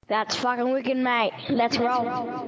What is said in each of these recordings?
That's fucking wicked, mate. Let's roll.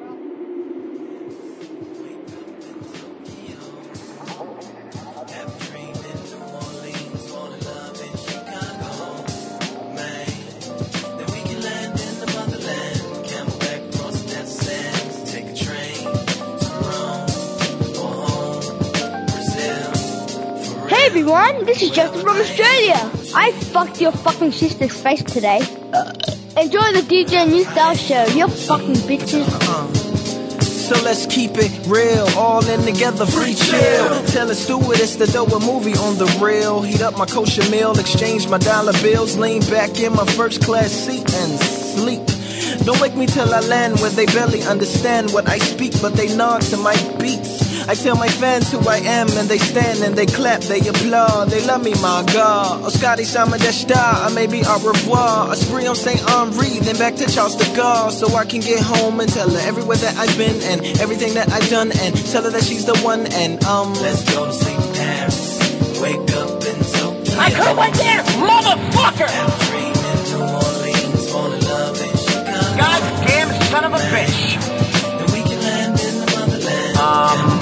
Hey everyone, this is Justin from Australia. I fucked your fucking sister's face today. Enjoy the DJ New Style show, you fucking bitches. So let's keep it real, all in together, free chill. Tell the stewardess to throw a movie on the reel. Heat up my kosher meal, exchange my dollar bills. Lean back in my first class seat and sleep. Don't wake me till I land where they barely understand what I speak, but they nod to my beats. I tell my fans who I am, and they stand and they clap, they applaud, they love me, my God. Oh, Scotty, Sama Deshta, maybe au revoir. A spree on St. Henri, then back to Charles de Gaulle, so I can get home and tell her everywhere that I've been and everything that I've done, and tell her that she's the one. And let's go to sleep in Paris, wake up in Tokyo. I could've went there, motherfucker! Have a dream in New Orleans, fall in love in Chicago. Goddamn son of a bitch! Then we can land in the motherland.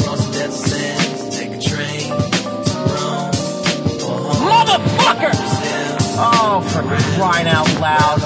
Motherfucker! Oh, for crying out loud.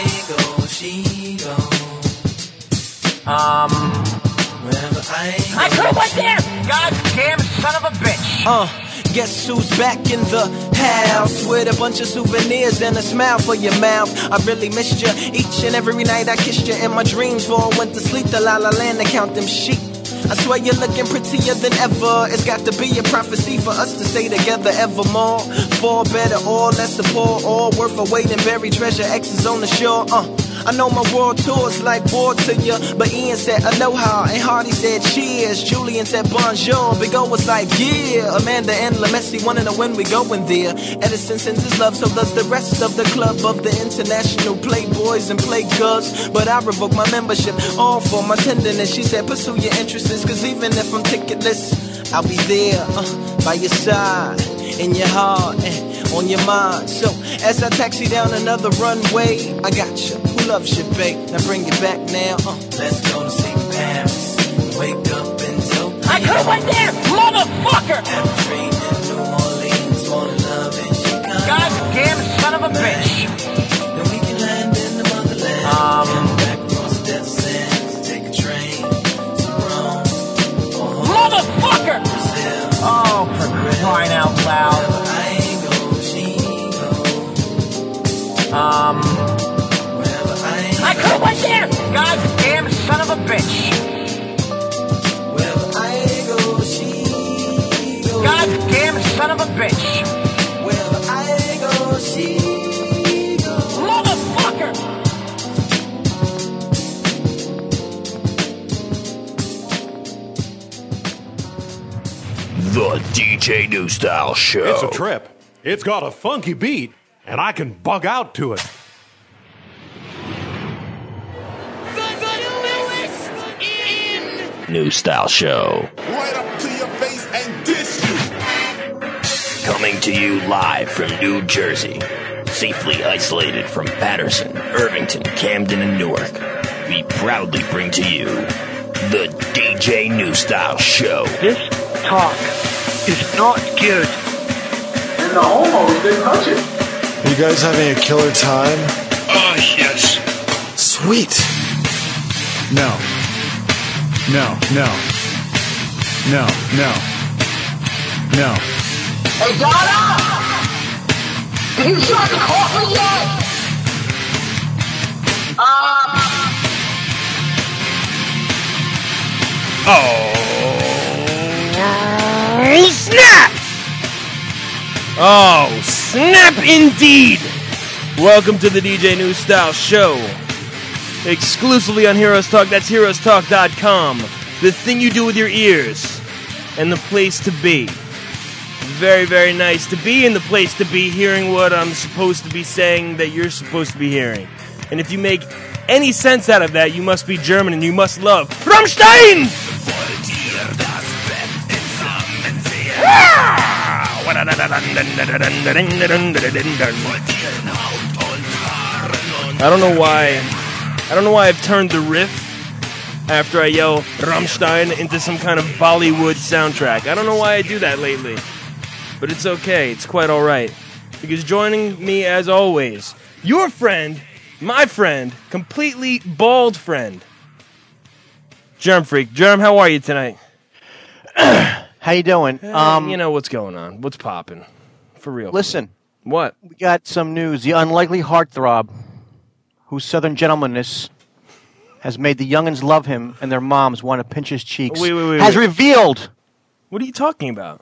I could've went there! Goddamn son of a bitch! Guess who's back in the house with a bunch of souvenirs and a smile for your mouth. I really missed you each and every night. I kissed you in my dreams before I went to sleep. The La La Land to count them sheep. I swear you're looking prettier than ever. It's got to be a prophecy for us to stay together evermore. For better or lesser, poor or worth a weight in buried treasure. X's on the shore. I know my world tour's like war to you, but Ian said aloha and Hardy said cheers. Julian said bonjour. Big O was like yeah. Amanda and LaMessi wanna know when we going there. Edison sends his love, so does the rest of the club of the international playboys and playgirls. But I revoke my membership, all for my tenderness. She said pursue your interests, cause even if I'm ticketless, I'll be there by your side, in your heart and on your mind. So as I taxi down another runway, I got you. Who loves you, babe? Now bring it back now. Let's go to sleep in Paris, wake up in Tokyo. I could've went there, motherfucker! Have a dream in New Orleans, fall in love in Chicago. Goddamn son of a bitch! Then we can land in the motherland. Come back across the death sands, take a train to Rome. Motherfucker! Brazil. Oh, for crying out loud. I could've went there! Goddamn son of a bitch! Wherever I go, she goes. Goddamn son of a bitch! Wherever I go, she goes. Motherfucker! The DJ New Style Show. It's a trip. It's got a funky beat, and I can bug out to it. New Style Show. Right up to your face and dish you. Coming to you live from New Jersey. Safely isolated from Patterson, Irvington, Camden, and Newark. We proudly bring to you the DJ New Style Show. This talk is not good. And the homos didn't touch it. Are you guys having a killer time? Oh, yes. Sweet. No. No. Hey, Donna! Did you start the coffee yet? Oh, snap! Oh, snap indeed! Welcome to the DJ New Style Show. Exclusively on Heroes Talk, that's heroestalk.com. The thing you do with your ears. And the place to be. Very, very nice to be in the place to be, hearing what I'm supposed to be saying that you're supposed to be hearing. And if you make any sense out of that, you must be German and you must love Rammstein! I don't know why I don't know why I've turned the riff after I yell Rammstein into some kind of Bollywood soundtrack. I don't know why I do that lately. But it's okay. It's quite all right. Because joining me, as always, your friend, my friend, completely bald friend, Germ Freak. Germ, how are you tonight? How you doing? You know what's going on. What's popping? For real. Listen. What? We got some news. The unlikely heartthrob, whose southern gentlemanness has made the youngins love him and their moms want to pinch his cheeks, has revealed. What are you talking about?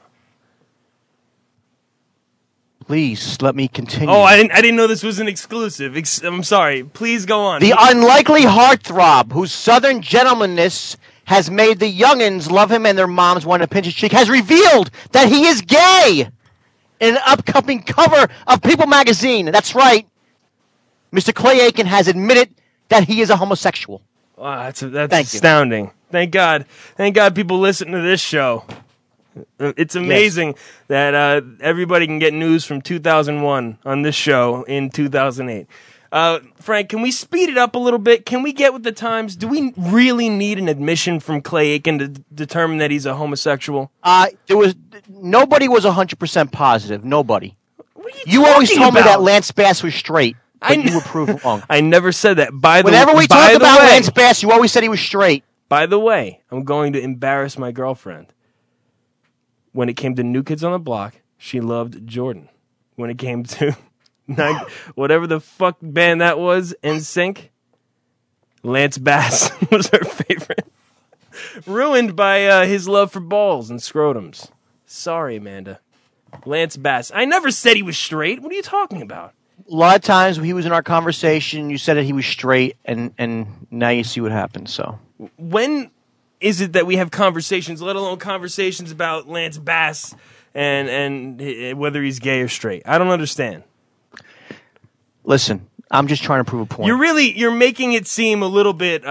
Please let me continue. Oh, I didn't know this was an exclusive. I'm sorry. Please go on. The unlikely heartthrob, whose southern gentlemanness has made the youngins love him and their moms want to pinch his cheek, has revealed that he is gay in an upcoming cover of People magazine. That's right. Mr. Clay Aiken has admitted that he is a homosexual. Wow, that's astounding. Thank God. Thank God people listen to this show. It's amazing that everybody can get news from 2001 on this show in 2008. Frank, can we speed it up a little bit? Can we get with the times? Do we really need an admission from Clay Aiken to determine that he's a homosexual? Nobody was 100% positive. Nobody. You always told me that Lance Bass was straight, but you were proved wrong. I never said that. Whenever we talk about Lance Bass, you always said he was straight. By the way, I'm going to embarrass my girlfriend. When it came to New Kids on the Block, she loved Jordan. When it came to whatever the fuck band that was, NSYNC, Lance Bass was her favorite. Ruined by his love for balls and scrotums. Sorry, Amanda. Lance Bass. I never said he was straight. What are you talking about? A lot of times when he was in our conversation, you said that he was straight, and now you see what happened. So when is it that we have conversations, let alone conversations about Lance Bass and whether he's gay or straight? I don't understand. Listen, I'm just trying to prove a point. You're making it seem a little bit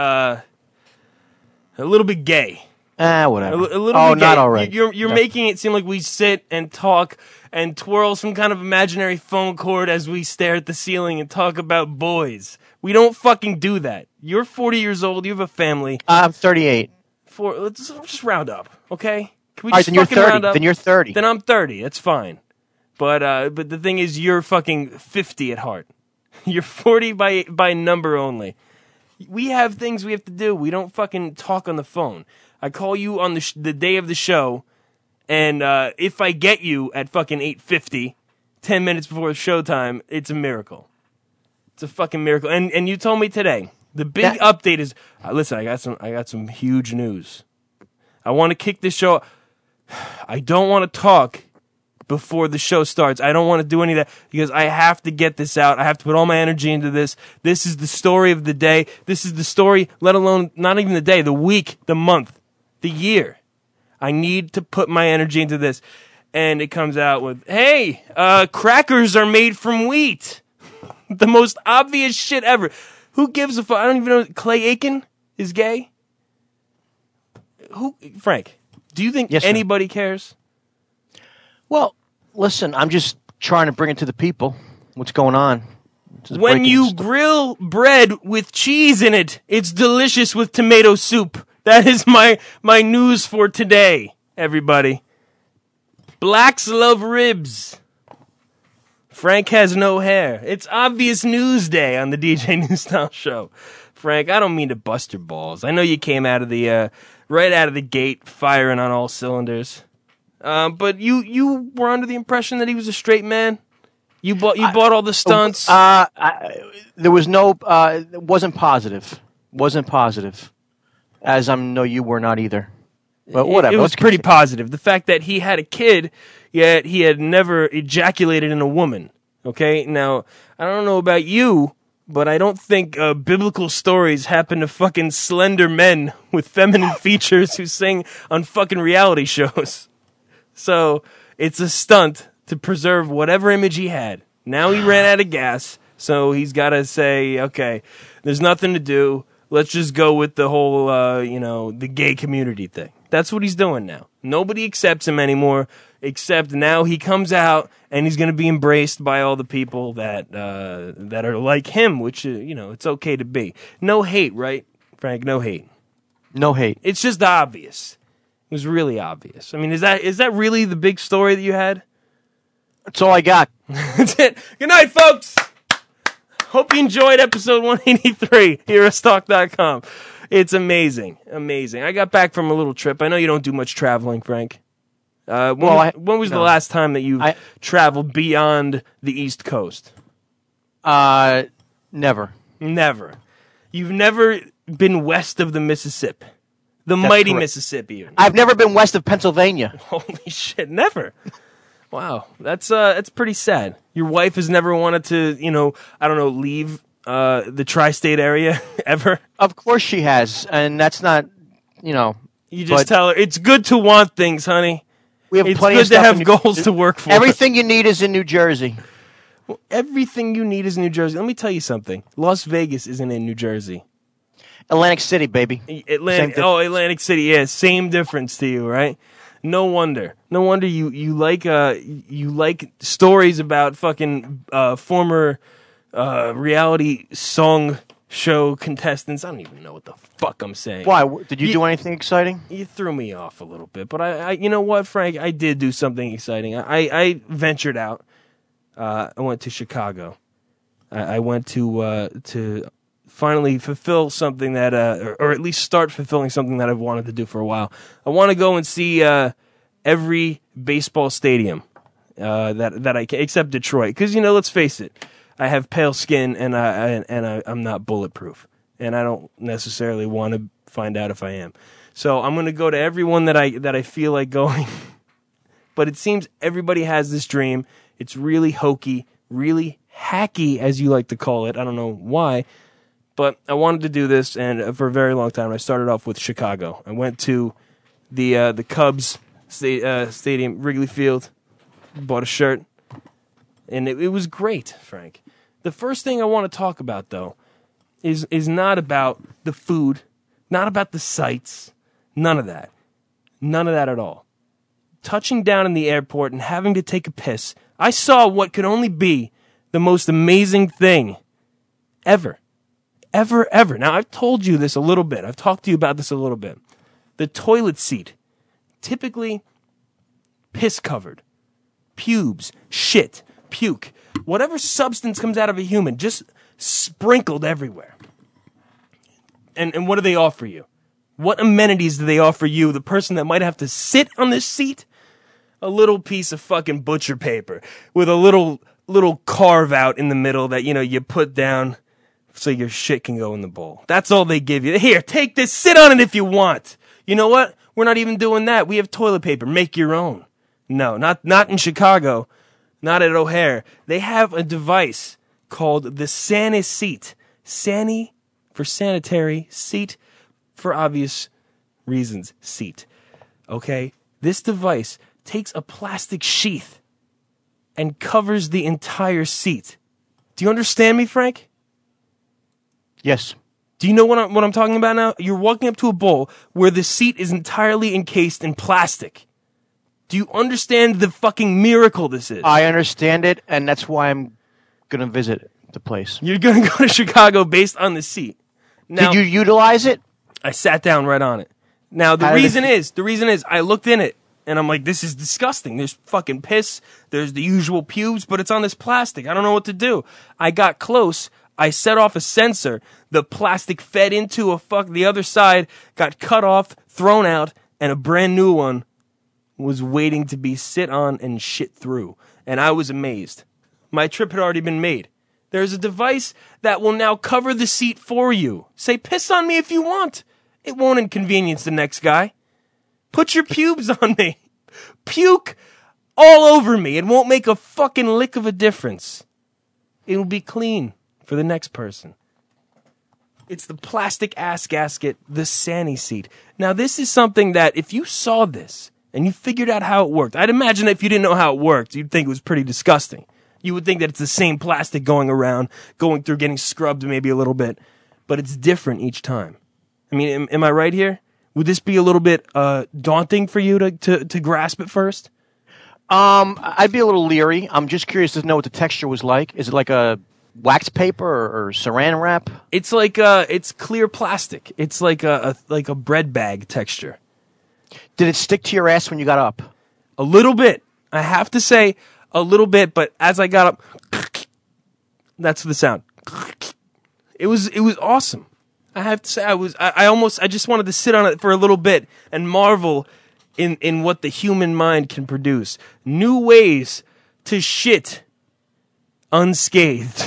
gay. Whatever. A little bit gay. Not all right. You're making it seem like we sit and talk and twirl some kind of imaginary phone cord as we stare at the ceiling and talk about boys. We don't fucking do that. You're 40 years old. You have a family. I'm 38. Let's just round up, okay? Can we all right, just then you're fucking 30. round up? Then you're 30. Then I'm 30. That's fine. But the thing is, you're fucking 50 at heart. You're 40 by number only. We have things we have to do. We don't fucking talk on the phone. I call you on the day of the show, and if I get you at fucking 8:50, 10 minutes before showtime, it's a miracle. It's a fucking miracle. And you told me today. The big update is, listen, I got some huge news. I want to kick this show. I don't want to talk before the show starts. I don't want to do any of that because I have to get this out. I have to put all my energy into this. This is the story of the day. This is the story, let alone not even the day, the week, the month, the year. I need to put my energy into this. And it comes out with, hey, crackers are made from wheat. The most obvious shit ever. Who gives a fuck? I don't even know. Clay Aiken is gay? Frank, do you think anybody cares? Well, listen, I'm just trying to bring it to the people. What's going on? When you grill bread with cheese in it, it's delicious with tomato soup. That is my news for today, everybody. Blacks love ribs. Frank has no hair. It's obvious news day on the DJ New Style Show. Frank, I don't mean to bust your balls. I know you came out of the right out of the gate firing on all cylinders. But you were under the impression that he was a straight man. You bought all the stunts. There was no. It wasn't positive. Wasn't positive. As I know you were not either. But whatever. It was pretty positive. The fact that he had a kid, yet he had never ejaculated in a woman. Okay? Now, I don't know about you, but I don't think biblical stories happen to fucking slender men with feminine features who sing on fucking reality shows. So, it's a stunt to preserve whatever image he had. Now he ran out of gas, so he's got to say, okay, there's nothing to do. Let's just go with the whole, the gay community thing. That's what he's doing now. Nobody accepts him anymore, except now he comes out and he's going to be embraced by all the people that are like him, which, it's okay to be. No hate, right, Frank? No hate. No hate. It's just obvious. It was really obvious. I mean, is that really the big story that you had? That's all I got. That's it. Good night, folks. Hope you enjoyed episode 183, HeroesTalk.com. It's amazing. Amazing. I got back from a little trip. I know you don't do much traveling, Frank. When was the last time that you traveled beyond the East Coast? Never. Never. You've never been west of the Mississippi. The That's mighty correct. Mississippi. I've never been west of Pennsylvania. Holy shit, never. Wow, that's pretty sad. Your wife has never wanted to, leave the tri-state area ever? Of course she has, and that's not, You just tell her, it's good to want things, honey. We have it's plenty good of to stuff have goals to work for. Everything you need is in New Jersey. Well, everything you need is in New Jersey. Let me tell you something. Las Vegas isn't in New Jersey. Atlantic City, baby. Atlantic City, yeah, same difference to you, right? No wonder you like stories about fucking former reality song show contestants. I don't even know what the fuck I'm saying. Why? Did you do anything exciting? You threw me off a little bit, but I you know what, Frank? I did do something exciting. I ventured out. I went to Chicago. I went to finally fulfill something that, or at least start fulfilling something that I've wanted to do for a while. I want to go and see every baseball stadium that I can, except Detroit, because let's face it, I have pale skin and I'm not bulletproof, and I don't necessarily want to find out if I am. So I'm going to go to everyone that I feel like going. But it seems everybody has this dream. It's really hokey, really hacky, as you like to call it. I don't know why. But I wanted to do this, and for a very long time, I started off with Chicago. I went to the Cubs stadium, Wrigley Field, bought a shirt, and it was great, Frank. The first thing I want to talk about, though, is not about the food, not about the sights, none of that. None of that at all. Touching down in the airport and having to take a piss, I saw what could only be the most amazing thing ever. Ever. Now, I've told you this a little bit. I've talked to you about this a little bit. The toilet seat, typically piss-covered. Pubes, shit, puke. Whatever substance comes out of a human, just sprinkled everywhere. And what do they offer you? What amenities do they offer you, the person that might have to sit on this seat? A little piece of fucking butcher paper with a little carve out in the middle that, you put down so your shit can go in the bowl. That's all they give you. Here, take this, sit on it if you want. You know what? We're not even doing that. We have toilet paper. Make your own. No, not in Chicago. Not at O'Hare. They have a device called the Sani Seat. Sani for sanitary, seat for obvious reasons, seat. Okay? This device takes a plastic sheath and covers the entire seat. Do you understand me, Frank? Yes. Do you know what I'm talking about now? You're walking up to a bowl where the seat is entirely encased in plastic. Do you understand the fucking miracle this is? I understand it, and that's why I'm going to visit the place. You're going to go to Chicago based on the seat. Now, did you utilize it? I sat down right on it. Now, the reason is I looked in it, and I'm like, this is disgusting. There's fucking piss. There's the usual pubes, but it's on this plastic. I don't know what to do. I got close. I set off a sensor. The plastic fed into the other side, got cut off, thrown out, and a brand new one was waiting to be sit on and shit through. And I was amazed. My trip had already been made. There's a device that will now cover the seat for you. Say, piss on me if you want. It won't inconvenience the next guy. Put your pubes on me. Puke all over me. It won't make a fucking lick of a difference. It'll be clean for the next person. It's the plastic ass gasket, the Sani Seat. Now, this is something that if you saw this and you figured out how it worked, I'd imagine if you didn't know how it worked, you'd think it was pretty disgusting. You would think that it's the same plastic going around, going through, getting scrubbed maybe a little bit, but it's different each time. I mean, am I right here? Would this be a little bit daunting for you to grasp at first? I'd be a little leery. I'm just curious to know what the texture was like. Is it like a wax paper or saran wrap? It's like it's clear plastic. It's like a bread bag texture. Did it stick to your ass when you got up? A little bit. I have to say a little bit, but as I got up, that's the sound. It was awesome. I have to say I just wanted to sit on it for a little bit and marvel in what the human mind can produce. New ways to shit unscathed.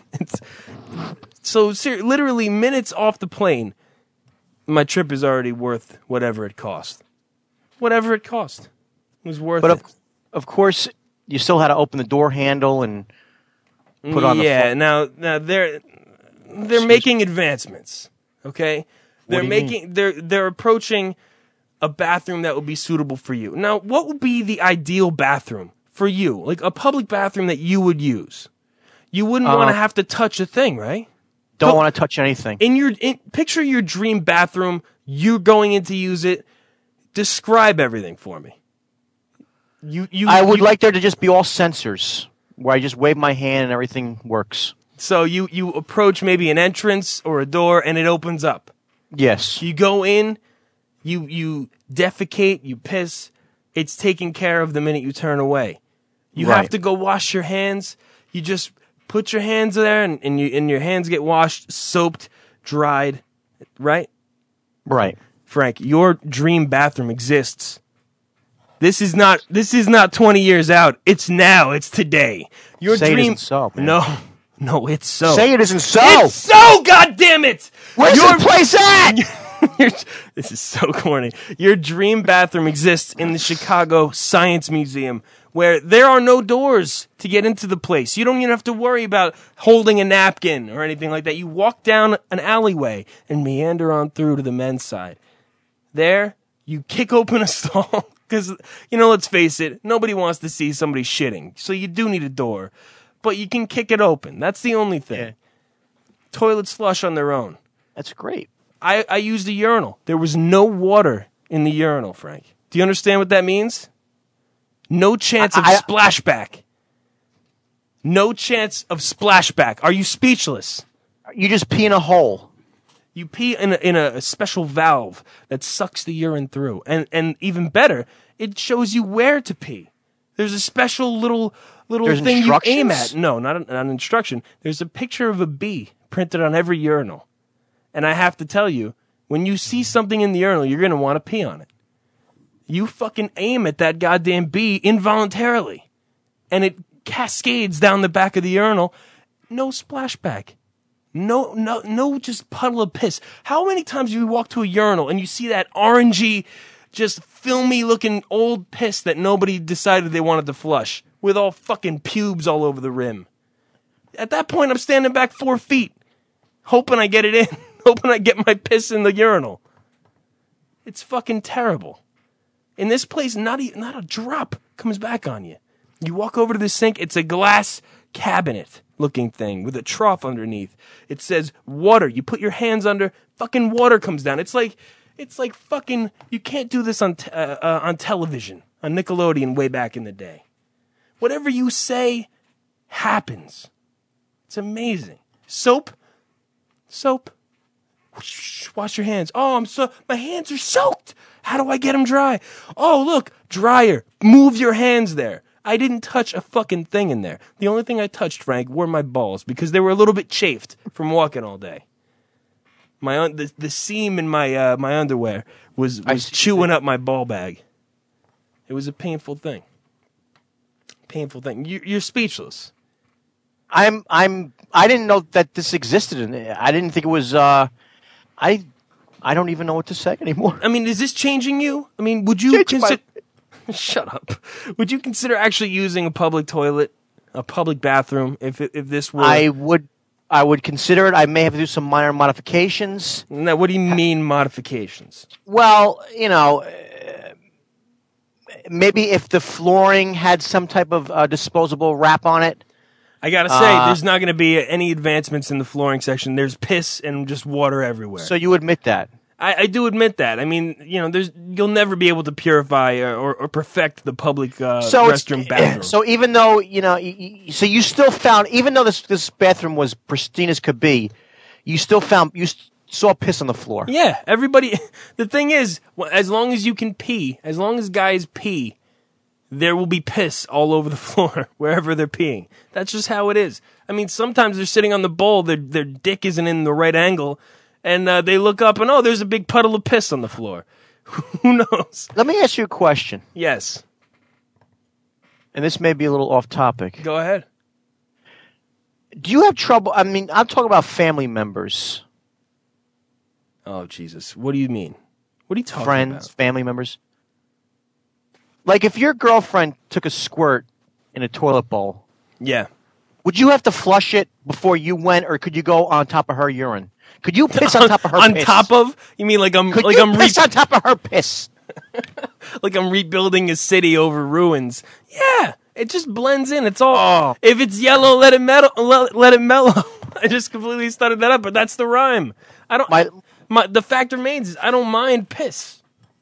Literally minutes off the plane, my trip is already worth whatever it cost. Whatever it cost. It was worth it. Of course, you still had to open the door handle and put on the Yeah, now they're making advancements, okay? They're approaching a bathroom that will be suitable for you. Now, what would be the ideal bathroom for you? Like a public bathroom that you would use. You wouldn't want to have to touch a thing, right? Don't want to touch anything. Picture your dream bathroom. You're going in to use it. Describe everything for me. I would like there to just be all sensors where I just wave my hand and everything works. So you approach maybe an entrance or a door and it opens up. Yes. You go in, you defecate, you piss. It's taken care of the minute you turn away. You have to go wash your hands. You just put your hands there and your hands get washed, soaped, dried, right? Right. Frank, your dream bathroom exists. This is not 20 years out. It's now. It's today. Your Say dream. It isn't so, man. No, it's so. Say it isn't so. It's so. God damn it! Where's the place at? This is so corny. Your dream bathroom exists in the Chicago Science Museum, where there are no doors to get into the place. You don't even have to worry about holding a napkin or anything like that. You walk down an alleyway and meander on through to the men's side. There, you kick open a stall. Because, let's face it, nobody wants to see somebody shitting. So you do need a door. But you can kick it open. That's the only thing. Yeah. Toilets flush on their own. That's great. I used a urinal. There was no water in the urinal, Frank. Do you understand what that means? No chance of splashback. No chance of splashback. Are you speechless? You just pee in a hole. You pee in a special valve that sucks the urine through. And even better, it shows you where to pee. There's a special little thing you aim at. No, not an instruction. There's a picture of a bee printed on every urinal. And I have to tell you, when you see something in the urinal, you're going to want to pee on it. You fucking aim at that goddamn bee involuntarily. And it cascades down the back of the urinal. No splashback. No, just puddle of piss. How many times do you walk to a urinal and you see that orangey, just filmy looking old piss that nobody decided they wanted to flush with all fucking pubes all over the rim? At that point, I'm standing back 4 feet, hoping I get it in, hoping I get my piss in the urinal. It's fucking terrible. In this place, not a drop comes back on you. You walk over to the sink, it's a glass cabinet looking thing with a trough underneath. It says water. You put your hands under, fucking water comes down. It's like fucking, you can't do this on television, on Nickelodeon way back in the day. Whatever you say happens. It's amazing. Soap. Wash your hands. Oh, my hands are soaked. How do I get them dry? Oh, look, dryer. Move your hands there. I didn't touch a fucking thing in there. The only thing I touched, Frank, were my balls because they were a little bit chafed from walking all day. The seam in my my underwear was chewing up my ball bag. It was a painful thing. You're speechless. I didn't know that this existed. I didn't think it was. I don't even know what to say anymore. I mean, is this changing you? I mean, would you consider? Shut up. Would you consider actually using a public toilet, a public bathroom, if this were? I would consider it. I may have to do some minor modifications. Now, what do you mean modifications? Well, maybe if the flooring had some type of disposable wrap on it. I gotta say, there's not going to be any advancements in the flooring section. There's piss and just water everywhere. So you admit that? I do admit that. I mean, you'll never be able to purify or perfect the public restroom bathroom. So even though so you still found, even though this bathroom was pristine as could be, you still saw piss on the floor. Yeah, everybody. The thing is, as long as you can pee, as long as guys pee, there will be piss all over the floor wherever they're peeing. That's just how it is. I mean, sometimes they're sitting on the bowl, their dick isn't in the right angle. And they look up and, there's a big puddle of piss on the floor. Who knows? Let me ask you a question. Yes. And this may be a little off topic. Go ahead. Do you have trouble? I mean, I'm talking about family members. Oh, Jesus. What do you mean? What are you talking about? Friends, family members. Like if your girlfriend took a squirt in a toilet bowl. Yeah. Would you have to flush it before you went, or could you go on top of her urine? Could you piss on top of her piss? On top of? You mean like I'm piss on top of her piss? Like I'm rebuilding a city over ruins. Yeah, it just blends in. It's all. If it's yellow, let it mellow. I just completely started that up, but that's the rhyme. I don't. The fact remains is I don't mind piss.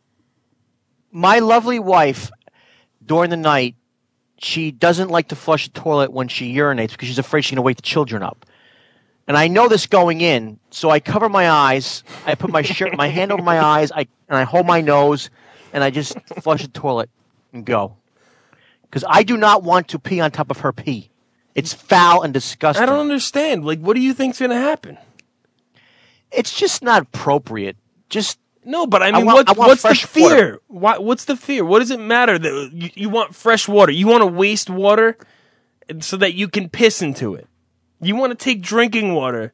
My lovely wife, during the night, she doesn't like to flush the toilet when she urinates because she's afraid she's going to wake the children up. And I know this going in, so I cover my eyes. I put my my hand over my eyes, and I hold my nose, and I just flush the toilet and go. Because I do not want to pee on top of her pee. It's foul and disgusting. I don't understand. Like, what do you think's going to happen? It's just not appropriate. No, but I mean, what's the fear? What's the fear? What does it matter that you want fresh water? You want to waste water so that you can piss into it. You want to take drinking water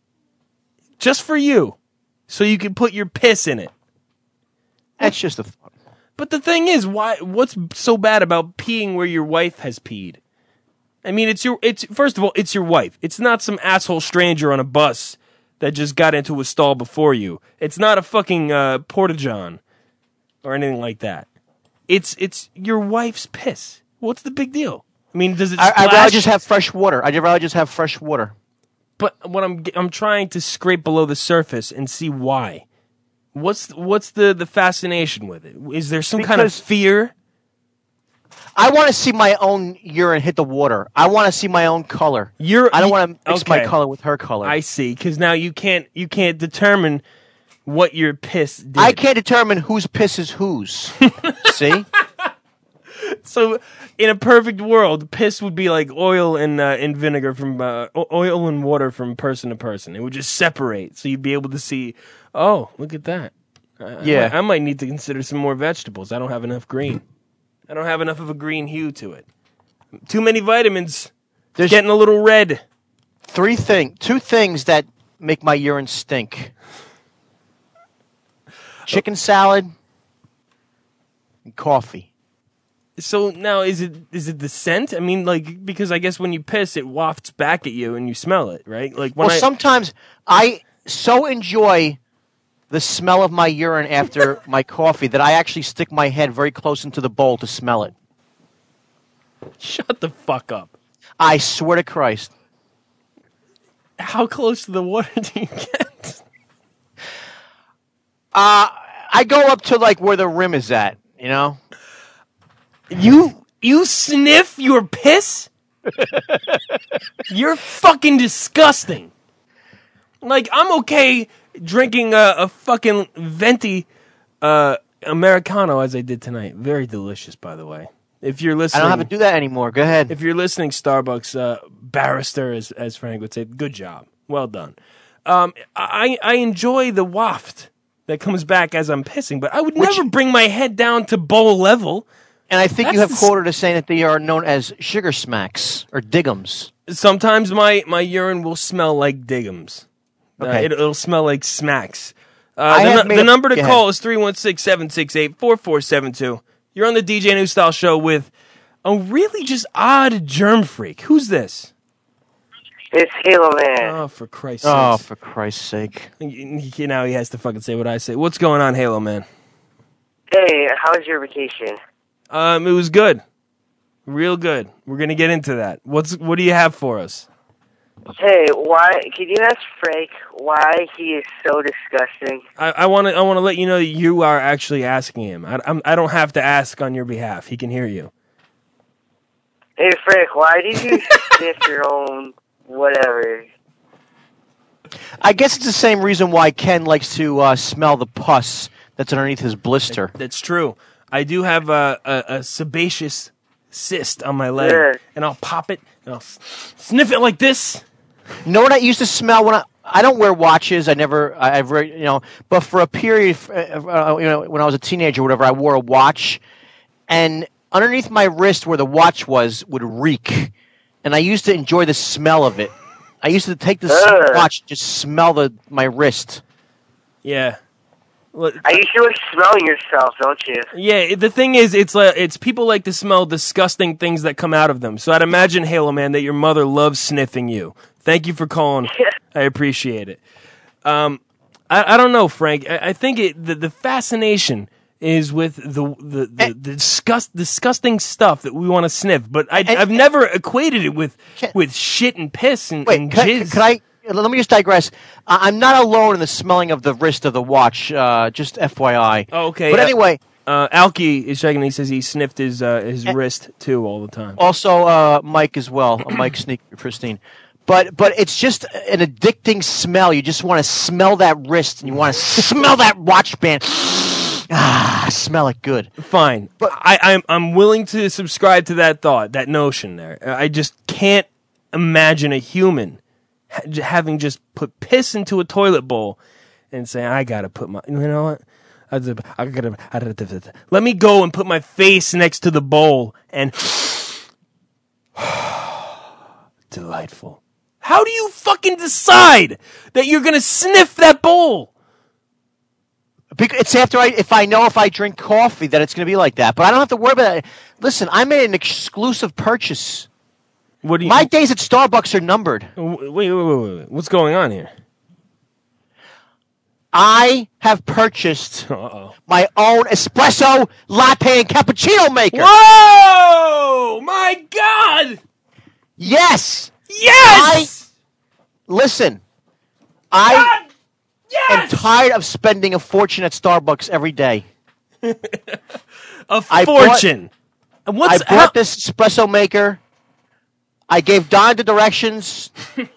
just for you so you can put your piss in it. That's just a thought. But the thing is, what's so bad about peeing where your wife has peed? I mean, first of all, it's your wife. It's not some asshole stranger on a bus that just got into a stall before you. It's not a fucking porta-john or anything like that. It's your wife's piss. What's the big deal? I mean, does it splash? I'd rather just have fresh water. I'd rather just have fresh water. But what I'm trying to scrape below the surface and see why. What's the fascination with it? Is there some kind of fear? I want to see my own urine hit the water. I want to see my own color. I don't want to mix my color with her color. I see, because now you can't determine what your piss did. I can't determine whose piss is whose. See? So, in a perfect world, piss would be like oil and vinegar from oil and water from person to person. It would just separate, so you'd be able to see. Oh, look at that! I might need to consider some more vegetables. I don't have enough green. I don't have enough of a green hue to it. Too many vitamins. There's getting a little red. Two things that make my urine stink: chicken salad and coffee. So now, is it the scent? I mean, like, because I guess when you piss, it wafts back at you and you smell it, right? Like sometimes I so enjoy the smell of my urine after my coffee that I actually stick my head very close into the bowl to smell it. Shut the fuck up. I swear to Christ. How close to the water do you get? I go up to like where the rim is at, you know? You sniff your piss? You're fucking disgusting. Like, I'm okay drinking a fucking venti Americano as I did tonight. Very delicious, by the way. If you're listening, I don't have to do that anymore. Go ahead. If you're listening, Starbucks barrister, as Frank would say, good job. Well done. I enjoy the waft that comes back as I'm pissing, but I would never bring my head down to bowl level. And I think you have quoted as saying that they are known as sugar smacks or diggums. Sometimes my urine will smell like diggums. Okay. It'll smell like smacks. The number to call is 316-768-4472. You're on the DJ New Style Show with a really just odd germ freak. Who's this? It's Halo Man. Oh, for Christ's sake. Oh, for Christ's sake. Now he has to fucking say what I say. What's going on, Halo Man? Hey, how was your vacation? It was good. Real good. We're going to get into that. What do you have for us? Hey, why? Can you ask Frank why he is so disgusting? I want to let you know that you are actually asking him. I don't have to ask on your behalf. He can hear you. Hey, Frank, why did you sniff your own whatever? I guess it's the same reason why Ken likes to smell the pus that's underneath his blister. That's true. I do have a sebaceous cyst on my leg, and I'll pop it and I'll sniff it like this. You know what I used to smell when I don't wear watches. I've but for a period, when I was a teenager or whatever, I wore a watch, and underneath my wrist where the watch was would reek, and I used to enjoy the smell of it. I used to take this watch, just smell my wrist. Yeah. I used to like smelling yourself, don't you? Yeah, the thing is, it's people like to smell disgusting things that come out of them. So I'd imagine, Halo Man, that your mother loves sniffing you. Thank you for calling. I appreciate it. I don't know, Frank. I think the fascination is with the disgusting stuff that we want to sniff. But I've never equated it with shit and piss and jizz. Let me just digress. I'm not alone in the smelling of the wrist of the watch. Just FYI. Oh, okay. But anyway, Alki is checking. He says he sniffed his wrist too all the time. Also, Mike as well. Mike Sneak Pristine. But it's just an addicting smell. You just want to smell that wrist, and you want to smell that watch band. Smell it good. Fine, but I'm willing to subscribe to that thought, that notion there. I just can't imagine a human having just put piss into a toilet bowl and saying, I gotta put my, you know what? Let me go and put my face next to the bowl and delightful. How do you fucking decide that you're gonna sniff that bowl? It's if I drink coffee that it's gonna be like that, but I don't have to worry about it. Listen, I made an exclusive purchase. My days at Starbucks are numbered. Wait. What's going on here? I have purchased my own espresso, latte, and cappuccino maker. Whoa! My God! Yes! Yes! Listen, I am tired of spending a fortune at Starbucks every day. A fortune? I bought this espresso maker. I gave Dawn the directions.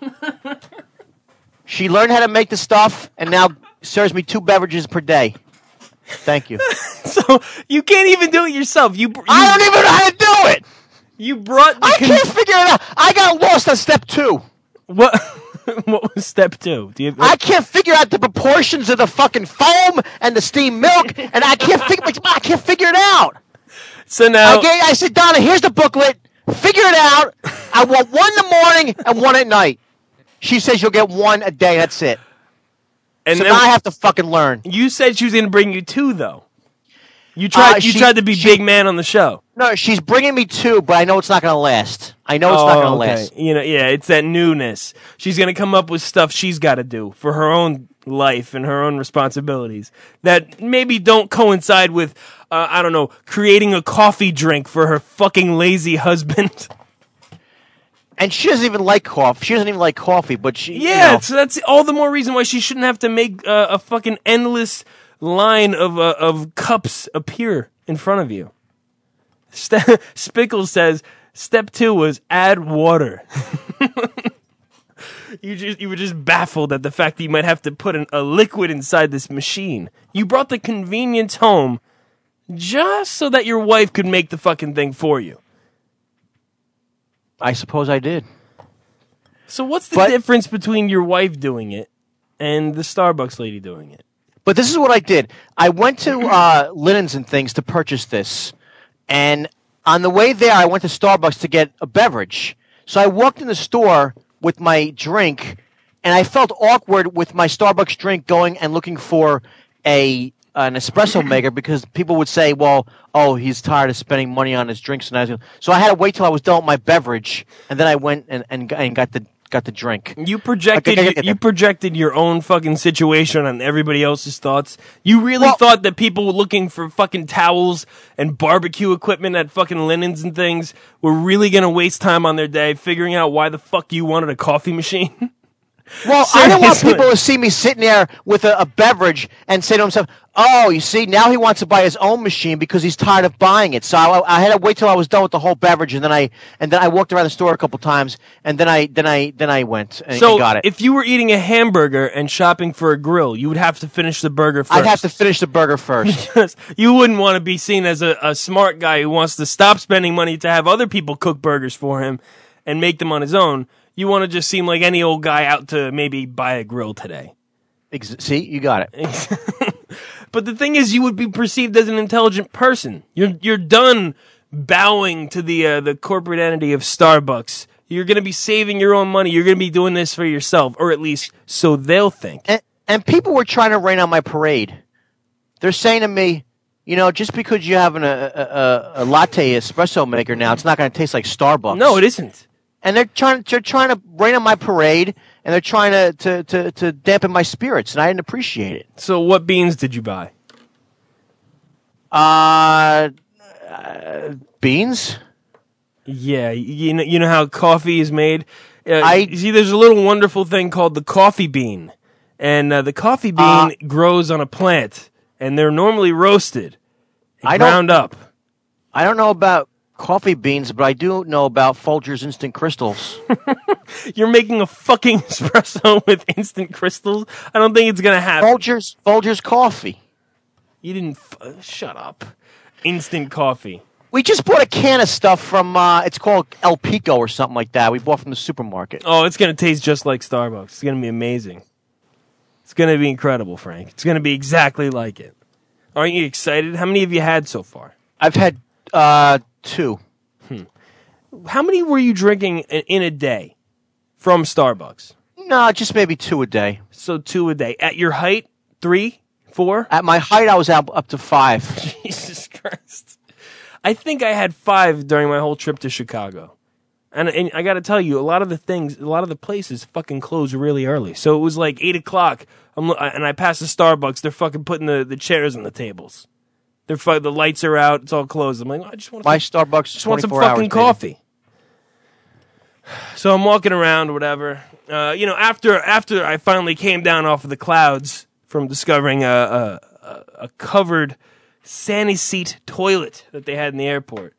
She learned how to make the stuff, and now serves me 2 beverages per day. Thank you. So you can't even do it yourself. I don't even know how to do it. You brought. I can't figure it out. I got lost on step 2. What? What was step 2? I can't figure out the proportions of the fucking foam and the steamed milk, and I can't figure it out. So now I said, Donna, here's the booklet. Figure it out. I want 1 in the morning and 1 at night. She says you'll get 1 a day. That's it. And so now I have to fucking learn. You said she was going to bring you 2, though. You tried to be big man on the show. No, she's bringing me 2, but I know it's not going to last. I know it's not going to last. Yeah, it's that newness. She's going to come up with stuff she's got to do for her own life and her own responsibilities that maybe don't coincide with, I don't know, creating a coffee drink for her fucking lazy husband. And she doesn't even like coffee. She doesn't even like coffee, but she... So that's all the more reason why she shouldn't have to make a fucking endless line of cups appear in front of you. Spickle says, step 2 was add water. You were just baffled at the fact that you might have to put a liquid inside this machine. You brought the convenience home just so that your wife could make the fucking thing for you. I suppose I did. So what's the difference between your wife doing it and the Starbucks lady doing it? But this is what I did. I went to Linens and Things to purchase this. And on the way there, I went to Starbucks to get a beverage. So I walked in the store with my drink, and I felt awkward with my Starbucks drink going and looking for an espresso maker because people would say, well, he's tired of spending money on his drinks. So I had to wait till I was done with my beverage, and then I went and got the got the drink. You projected your own fucking situation on everybody else's thoughts. You really thought that people looking for fucking towels and barbecue equipment at fucking Linens and things were really going to waste time on their day figuring out why the fuck you wanted a coffee machine? Well, I don't want people to see me sitting there with a beverage and say to himself, "Oh, you see, now he wants to buy his own machine because he's tired of buying it." So I had to wait till I was done with the whole beverage, and then I walked around the store a couple times, and then I went and got it. If you were eating a hamburger and shopping for a grill, you would have to finish the burger first. I'd have to finish the burger first. Because you wouldn't want to be seen as a smart guy who wants to stop spending money to have other people cook burgers for him and make them on his own. You want to just seem like any old guy out to maybe buy a grill today. See, you got it. But the thing is, you would be perceived as an intelligent person. You're done bowing to the corporate entity of Starbucks. You're going to be saving your own money. You're going to be doing this for yourself, or at least so they'll think. And people were trying to rain on my parade. They're saying to me, you know, just because you have a latte espresso maker now, it's not going to taste like Starbucks. No, it isn't. And they're trying to rain on my parade, and they're trying to dampen my spirits, and I didn't appreciate it. So what beans did you buy? Beans? Yeah, you know how coffee is made? You see, there's a little wonderful thing called the coffee bean. And the coffee bean grows on a plant, and they're normally roasted and ground up. I don't know about coffee beans, but I do know about Folgers Instant Crystals. You're making a fucking espresso with instant crystals? I don't think it's going to happen. Folgers coffee. You didn't... shut up. Instant coffee. We just bought a can of stuff from, it's called El Pico or something like that. We bought from the supermarket. Oh, it's going to taste just like Starbucks. It's going to be amazing. It's going to be incredible, Frank. It's going to be exactly like it. Aren't you excited? How many have you had so far? I've had 2. How many were you drinking in a day from Starbucks? No, just maybe 2 a day. So 2 a day. At your height, 3, 4? At my height, I was up to 5. Jesus Christ. I think I had 5 during my whole trip to Chicago. And I got to tell you, a lot of the places fucking close really early. So it was like 8 o'clock, and I passed the Starbucks. They're fucking putting the chairs on the tables. The lights are out. It's all closed. I'm like, I just want Starbucks. Just want some fucking coffee. So I'm walking around, whatever. After I finally came down off of the clouds from discovering a covered Sani seat toilet that they had in the airport,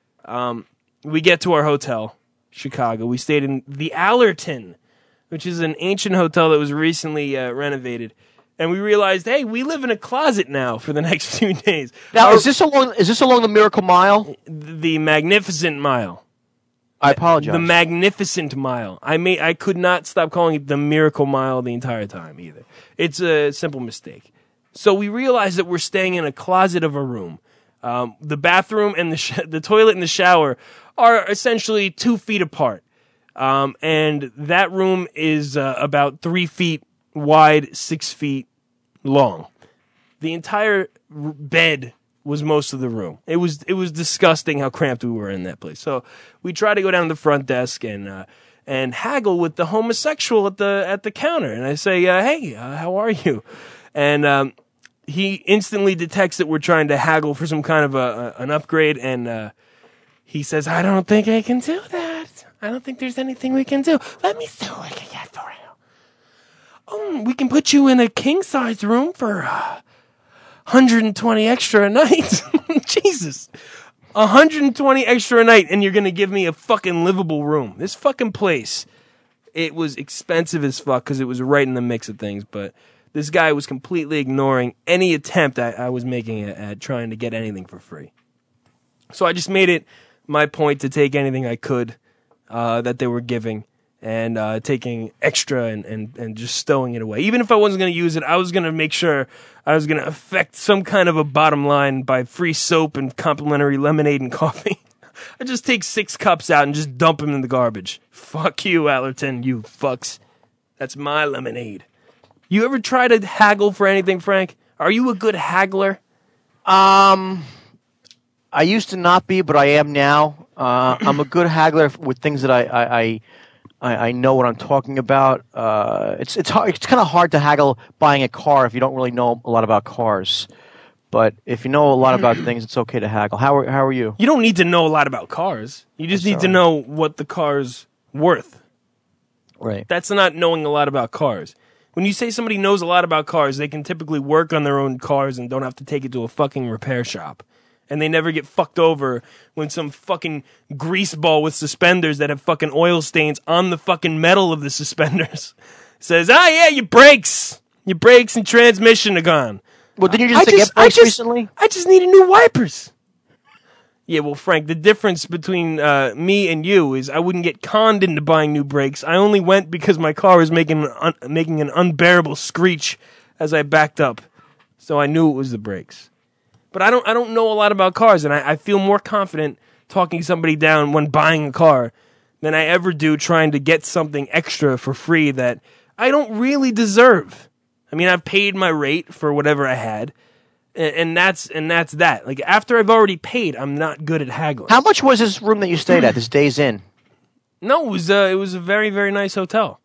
we get to our hotel, Chicago. We stayed in the Allerton, which is an ancient hotel that was recently renovated. And we realized, hey, we live in a closet now for the next few days. Now, is this along the Miracle Mile? The Magnificent Mile. I apologize. The Magnificent Mile. I could not stop calling it the Miracle Mile the entire time either. It's a simple mistake. So we realized that we're staying in a closet of a room. The bathroom and the toilet and the shower are essentially 2 feet apart. And that room is about 3 feet wide, 6 feet long. The entire bed was most of the room. It was disgusting how cramped we were in that place. So we tried to go down to the front desk and haggle with the homosexual at the counter. And I say, hey, how are you? And he instantly detects that we're trying to haggle for some kind of an upgrade, and he says, I don't think I can do that. I don't think there's anything we can do. Let me see what I can get for you. We can put you in a king-size room for 120 extra a night. Jesus. 120 extra a night, and you're going to give me a fucking livable room. This fucking place, it was expensive as fuck because it was right in the mix of things, but this guy was completely ignoring any attempt I was making at trying to get anything for free. So I just made it my point to take anything I could that they were giving, and taking extra and just stowing it away. Even if I wasn't going to use it, I was going to make sure I was going to affect some kind of a bottom line by free soap and complimentary lemonade and coffee. I just take 6 cups out and just dump them in the garbage. Fuck you, Allerton, you fucks. That's my lemonade. You ever try to haggle for anything, Frank? Are you a good haggler? I used to not be, but I am now. I'm a good haggler with things that I know what I'm talking about. It's hard, it's kind of hard to haggle buying a car if you don't really know a lot about cars. But if you know a lot about things, it's okay to haggle. How are you? You don't need to know a lot about cars. You just need to know what the car's worth. Right. That's not knowing a lot about cars. When you say somebody knows a lot about cars, they can typically work on their own cars and don't have to take it to a fucking repair shop. And they never get fucked over when some fucking grease ball with suspenders that have fucking oil stains on the fucking metal of the suspenders says, yeah, your brakes and transmission are gone. Well, didn't you just get brakes recently? I just needed new wipers. Yeah, well, Frank, the difference between me and you is I wouldn't get conned into buying new brakes. I only went because my car was making an unbearable screech as I backed up. So I knew it was the brakes. But I don't know a lot about cars, and I feel more confident talking somebody down when buying a car than I ever do trying to get something extra for free that I don't really deserve. I mean, I've paid my rate for whatever I had, and that's that. Like, after I've already paid, I'm not good at haggling. How much was this room that you stayed at, this Days Inn? No, it was a very, very nice hotel.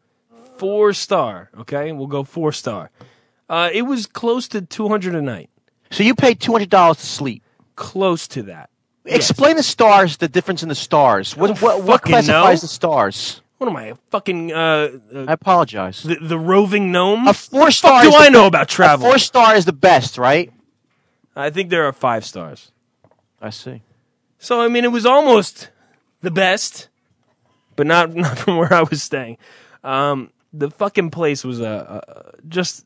4-star, okay? We'll go 4-star. It was close to $200 a night. So you paid $200 to sleep? Close to that. Explain the stars, the difference in the stars. What classifies the stars? What am I, a fucking... I apologize. The roving gnome? A 4-star. What the fuck do I know about travel? A 4-star is the best, right? I think there are 5 stars. I see. So, I mean, it was almost the best, but not from where I was staying. The fucking place was just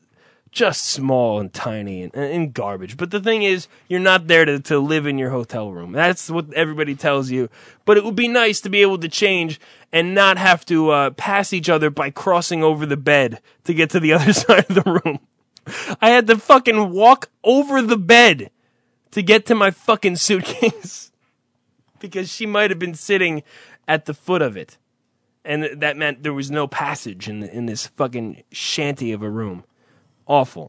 small and tiny and garbage. But the thing is, you're not there to live in your hotel room. That's what everybody tells you. But it would be nice to be able to change and not have to pass each other by crossing over the bed to get to the other side of the room. I had to fucking walk over the bed to get to my fucking suitcase because she might have been sitting at the foot of it. And that meant there was no passage in this fucking shanty of a room. Awful.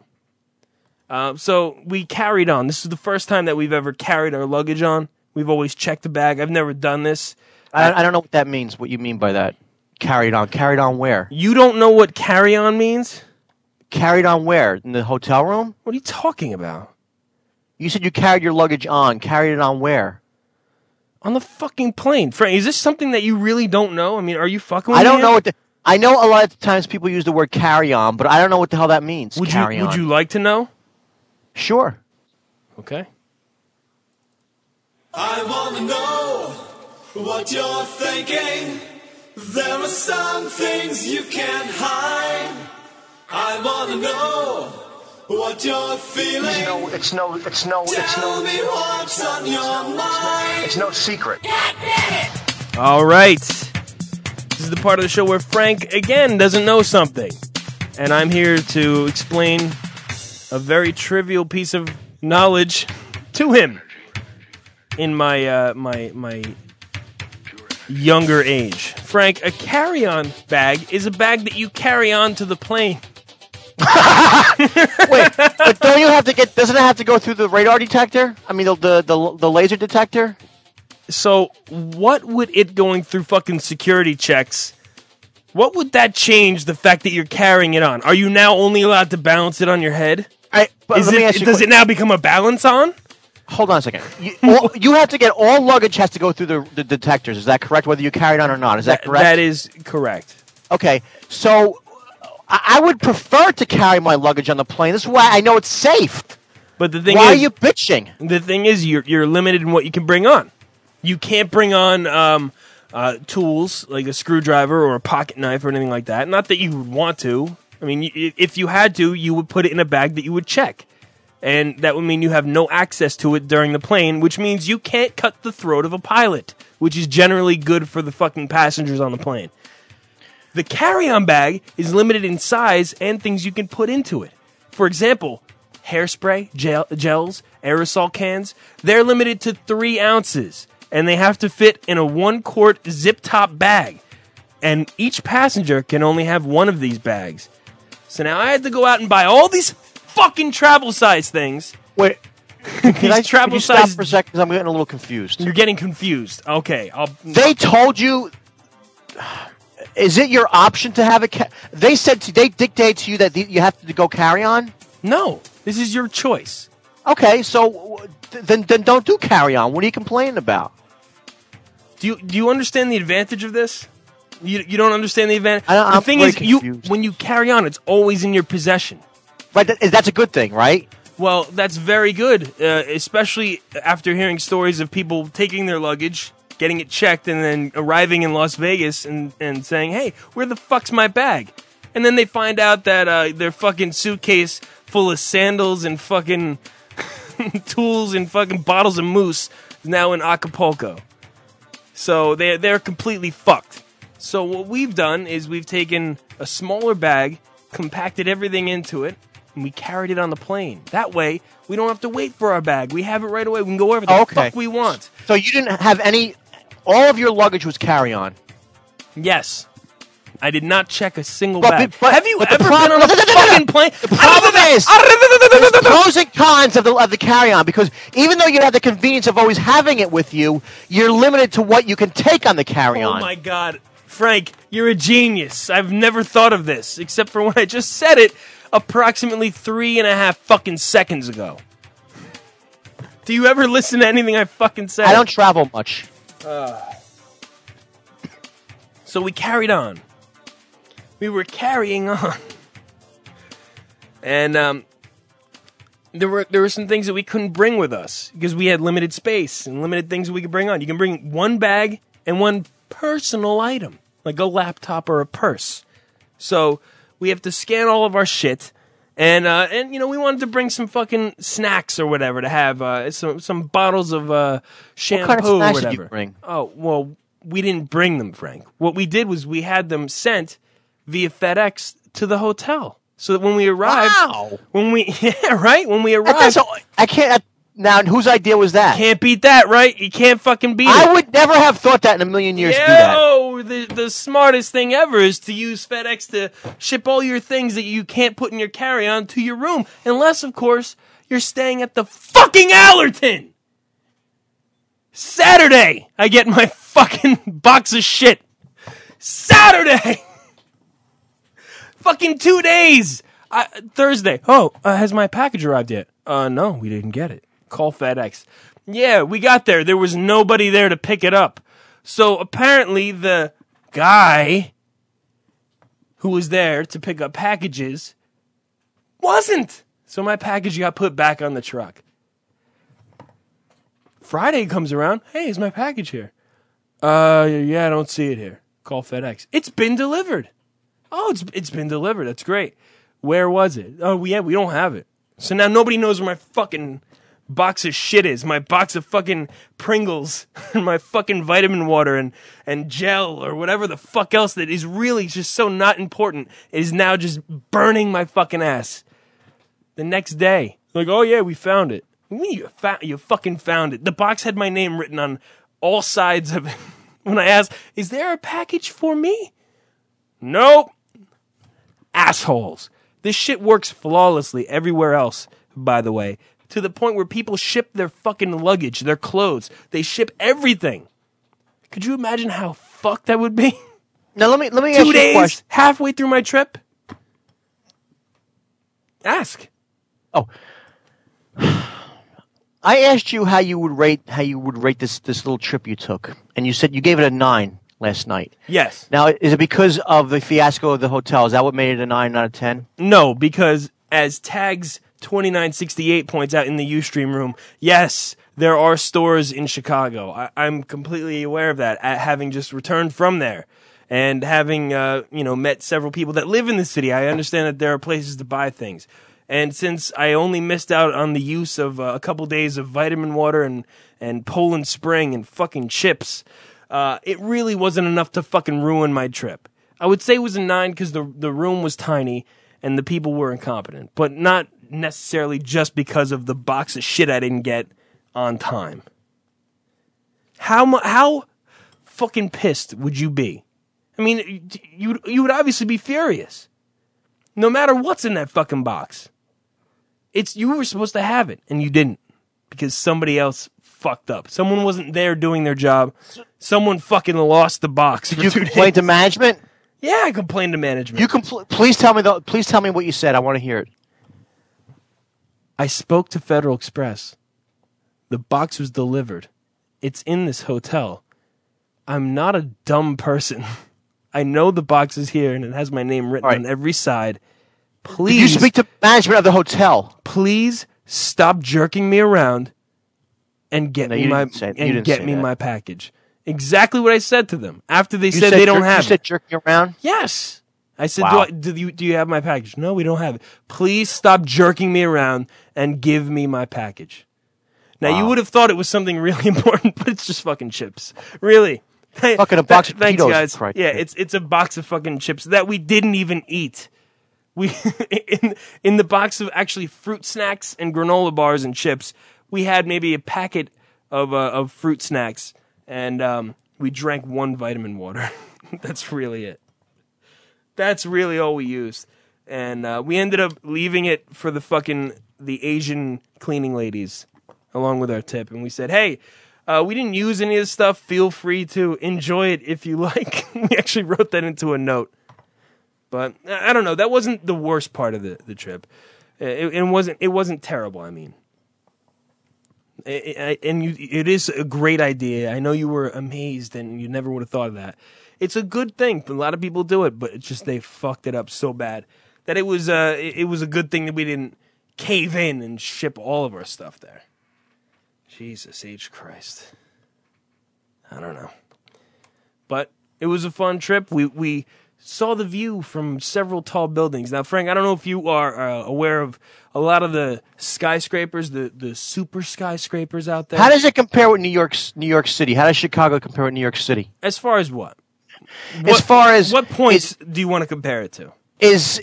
So we carried on. This is the first time that we've ever carried our luggage on. We've always checked the bag. I've never done this. I don't know what that means, what you mean by that. Carried on. Carried on where? You don't know what carry-on means? Carried on where? In the hotel room? What are you talking about? You said you carried your luggage on. Carried it on where? On the fucking plane. Frank, is this something that you really don't know? I mean, are you fucking with me? I don't know what I know a lot of times people use the word carry on, but I don't know what the hell that means. Would you like to know? Sure. Okay. I wanna know what you're thinking. There are some things you can't hide. I wanna know what you're feeling. Tell me what's on your mind. It's no secret. All right. This is the part of the show where Frank, again, doesn't know something. And I'm here to explain a very trivial piece of knowledge to him in my my younger age. Frank, a carry-on bag is a bag that you carry on to the plane. Wait, but don't you have to doesn't it have to go through the radar detector? I mean, the laser detector? So, what would it going through fucking security checks, what would that change the fact that you're carrying it on? Are you now only allowed to balance it on your head? Does it now become a balance on? Hold on a second. You have to get all luggage has to go through the detectors. Is that correct? Whether you carry it on or not, is that correct? That is correct. Okay, so I would prefer to carry my luggage on the plane. This is why I know it's safe. But the thing why are you bitching? The thing is, you're limited in what you can bring on. You can't bring on tools like a screwdriver or a pocket knife or anything like that. Not that you would want to. I mean, if you had to, you would put it in a bag that you would check. And that would mean you have no access to it during the plane, which means you can't cut the throat of a pilot, which is generally good for the fucking passengers on the plane. The carry-on bag is limited in size and things you can put into it. For example, hairspray, gels, aerosol cans, they're limited to 3 ounces, and they have to fit in a 1-quart zip-top bag. And each passenger can only have one of these bags. So now I had to go out and buy all these fucking travel size things. Wait, can you stop for a second? Because I'm getting a little confused. You're getting confused. Okay, They told you. is it your option to have a? They dictate to you that you have to go carry on. No, this is your choice. Okay, so then don't do carry on. What are you complaining about? Do you understand the advantage of this? You don't understand the advantage. The thing is, when you carry on, it's always in your possession. Right, that's a good thing, right? Well, that's very good, especially after hearing stories of people taking their luggage, getting it checked, and then arriving in Las Vegas and saying, "Hey, where the fuck's my bag?" And then they find out that their fucking suitcase full of sandals and fucking tools and fucking bottles of mousse is now in Acapulco. So they're completely fucked. So what we've done is we've taken a smaller bag, compacted everything into it, and we carried it on the plane. That way, we don't have to wait for our bag. We have it right away. We can go wherever the fuck we want. So you didn't have all of your luggage was carry-on? Yes. I did not check a single bag. Have you ever been on a fucking plane? The problem is, there's pros and cons of the carry-on, because even though you have the convenience of always having it with you, you're limited to what you can take on the carry-on. Oh my God. Frank, you're a genius. I've never thought of this, except for when I just said it approximately 3.5 fucking seconds ago. Do you ever listen to anything I fucking say? I don't travel much. So we carried on. We were carrying on. And there were some things that we couldn't bring with us because we had limited space and limited things that we could bring on. You can bring one bag and one personal item, like a laptop or a purse. So we have to scan all of our shit. And you know, we wanted to bring some fucking snacks or whatever to have some bottles of shampoo what kind of snacks or whatever. Did you bring? Oh, well, we didn't bring them, Frank. What we did was we had them sent via FedEx to the hotel, so that when we arrived, when we arrived, I can't. Now, whose idea was that? Can't beat that, right? You can't fucking beat it. I would never have thought that in a million years. To do that. Oh, the smartest thing ever is to use FedEx to ship all your things that you can't put in your carry-on to your room, unless, of course, you're staying at the fucking Allerton. Saturday, I get my fucking box of shit. Saturday! Fucking 2 days! Thursday. Oh, has my package arrived yet? No, we didn't get it. Call FedEx. Yeah, we got there. There was nobody there to pick it up. So apparently the guy who was there to pick up packages wasn't. So my package got put back on the truck. Friday comes around. Hey, is my package here? Yeah, I don't see it here. Call FedEx. It's been delivered. Oh, it's been delivered. That's great. Where was it? Oh, yeah, we don't have it. So now nobody knows where my fucking box of shit is. My box of fucking Pringles and my fucking vitamin water and gel or whatever the fuck else that is really just so not important is now just burning my fucking ass. The next day, like, oh yeah, we found it. You fucking found it. The box had my name written on all sides of it. When I asked, is there a package for me? Nope. Assholes. This shit works flawlessly everywhere else, by the way, to the point where people ship their fucking luggage, their clothes. They ship everything. Could you imagine how fucked that would be? Now let me ask 2 you a days, question. halfway through my trip? Ask. Oh. I asked you how you would rate this little trip you took, and you said you gave it a 9 last night. Yes. Now, is it because of the fiasco of the hotel? Is that what made it a 9 out of 10? No, because as Tags 2968 points out in the Ustream room, yes, there are stores in Chicago. I'm completely aware of that, having just returned from there and having met several people that live in the city. I understand that there are places to buy things. And since I only missed out on the use of a couple days of vitamin water and Poland Spring and fucking chips, it really wasn't enough to fucking ruin my trip. I would say it was a 9 because the room was tiny and the people were incompetent, but not necessarily just because of the box of shit I didn't get on time. How fucking pissed would you be? I mean, you would obviously be furious. No matter what's in that fucking box. You were supposed to have it, and you didn't. Because somebody else fucked up. Someone wasn't there doing their job. Someone fucking lost the box. Did you complain to management? Yeah, I complained to management. You please tell me please tell me what you said. I want to hear it. I spoke to Federal Express. The box was delivered. It's in this hotel. I'm not a dumb person. I know the box is here and it has my name written on every side. Please. Did you speak to management of the hotel? Please stop jerking me around and get me my package. Exactly what I said to them after they said they don't have it. You said jerking around? Yes. I said, wow. do you have my package? No, we don't have it. Please stop jerking me around and give me my package. Now, you would have thought it was something really important, but it's just fucking chips. Really. Fucking a box of thanks, Cheetos. Guys. Yeah, it's a box of fucking chips that we didn't even eat. We in the box of actually fruit snacks and granola bars and chips, we had maybe a packet of fruit snacks, and we drank one vitamin water. That's really it. That's really all we used. And we ended up leaving it for the Asian cleaning ladies along with our tip. And we said, hey, we didn't use any of this stuff. Feel free to enjoy it if you like. We actually wrote that into a note. But I don't know. That wasn't the worst part of the trip. It wasn't terrible, I mean. It is a great idea. I know you were amazed and you never would have thought of that. It's a good thing. A lot of people do it, but it's just they fucked it up so bad that it was a good thing that we didn't cave in and ship all of our stuff there. Jesus H. Christ. I don't know. But it was a fun trip. We saw the view from several tall buildings. Now, Frank, I don't know if you are aware of a lot of the skyscrapers, the super skyscrapers out there. How does it compare with New York City? How does Chicago compare with New York City? As far as what? As far as what points do you want to compare it to? Is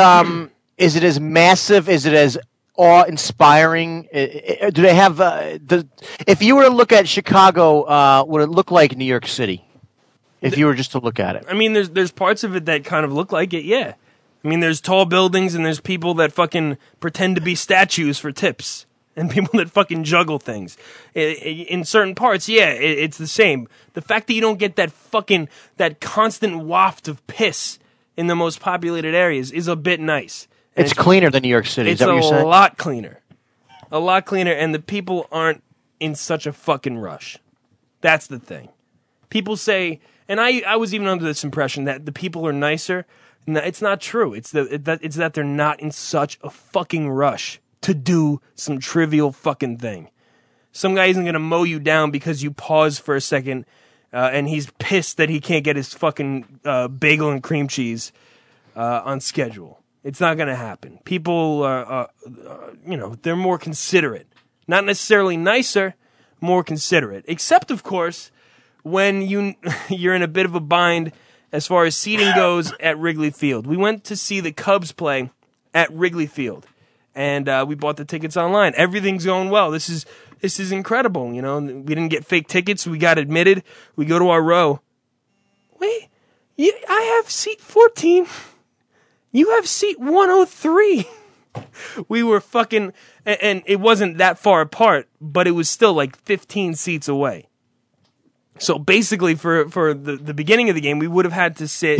it as massive? Is it as awe-inspiring? Do they have if you were to look at Chicago, would it look like New York City? If you were just to look at it, I mean, there's parts of it that kind of look like it. Yeah, I mean, there's tall buildings and there's people that fucking pretend to be statues for tips, and people that fucking juggle things. In certain parts, yeah, it's the same. The fact that you don't get that constant waft of piss in the most populated areas is a bit nice. And it's cleaner than New York City. Is that what you're saying? It's a lot cleaner, and the people aren't in such a fucking rush. That's the thing. People say. And I was even under this impression that the people are nicer. No, it's not true. It's that they're not in such a fucking rush to do some trivial fucking thing. Some guy isn't going to mow you down because you pause for a second and he's pissed that he can't get his fucking bagel and cream cheese on schedule. It's not going to happen. People are, they're more considerate. Not necessarily nicer, more considerate. Except, of course, when you're in a bit of a bind as far as seating goes at Wrigley Field. We went to see the Cubs play at Wrigley Field, and we bought the tickets online. Everything's going well. This is incredible. You know, we didn't get fake tickets. We got admitted. We go to our row. Wait, I have seat 14. You have seat 103. We were fucking, and it wasn't that far apart, but it was still like 15 seats away. So basically, for the beginning of the game, we would have had to sit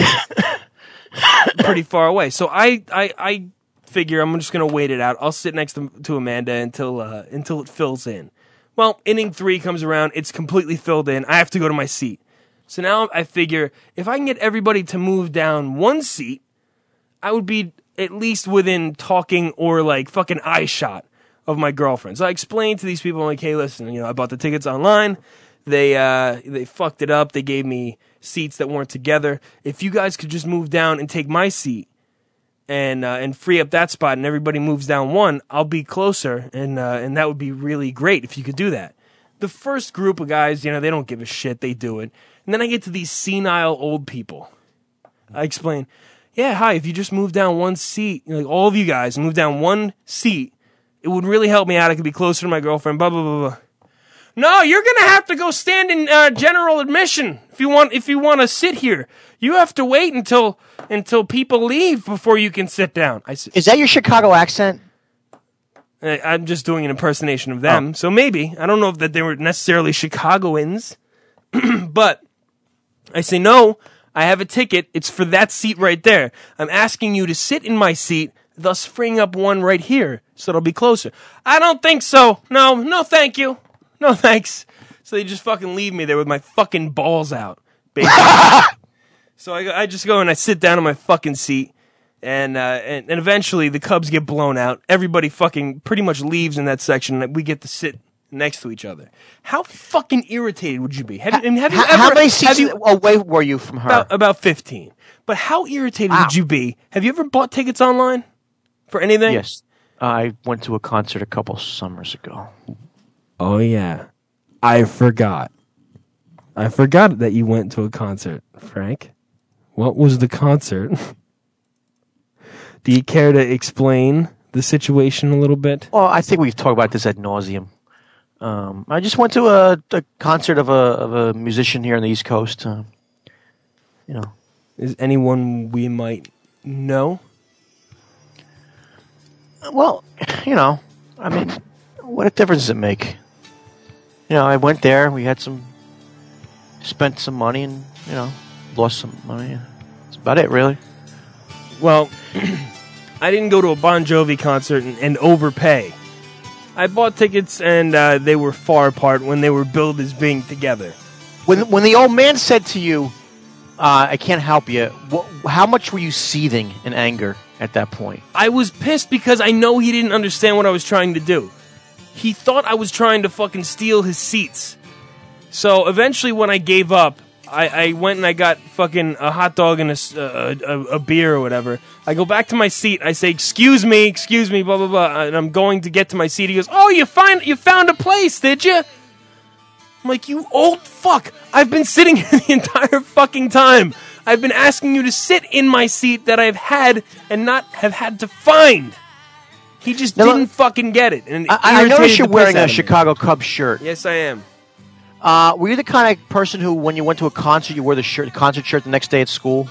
pretty far away. So I figure I'm just going to wait it out. I'll sit next to Amanda until it fills in. Well, inning 3 comes around. It's completely filled in. I have to go to my seat. So now I figure if I can get everybody to move down one seat, I would be at least within talking or like fucking eye shot of my girlfriend. So I explained to these people, I'm like, hey, listen, I bought the tickets online. They fucked it up. They gave me seats that weren't together. If you guys could just move down and take my seat and free up that spot and everybody moves down one, I'll be closer and that would be really great if you could do that. The first group of guys, they don't give a shit. They do it. And then I get to these senile old people. I explain, yeah, hi, if you just move down one seat, like all of you guys move down one seat, it would really help me out. I could be closer to my girlfriend, blah, blah, blah, blah. No, you're gonna have to go stand in general admission if you want to sit here. You have to wait until people leave before you can sit down. Is that your Chicago accent? I'm just doing an impersonation of them, so maybe. I don't know if that they were necessarily Chicagoans, but I say no. I have a ticket. It's for that seat right there. I'm asking you to sit in my seat, thus freeing up one right here, so it'll be closer. I don't think so. No, thank you. No, thanks. So they just fucking leave me there with my fucking balls out, basically. So I just go and I sit down in my fucking seat, and eventually the Cubs get blown out. Everybody fucking pretty much leaves in that section, and we get to sit next to each other. How fucking irritated would you be? Have you ever? How many seats away were you from her? About 15. But how irritated would you be? Have you ever bought tickets online for anything? Yes. I went to a concert a couple summers ago. Oh, yeah. I forgot that you went to a concert, Frank. What was the concert? Do you care to explain the situation a little bit? Well, I think we've talked about this ad nauseum. I just went to a concert of a musician here on the East Coast. Is anyone we might know? Well, I mean, what difference does it make? I went there. We had spent some money, and lost some money. That's about it, really. Well, I didn't go to a Bon Jovi concert and overpay. I bought tickets, and they were far apart when they were billed as being together. When the old man said to you, I can't help you, how much were you seething in anger at that point? I was pissed because I know he didn't understand what I was trying to do. He thought I was trying to fucking steal his seats. So eventually when I gave up, I went and I got fucking a hot dog and a beer or whatever. I go back to my seat. I say, excuse me, blah, blah, blah. And I'm going to get to my seat. He goes, oh, you found a place, did you? I'm like, you old fuck. I've been sitting here the entire fucking time. I've been asking you to sit in my seat that I've had and not have had to find. He just didn't fucking get it. And I noticed you're wearing a Chicago Cubs shirt. Yes, I am. Were you the kind of person who, when you went to a concert, you wore the concert shirt the next day at school?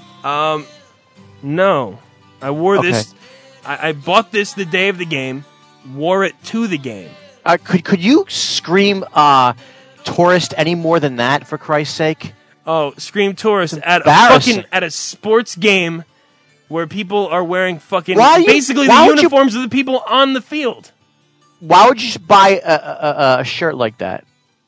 No. I wore this. I bought this the day of the game, wore it to the game. Could you scream tourist any more than that, for Christ's sake? Oh, scream tourist at a sports game where people are wearing fucking basically the uniforms of the people on the field. Why would you buy a shirt like that?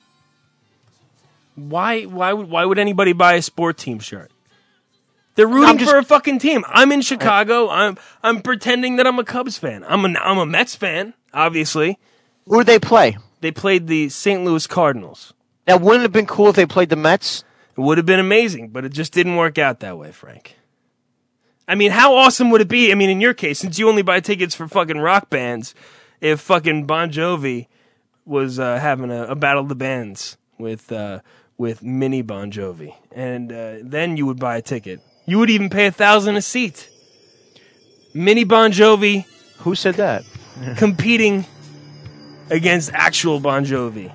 Why would anybody buy a sport team shirt? They're rooting for a fucking team. I'm in Chicago. I'm pretending that I'm a Cubs fan. I'm a Mets fan, obviously. Who did they play? They played the St. Louis Cardinals. Now, wouldn't it have been cool if they played the Mets? It would have been amazing, but it just didn't work out that way, Frank. I mean, how awesome would it be? I mean, in your case, since you only buy tickets for fucking rock bands, if fucking Bon Jovi was having a battle of the bands with mini Bon Jovi, and then you would buy a ticket. You would even pay $1,000 a seat. Mini Bon Jovi. Who said that? Competing against actual Bon Jovi.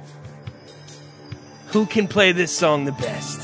Who can play this song the best?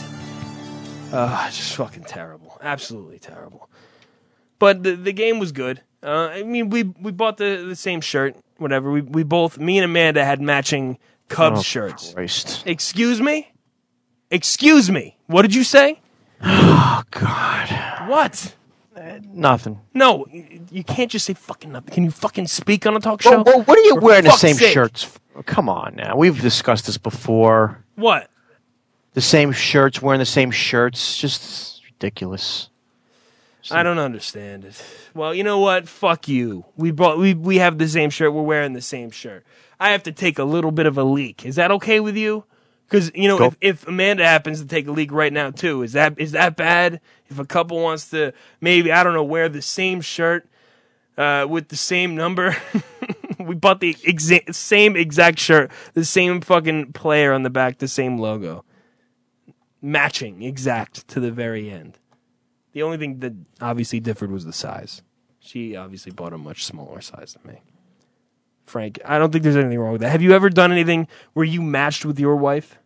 Just fucking terrible. Absolutely terrible. But the game was good. I mean, we bought the same shirt, whatever. We both, me and Amanda, had matching Cubs shirts. Christ. Excuse me? Excuse me. What did you say? Oh, God. What? Nothing. No, you can't just say fucking nothing. Can you fucking speak on a talk show? Well, what are you wearing the same shirts? Come on now. We've discussed this before. What? The same shirts, wearing the same shirts. Just ridiculous. I don't understand it. Well, you know what? Fuck you. We have the same shirt. We're wearing the same shirt. I have to take a little bit of a leak. Is that okay with you? Because, if Amanda happens to take a leak right now, too, is that bad? If a couple wants to maybe, I don't know, wear the same shirt with the same number. We bought the same exact shirt, the same fucking player on the back, the same logo. Matching, exact, to the very end. The only thing that obviously differed was the size. She obviously bought a much smaller size than me. Frank, I don't think there's anything wrong with that. Have you ever done anything where you matched with your wife?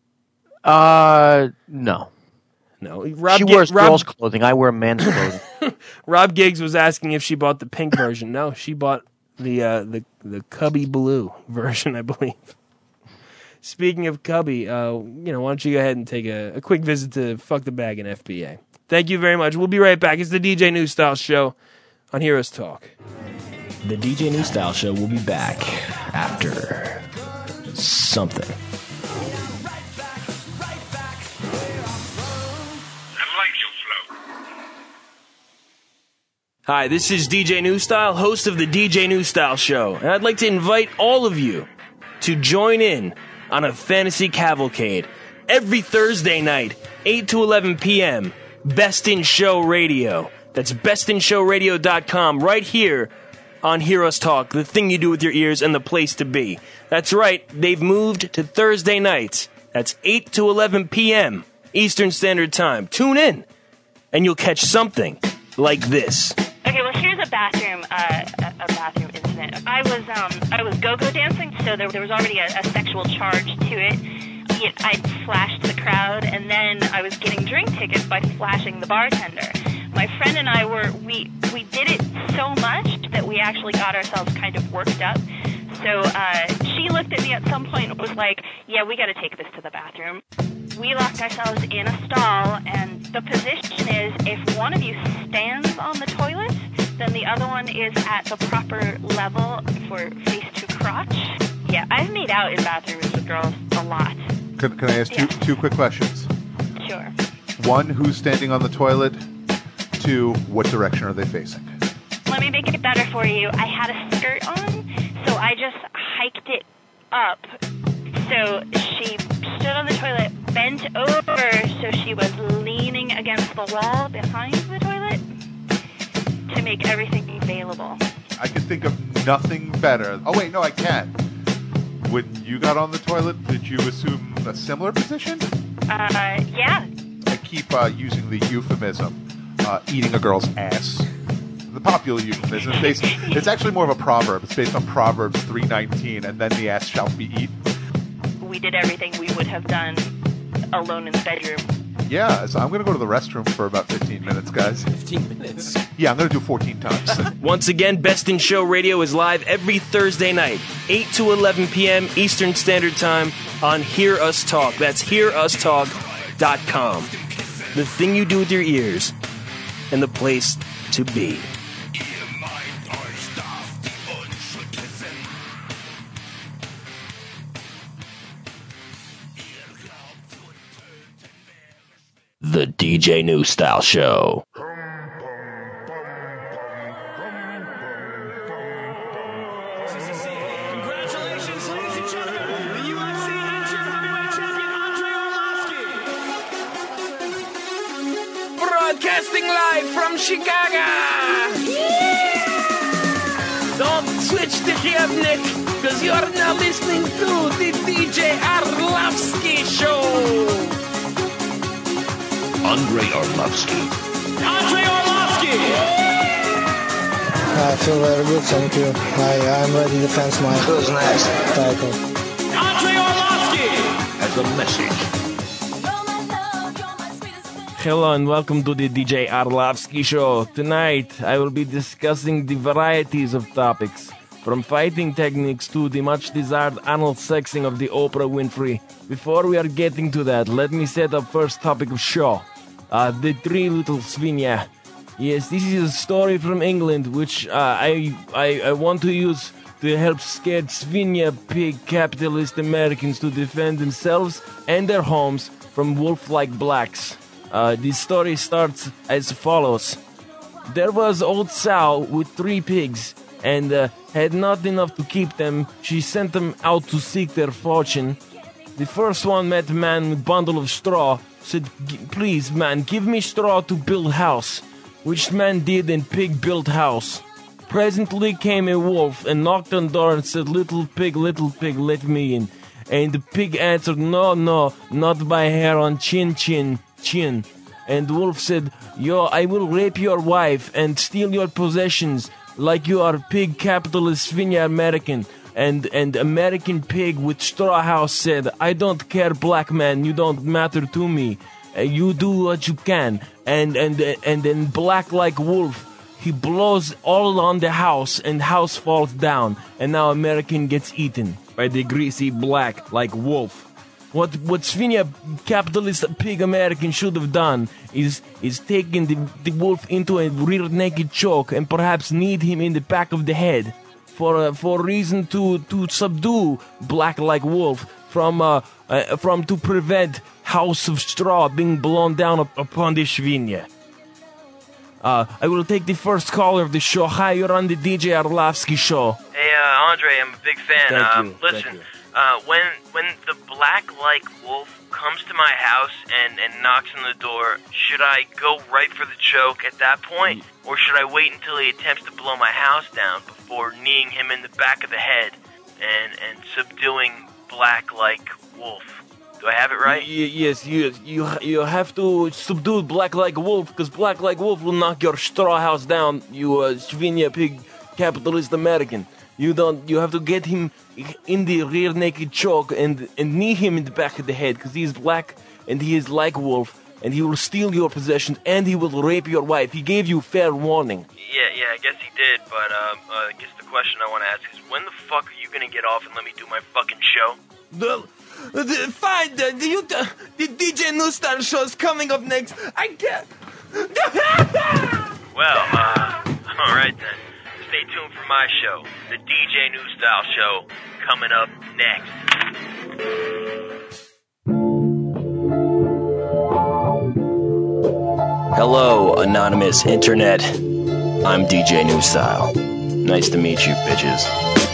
No. No. She wears girls' clothing. I wear men's clothing. Rob Giggs was asking if she bought the pink version. No, she bought the Cubby Blue version, I believe. Speaking of Cubby, why don't you go ahead and take a quick visit to Fuck the Bag and FBA. Thank you very much. We'll be right back. It's the DJ New Style Show on Heroes Talk. The DJ New Style Show will be back after something. Hi, this is DJ New Style, host of the DJ New Style Show, and I'd like to invite all of you to join in on a fantasy cavalcade every Thursday night, 8 to 11 p.m., Best in Show Radio. That's bestinshowradio.com right here on Heroes Talk, the thing you do with your ears and the place to be. That's right, they've moved to Thursday nights. That's 8 to 11 p.m. Eastern Standard Time. Tune in, and you'll catch something like this. Okay, well, here's a bathroom incident. I was go-go dancing, so there was already a sexual charge to it. I flashed the crowd, and then I was getting drink tickets by flashing the bartender. My friend and I we did it so much that we actually got ourselves kind of worked up. So she looked at me at some point and was like, yeah, we got to take this to the bathroom. We locked ourselves in a stall, and the position is if one of you stands on the toilet, then the other one is at the proper level for face to crotch. Yeah, I've made out in bathrooms with girls a lot. Can I ask two quick questions? Sure. One, who's standing on the toilet? Two, what direction are they facing? Let me make it better for you. I had a skirt on, so I just hiked it up. So she stood on the toilet, bent over, so she was leaning against the wall behind the toilet to make everything available. I can think of nothing better. Oh, wait, no, I can. When you got on the toilet, did you assume a similar position? Yeah. I keep using the euphemism, eating a girl's ass. The popular euphemism. It's actually more of a proverb. It's based on Proverbs 3:19, and then the ass shall be eaten. We did everything we would have done alone in the bedroom. Yeah, so I'm going to go to the restroom for about 15 minutes, guys. 15 minutes? Yeah, I'm going to do 14 times. Once again, Best in Show Radio is live every Thursday night, 8 to 11 p.m. Eastern Standard Time on Hear Us Talk. That's hearustalk.com. The thing you do with your ears and the place to be. The DJ New Style Show. Congratulations, ladies and gentlemen, the UFC interim heavyweight champion Andrei Arlovski. Broadcasting live from Chicago. Yeah! Don't switch to here, Nick, because you're now listening to the DJ Arlovski Show. Andrei Arlovski. Andrei Arlovski! I feel very good, thank you. I'm ready to defend my title. Andrei Arlovski! As a message. Hello and welcome to the DJ Arlovski Show. Tonight I will be discussing the varieties of topics, from fighting techniques to the much desired anal sexing of the Oprah Winfrey. Before we are getting to that, let me set up first topic of show. The Three Little Svinya. Yes, this is a story from England, which I want to use to help scared Svinya pig capitalist Americans to defend themselves and their homes from wolf-like blacks. This story starts as follows. There was old sow with 3 pigs, and had not enough to keep them. She sent them out to seek their fortune. The first one met a man with a bundle of straw, said, please, man, give me straw to build house. Which man did, and pig built house. Presently came a wolf and knocked on the door and said, little pig, let me in. And the pig answered, no, not by hair on chin. And the wolf said, I will rape your wife and steal your possessions like you are pig capitalist Svinya American. And American pig with straw house said, I don't care, black man, you don't matter to me. You do what you can. And then black like wolf, he blows all on the house and house falls down. And now American gets eaten by by the greasy black like wolf. What Svinia, capitalist pig American, should have done is taken the wolf into a rear naked choke and perhaps kneed him in the back of the head for a reason to subdue black like wolf from to prevent House of Straw being blown down upon the Svinia. I will take the first caller of the show. Hi, you're on the DJ Arlovsky show. Hey, Andre, I'm a big fan. Thank you. Listen, when the black-like wolf comes to my house and knocks on the door, should I go right for the choke at that point? Or should I wait until he attempts to blow my house down before kneeing him in the back of the head and subduing black-like wolf? Do I have it right? Yes, you have to subdue black like wolf, because black like wolf will knock your straw house down, you Svinia pig capitalist American. You have to get him in the rear naked choke and knee him in the back of the head, because he is black and he is like wolf, and he will steal your possessions and he will rape your wife. He gave you fair warning. Yeah, I guess he did, but I guess the question I want to ask is, when the fuck are you gonna get off and let me do my fucking show? Fine, the DJ New Style show is coming up next. I can't. Well, alright then. Stay tuned for my show, the DJ New Style Show, coming up next. Hello, anonymous internet. I'm DJ New Style. Nice to meet you, bitches.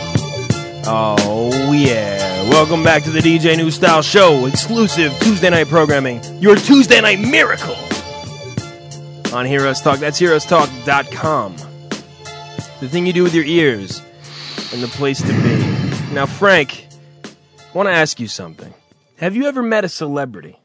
Oh, yeah. Welcome back to the DJ New Style Show, exclusive Tuesday night programming, your Tuesday night miracle on Heroes Talk. That's heroestalk.com. The thing you do with your ears and the place to be. Now, Frank, I want to ask you something. Have you ever met a celebrity?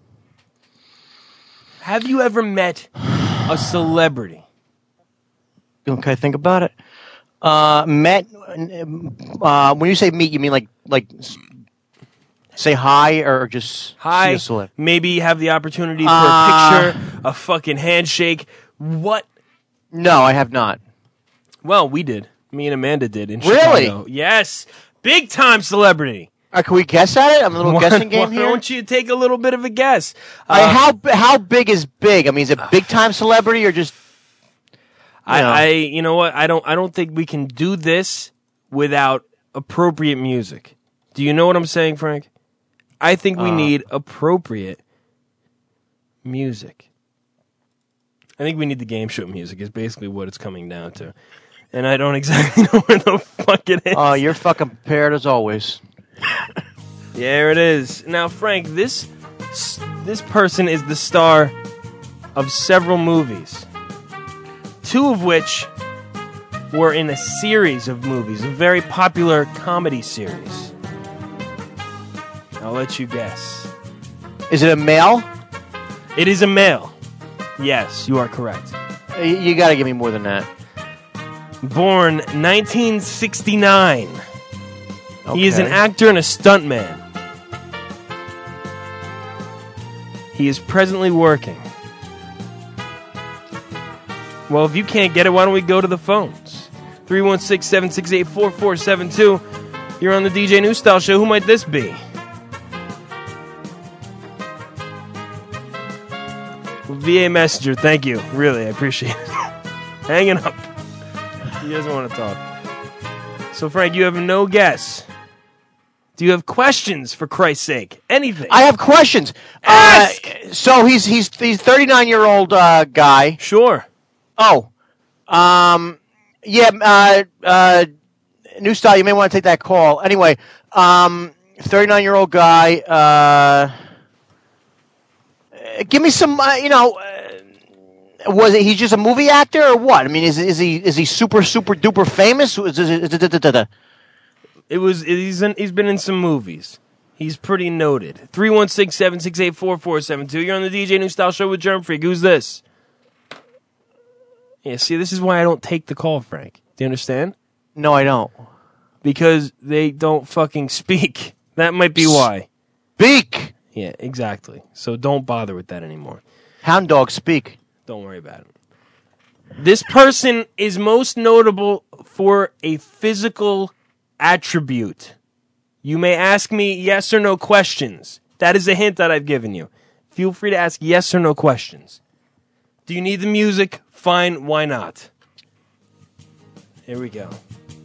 Have you ever met a celebrity? Okay, think about it. Met. When you say meet, you mean like say hi or just hi? See a celeb? Maybe have the opportunity for a picture, a fucking handshake. What? No, I have not. Well, we did. Me and Amanda did in Really? Chicago. Yes, big time celebrity. Can we guess at it? I'm a little guessing game here. Why don't you take a little bit of a guess? How big is big? I mean, is it big time celebrity or just? You know what? I don't think we can do this without appropriate music. Do you know what I'm saying, Frank? I think we need appropriate music. I think we need the game show music is basically what it's coming down to. And I don't exactly know where the fuck it is. Oh, you're fucking prepared as always. There it is. Now, Frank, this person is the star of several movies. Two of which were in a series of movies, a very popular comedy series. I'll let you guess. Is it a male? It is a male. Yes, you are correct. You gotta give me more than that. Born 1969. Okay. He is an actor and a stuntman. He is presently working. Well, if you can't get it, why don't we go to the phones? 316-768-4472. You're on the DJ New Style Show. Who might this be? VA Messenger, thank you. Really, I appreciate it. Hanging up. He doesn't want to talk. So, Frank, you have no guess. Do you have questions, for Christ's sake? Anything? I have questions. Ask! So he's 39-year-old guy. Sure. Oh. New Style, you may want to take that call. Anyway, 39-year-old guy. Give me some, was it? He's just a movie actor or what? I mean, is he super duper famous? He's been in some movies. He's pretty noted. 316-768-4472. You're on the DJ New Style Show with Germ Freak. Who's this? Yeah, see, this is why I don't take the call, Frank. Do you understand? No, I don't. Because they don't fucking speak. That might be why. Speak! Yeah, exactly. So don't bother with that anymore. Hound dogs speak. Don't worry about it. This person is most notable for a physical attribute. You may ask me yes or no questions. That is a hint that I've given you. Feel free to ask yes or no questions. Do you need the music? Fine, why not? Here we go.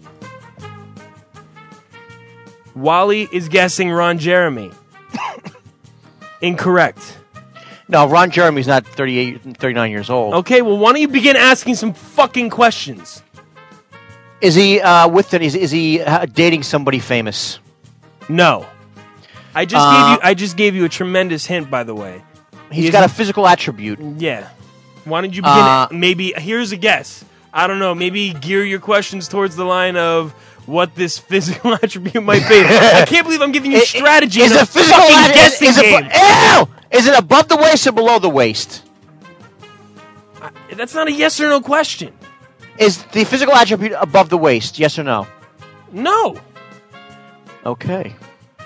Wally is guessing Ron Jeremy. Incorrect. No, Ron Jeremy's not 39 years old. Okay, well, why don't you begin asking some fucking questions? Is he is he dating somebody famous? No. I just gave you a tremendous hint, by the way. He's got a physical attribute. Yeah. Why don't you begin? Maybe here's a guess. I don't know. Maybe gear your questions towards the line of what this physical attribute might be. I can't believe I'm giving you strategy in a fucking guessing game. Is it above the waist or below the waist? That's not a yes or no question. Is the physical attribute above the waist? Yes or no? No. Okay.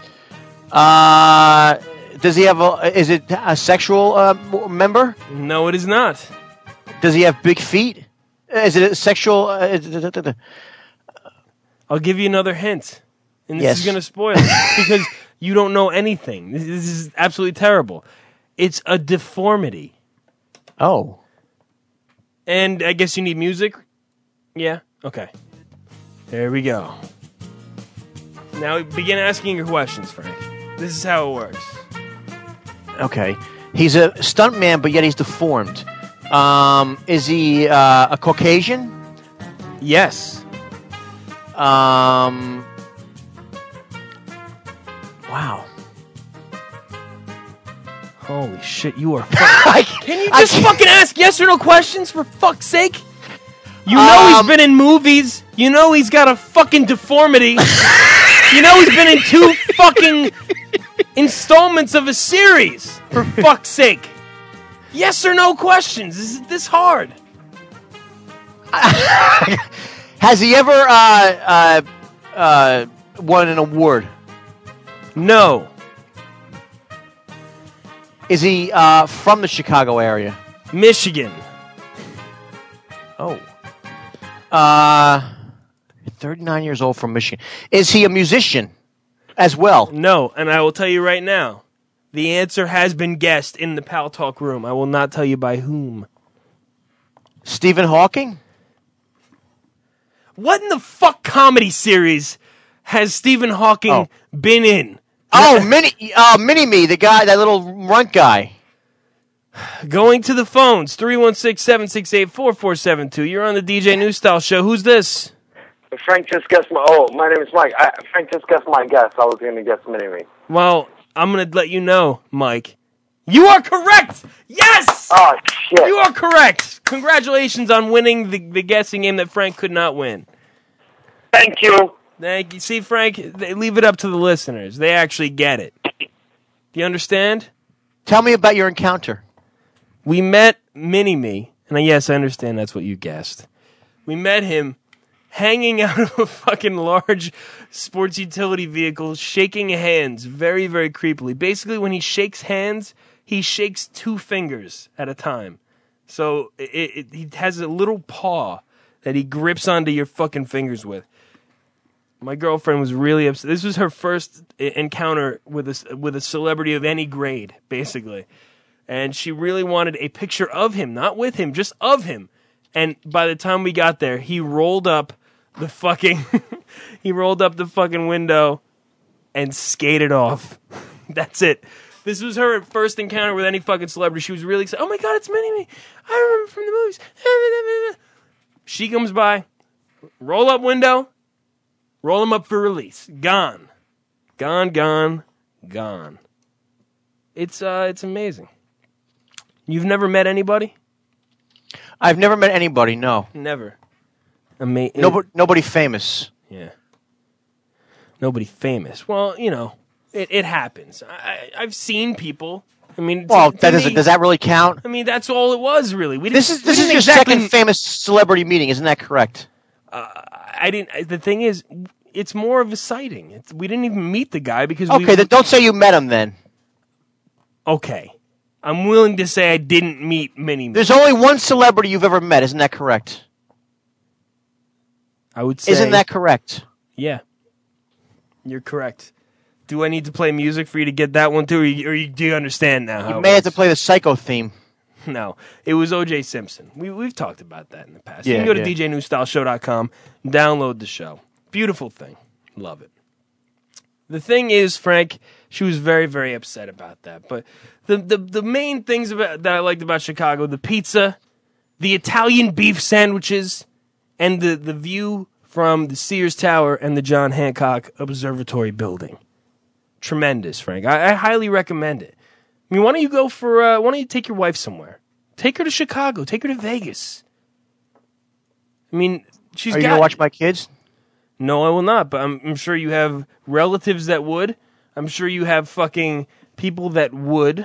Does he have is it a sexual member? No, it is not. Does he have big feet? Is it a sexual? I'll give you another hint. And this Yes. is going to spoil it because you don't know anything. This is absolutely terrible. It's a deformity. Oh. And I guess you need music? Yeah? Okay. There we go. Now begin asking your questions, Frank. This is how it works. Okay. He's a stuntman, but yet he's deformed. Is he a Caucasian? Yes. Wow. Holy shit, you are fucking... Can you just fucking ask yes or no questions, for fuck's sake? You know he's been in movies. You know he's got a fucking deformity. You know he's been in 2 fucking installments of a series, for fuck's sake. Yes or no questions. Is it this hard? Has he ever won an award? No. Is he from the Chicago area? Michigan. Oh. 39 years old from Michigan. Is he a musician as well? No, and I will tell you right now, the answer has been guessed in the Pal Talk room. I will not tell you by whom. Stephen Hawking? What in the fuck comedy series has Stephen Hawking been in? Oh, Mini-Me, the guy, that little runt guy. Going to the phones, 316-768-4472. You're on the DJ New Style Show. Who's this? Frank just guessed my name is Mike. Frank just guessed my guess. I was going to guess Mini-Me. Well, I'm going to let you know, Mike. You are correct! Yes! Oh, shit. You are correct! Congratulations on winning the guessing game that Frank could not win. Thank you. Thank you. See, Frank, they leave it up to the listeners. They actually get it. Do you understand? Tell me about your encounter. We met Mini-Me, and yes, I understand that's what you guessed. We met him hanging out of a fucking large sports utility vehicle, shaking hands very, very creepily. Basically, when he shakes hands, he shakes 2 fingers at a time. So he has a little paw that he grips onto your fucking fingers with. My girlfriend was really upset. This was her first encounter with a celebrity of any grade, basically. And she really wanted a picture of him, not with him, just of him. And by the time we got there, he rolled up the fucking window and skated off. That's it. This was her first encounter with any fucking celebrity. She was really excited. Oh my God, it's Mini-Me. I remember from the movies. She comes by, roll up window, roll him up for release. Gone. Gone. It's amazing. You've never met anybody? I've never met anybody, no. Never. Nobody famous. Yeah. Nobody famous. Well, you know, it happens. I've seen people. I mean, well, does that really count? I mean, that's all it was, really. This is your second famous celebrity meeting, isn't that correct? The thing is, it's more of a sighting. We didn't even meet the guy because then don't say you met him then. Okay. I'm willing to say I didn't meet Mini-Me. There's only one celebrity you've ever met, isn't that correct? I would say... Isn't that correct? Yeah. You're correct. Do I need to play music for you to get that one too, or do you understand now? You may have to play the Psycho theme. No, it was O.J. Simpson. We've talked about that in the past. Yeah, you can go to DJNewStyleShow.com, download the show. Beautiful thing. Love it. The thing is, Frank, she was very, very upset about that. But the main things that I liked about Chicago, the pizza, the Italian beef sandwiches, and the view from the Sears Tower and the John Hancock Observatory building. Tremendous, Frank. I highly recommend it. I mean, why don't you take your wife somewhere? Take her to Chicago. Take her to Vegas. I mean, Are you going to watch my kids? No, I will not, but I'm sure you have relatives that would. I'm sure you have fucking people that would.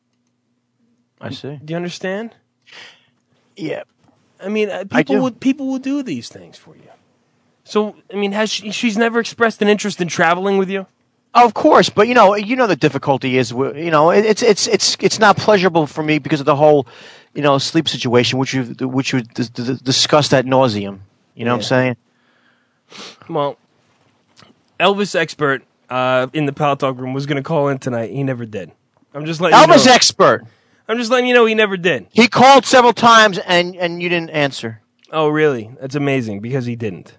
I see. Do you understand? Yeah. I mean, people will do these things for you. So, I mean, she's never expressed an interest in traveling with you? Of course, but you know the difficulty is, it's not pleasurable for me because of the whole, sleep situation, which you discussed ad nauseum. You know what I'm saying? Well, Elvis Expert in the Pal Talk room was going to call in tonight. He never did. I'm just letting you know. Elvis Expert. I'm just letting you know he never did. He called several times and you didn't answer. Oh, really? That's amazing because he didn't.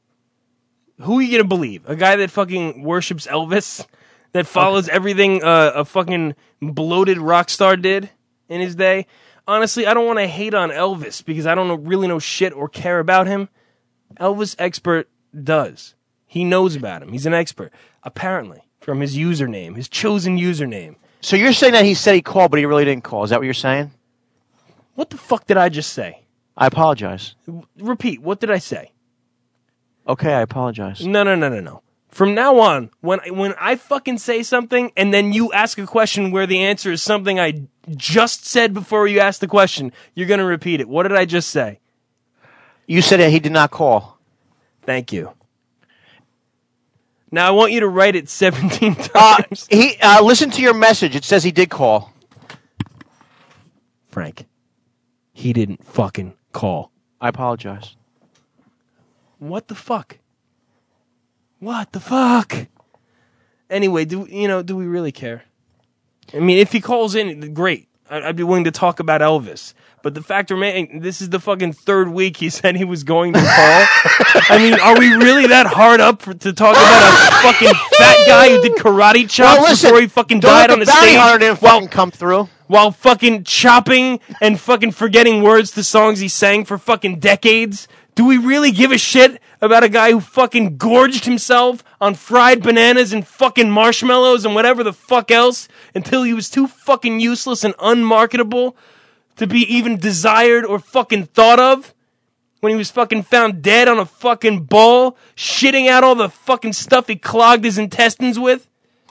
Who are you going to believe? A guy that fucking worships Elvis? That follows everything a fucking bloated rock star did in his day? Honestly, I don't want to hate on Elvis because I don't really know shit or care about him. Elvis Expert does. He knows about him. He's an expert. Apparently. From his username. His chosen username. So you're saying that he said he called, but he really didn't call. Is that what you're saying? What the fuck did I just say? I apologize. Repeat. What did I say? Okay, I apologize. No. From now on, when I fucking say something and then you ask a question where the answer is something I just said before you asked the question, you're going to repeat it. What did I just say? You said that he did not call. Thank you. Now I want you to write it 17 times. Listen to your message. It says he did call. Frank, he didn't fucking call. I apologize. What the fuck? What the fuck? Anyway, do we really care? I mean, if he calls in, great. I'd be willing to talk about Elvis. But the fact remains, this is the fucking third week he said he was going to call. I mean, are we really that hard up to talk about a fucking fat guy who did karate chops before he fucking died on the stage? Didn't fucking come through. While fucking chopping and fucking forgetting words to songs he sang for fucking decades? Do we really give a shit about a guy who fucking gorged himself on fried bananas and fucking marshmallows and whatever the fuck else until he was too fucking useless and unmarketable to be even desired or fucking thought of? When he was fucking found dead on a fucking ball, shitting out all the fucking stuff he clogged his intestines with?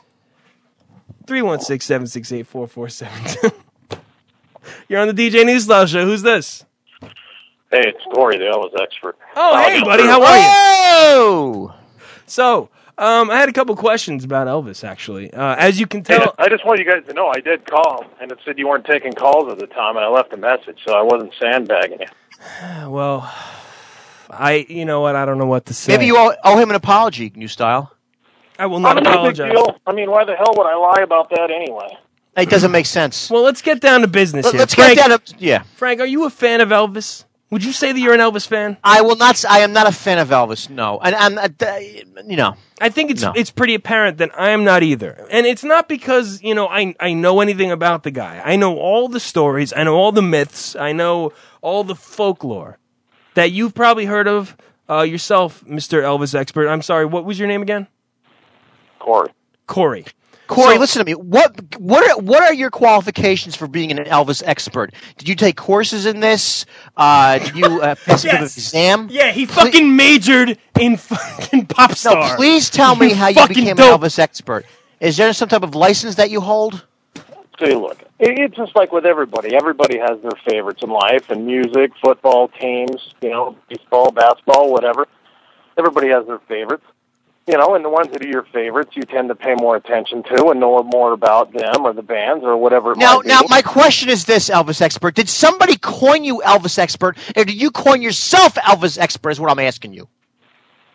316-768-4472. You're on the DJ News Style Show. Who's this? Hey, it's Corey, the Elvis Expert. Oh, hey, buddy. How are you? So, I had a couple questions about Elvis, actually. As you can tell... Hey, I just want you guys to know I did call, and it said you weren't taking calls at the time, and I left a message, so I wasn't sandbagging you. Well, you know what? I don't know what to say. Maybe you owe him an apology, New Style. I will not apologize. Big deal. I mean, why the hell would I lie about that anyway? It doesn't make sense. Well, let's get down to business here. Let's Frank, get down to... Yeah. Frank, are you a fan of Elvis? Would you say that you're an Elvis fan? I am not a fan of Elvis. No, and I'm, I think it's pretty apparent that I am not either, and it's not because I know anything about the guy. I know all the stories. I know all the myths. I know all the folklore that you've probably heard of yourself, Mr. Elvis Expert. I'm sorry. What was your name again? Corey, listen to me. What are your qualifications for being an Elvis expert? Did you take courses in this? Did you pass an exam? Yeah, he fucking majored in fucking pop star. No, please tell me how you became an Elvis expert. Is there some type of license that you hold? See, look, it's just like with everybody. Everybody has their favorites in life, and music, football teams, baseball, basketball, whatever. Everybody has their favorites. And the ones that are your favorites, you tend to pay more attention to and know more about them or the bands or whatever it might be. Now, my question is this, Elvis Expert. Did somebody coin you Elvis Expert, or did you coin yourself Elvis Expert is what I'm asking you? No.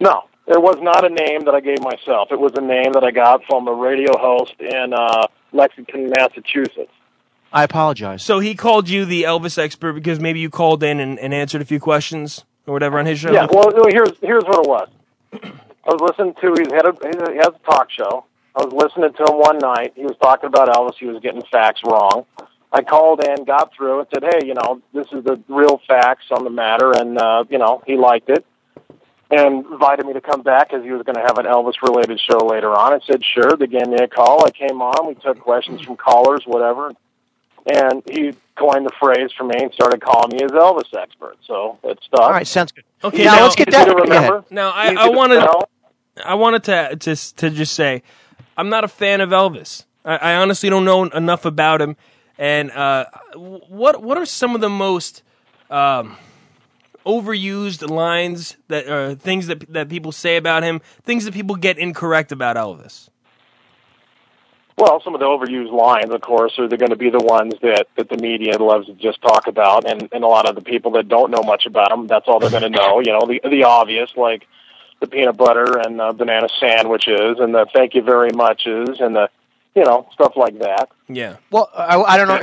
It was not a name that I gave myself. It was a name that I got from a radio host in Lexington, Massachusetts. I apologize. So he called you the Elvis expert because maybe you called in and answered a few questions or whatever on his show? Yeah, well, here's what it was. I was listening to, he has a talk show. I was listening to him one night. He was talking about Elvis. He was getting facts wrong. I called in, got through, and said, hey, this is the real facts on the matter, and, he liked it. And invited me to come back because he was going to have an Elvis-related show later on. I said, sure. They gave me a call. I came on. We took questions from callers, whatever. And he coined the phrase for me and started calling me his Elvis expert. So it stuck. All right, sounds good. Okay, now let's get that. Remember? Now, I wanted to just say, I'm not a fan of Elvis. I honestly don't know enough about him. And what are some of the most overused lines that things that people say about him, things that people get incorrect about Elvis? Well, some of the overused lines, of course, are going to be the ones that the media loves to just talk about, and a lot of the people that don't know much about him, that's all they're going to know. The obvious, like the peanut butter and banana sandwiches and the thank you very muches and the, stuff like that. Yeah. Well, I don't know.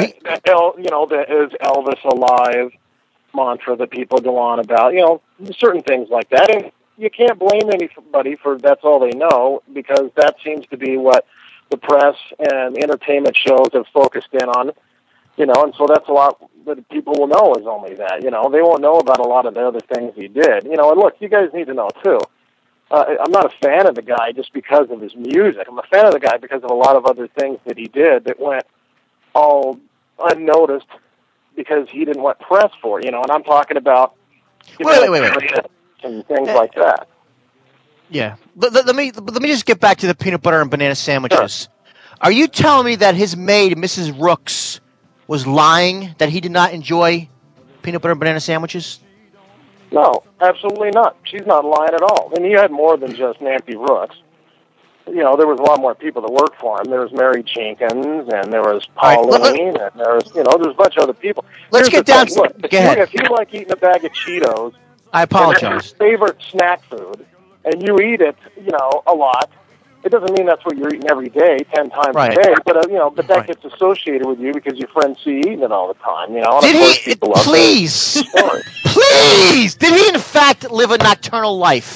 The is Elvis alive mantra that people go on about, certain things like that. And you can't blame anybody for that's all they know, because that seems to be what the press and entertainment shows have focused in on, and so that's a lot that people will know is only that, they won't know about a lot of the other things he did, and look, you guys need to know too. I'm not a fan of the guy just because of his music. I'm a fan of the guy because of a lot of other things that he did that went all unnoticed because he didn't want press for, and I'm talking about wait. And things like that. Yeah. Let me just get back to the peanut butter and banana sandwiches. Sure. Are you telling me that his maid, Mrs. Rooks, was lying, that he did not enjoy peanut butter and banana sandwiches? No, absolutely not. She's not lying at all. And he had more than just Nancy Rooks. There was a lot more people that worked for him. There was Mary Jenkins, and there was Pauline, and there was, there's a bunch of other people. Let's get down to it. If you like eating a bag of Cheetos, I apologize. Your favorite snack food, and you eat it, a lot. It doesn't mean that's what you're eating every day, 10 times a day, but but that gets associated with you because your friends see you eating it all the time. Did he? Please, please. Did he in fact live a nocturnal life?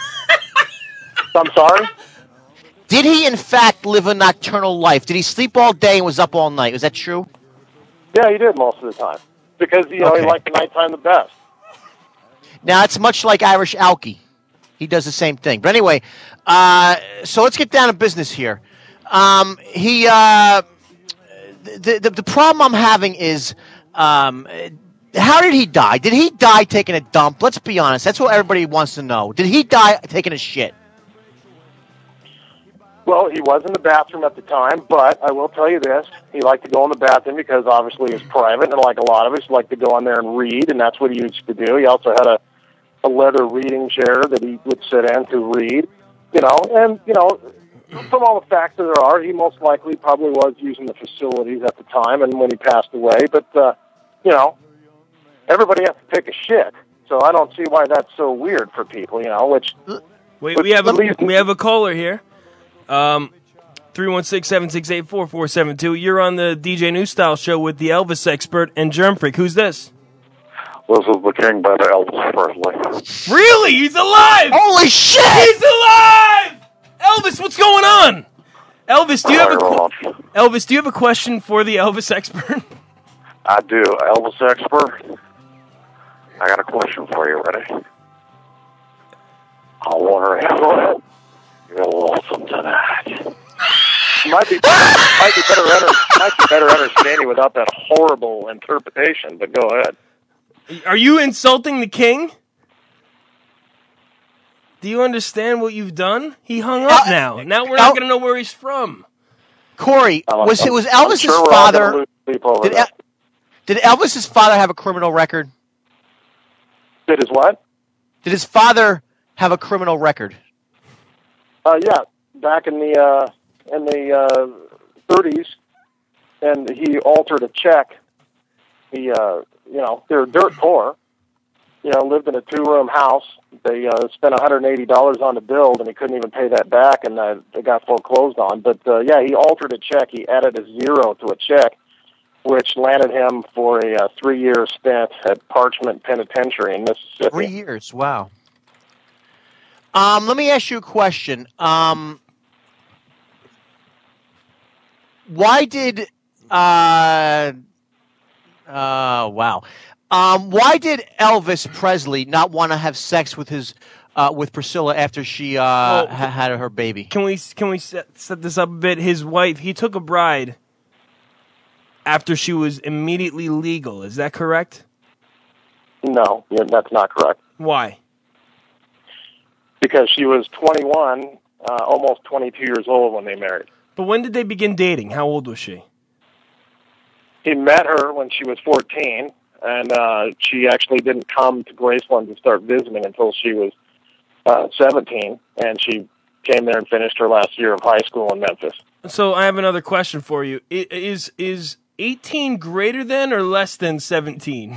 I'm sorry. Did he in fact live a nocturnal life? Did he sleep all day and was up all night? Is that true? Yeah, he did most of the time because he liked the nighttime the best. Now it's much like Irish Alky. He does the same thing. But anyway, so let's get down to business here. The problem I'm having is, how did he die? Did he die taking a dump? Let's be honest. That's what everybody wants to know. Did he die taking a shit? Well, he was in the bathroom at the time, but I will tell you this. He liked to go in the bathroom because obviously it's private, and like a lot of us, he liked to go in there and read, and that's what he used to do. He also had a leather reading chair that he would sit in to read, and, from all the facts that there are, he most likely probably was using the facilities at the time and when he passed away, but, everybody has to take a shit, so I don't see why that's so weird for people, which... Wait, we have a caller here, 316-768-4472. You're on the DJ New Style show with the Elvis expert and Germ Freak. Who's this? This is the King by the Elvis Presley. Really? He's alive! Holy shit! He's alive! Elvis, what's going on? Elvis, do you have a question for the Elvis expert? I do. Elvis expert, I got a question for you. Ready? I wonder if you're lonesome tonight. Might be better understanding without that horrible interpretation, but go ahead. Are you insulting the king? Do you understand what you've done? He hung up now. Now we're not going to know where he's from. Corey, was Elvis's father... Did Elvis's father have a criminal record? Did his what? Did his father have a criminal record? Yeah, back in the 30s, and he altered a check. He, they were dirt poor, lived in a 2-room house. They spent $180 on the build, and he couldn't even pay that back, and they got foreclosed on. But, he altered a check. He added a 0 to a check, which landed him for a 3-year stint at Parchment Penitentiary in Mississippi. 3 years, wow. Let me ask you a question. Why did... why did Elvis Presley not want to have sex with his with Priscilla after she had her baby? Can we set this up a bit? His wife, he took a bride after she was immediately legal. Is that correct? No, that's not correct. Why? Because she was 21, almost 22 years old when they married. But when did they begin dating? How old was she? He met her when she was 14, and she actually didn't come to Graceland to start visiting until she was 17, and she came there and finished her last year of high school in Memphis. So I have another question for you. Is 18 greater than or less than 17?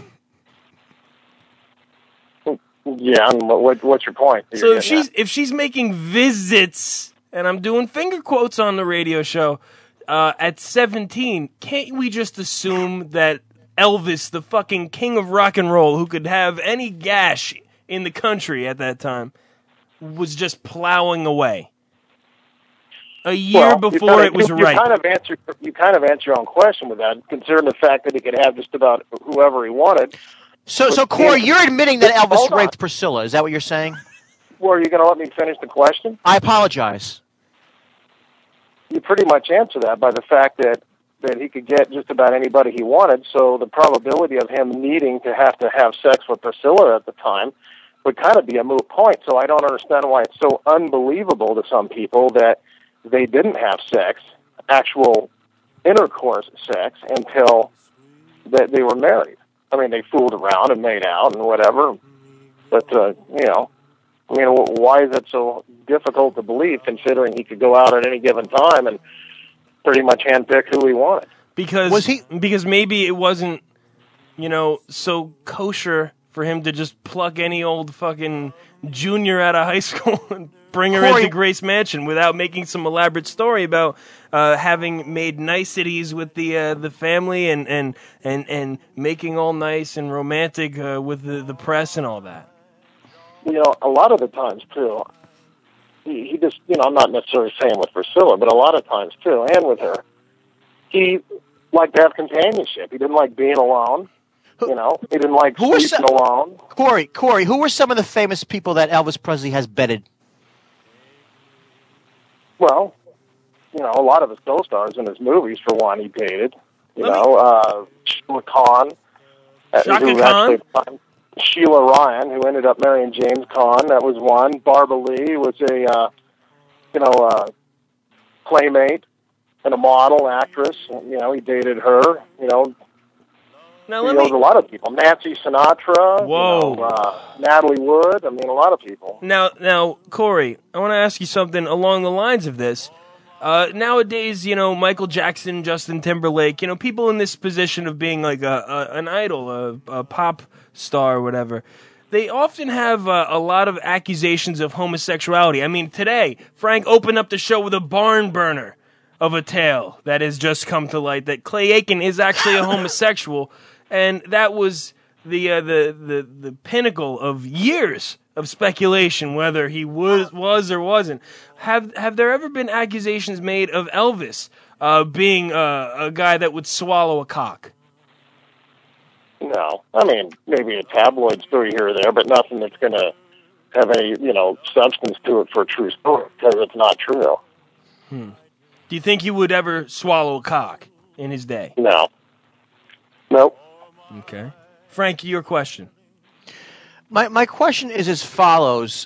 Yeah, and what's your point? So if she's making visits, and I'm doing finger quotes on the radio show, at 17, can't we just assume that Elvis, the fucking king of rock and roll, who could have any gash in the country at that time, was just plowing away a year before it was right? You kind of answer your own question with that, considering the fact that he could have just about whoever he wanted. So Corey, you're admitting that Elvis raped Priscilla. Is that what you're saying? Well, are you going to let me finish the question? I apologize. You pretty much answer that by the fact that he could get just about anybody he wanted, so the probability of him needing to have sex with Priscilla at the time would kind of be a moot point. So I don't understand why it's so unbelievable to some people that they didn't have sex, actual intercourse sex, until that they were married. I mean, they fooled around and made out and whatever, but, why is it so difficult to believe, considering he could go out at any given time and pretty much handpick who he wanted? Because maybe it wasn't, so kosher for him to just pluck any old fucking junior out of high school and bring her into Grace Mansion without making some elaborate story about having made niceties with the family and making all nice and romantic with the press and all that. A lot of the times, too, he just, I'm not necessarily saying with Priscilla, but a lot of times, too, and with her, he liked to have companionship. He didn't like being alone. He didn't like sleeping alone. Corey, who were some of the famous people that Elvis Presley has bedded? Well, a lot of his co-stars in his movies, for one, he dated. Sheila Khan. Shaka Khan? Sheila Ryan, who ended up marrying James Caan, that was one. Barbara Lee was a, playmate and a model, actress. He dated her. Now he knows a lot of people. Nancy Sinatra. Whoa. Natalie Wood. I mean, a lot of people. Now, Corey, I want to ask you something along the lines of this. Nowadays, Michael Jackson, Justin Timberlake, people in this position of being like an idol, a pop star or whatever, they often have a lot of accusations of homosexuality. I mean, today, Frank opened up the show with a barn burner of a tale that has just come to light that Clay Aiken is actually a homosexual, and that was the pinnacle of years of speculation whether he was or wasn't. Have there ever been accusations made of Elvis being a guy that would swallow a cock? No. I mean, maybe a tabloid story here or there, but nothing that's going to have any, substance to it for a true story, because it's not true. Do you think he would ever swallow a cock in his day? No. Nope. Okay. Frank, your question. My question is as follows.